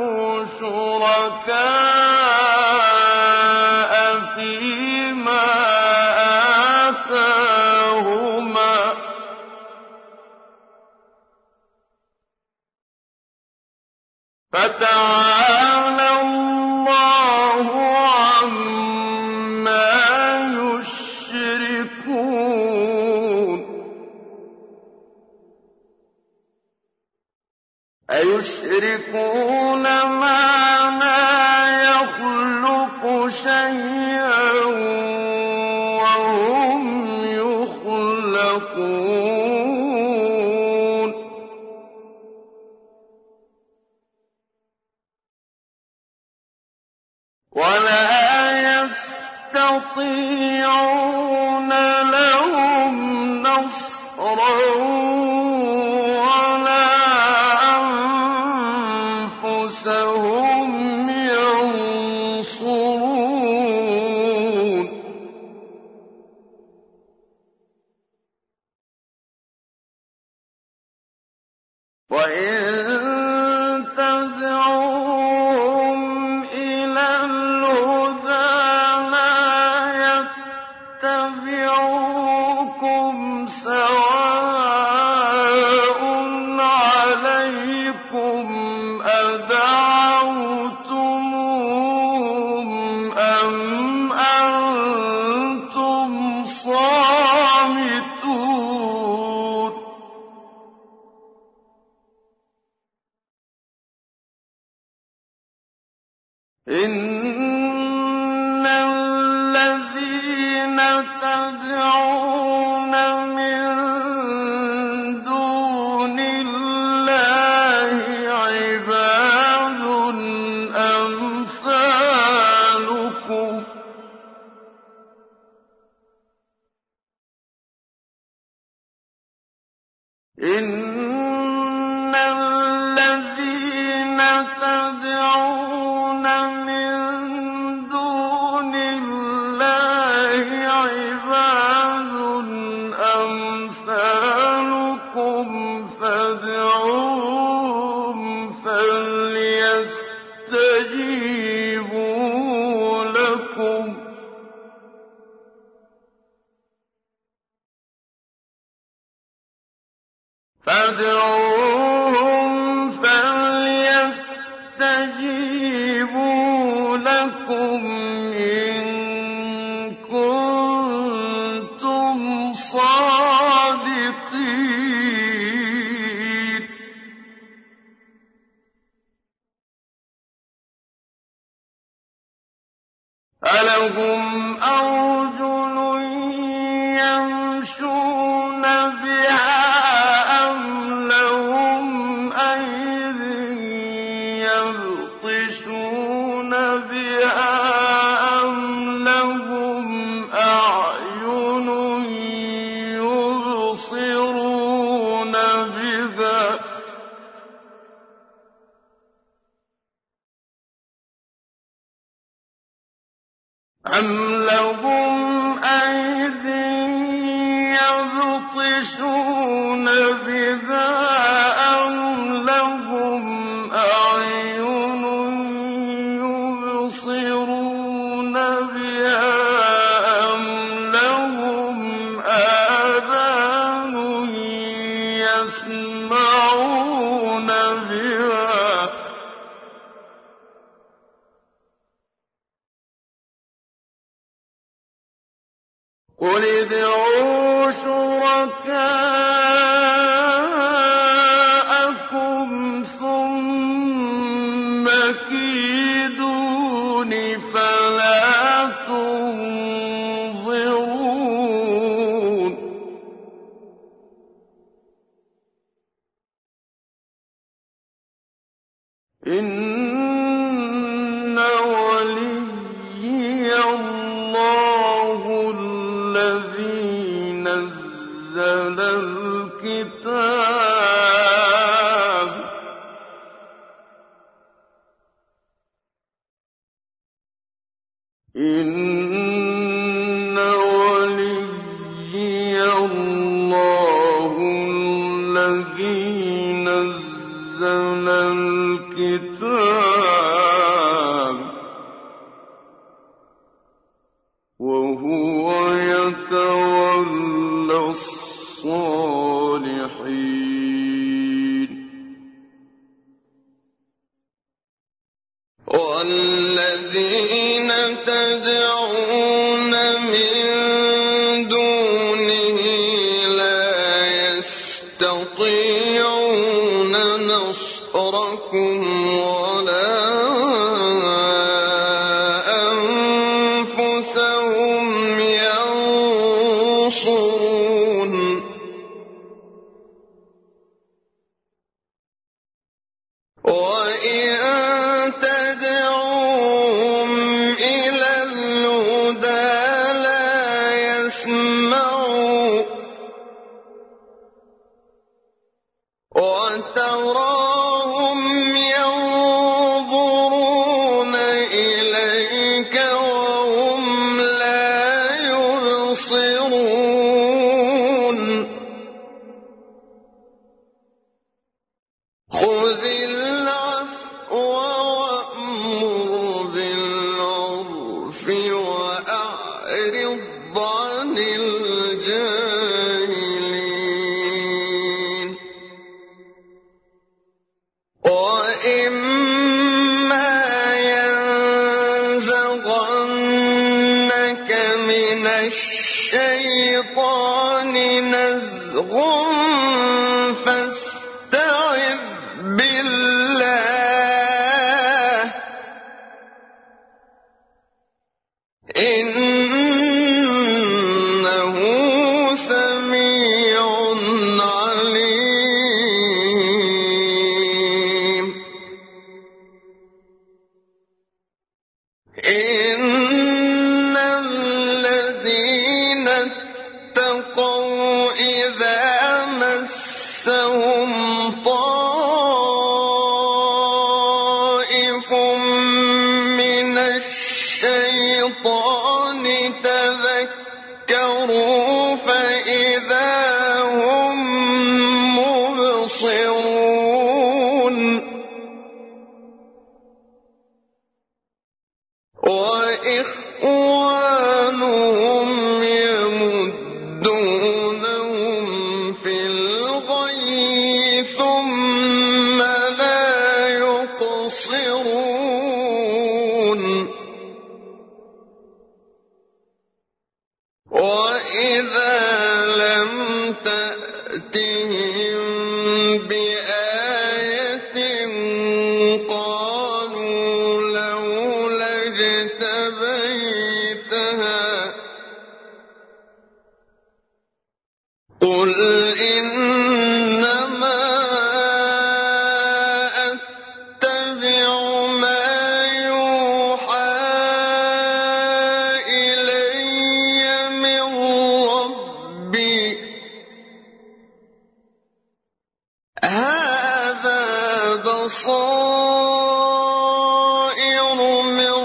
شُرَكَاءَ فِيمَا آتَاهُمَا ۚ فَتَعَالَى اللَّهُ عَمَّا يُشْرِكُونَ أَيُشْرِكُونَ مَا لَا يَخْلُقُ شَيْئًا وَهُمْ يُخْلَقُونَ وَلَا يَسْتَطِيعُونَ لَهُمْ نَصْرًا وَلَا أَنفُسَهُمْ يَنصُرُونَ وَإِن تَدْعُوهُمْ إِلَى الْهُدَىٰ لَا يَتَّبِعُونَ تدعون من دون الله عباد أمثالكم إن الذين تدعون من دون الله عباد أمثالكم فادعوهم فليستجيبوا لكم فادعوهم فليستجيبوا لكم إن كنتم صادقين ألهم أرجل يمشون بها أم لهم أيد يبطشون بها أم لهم أعين يبصرون بها أم لهم آذان يسمعون بها قل ادعوا شركاءكم ثم كيدون فلا تنظرون إن وليي الله الذي نزل الكتاب إن وليي الله الذي نزل الكتاب وهو يتولى الصالحين والذين تدعون من دونه لا يستطيعون نصركم ولا أنفسهم ينصرون وإن تدعوهم إلى الهدى لا يسمعوا وتراهم ينظرون إليك وهم لا يبصرون خذ العفو وأمر بالعرف وأعرض عن الجاهلين وإما ينزغنك من الشيطان نزغ فاستعذ بالله إنه إذا مسهم طائف من الشيطان تذكروا فإذا هم مبصرون وإخوانهم يمدونهم في الغي ثم لا يقصرون وإذا لم تأتهم بآية قالوا لولا اجتبيتها قل إنما أتبع ما يوحى إلي من ربي هذا بصائر من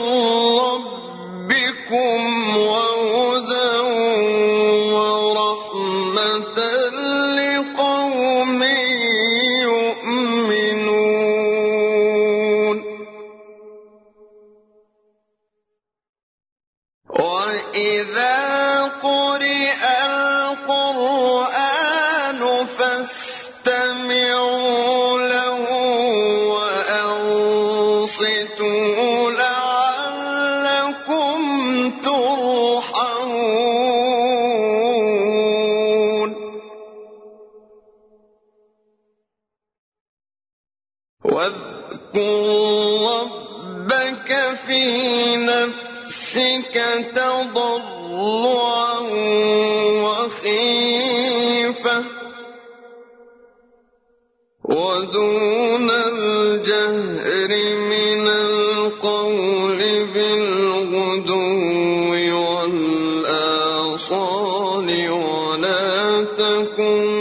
ربكم وهدى ورحمة لقوم يؤمنون وإذا قرئ القرآن فاستمعوا له وأنصتوا لعلكم ترحمون واذكر ربك في نفسك تضرعا وخيفة ودون الجهر من القول بالغدو والآصال ولا تكن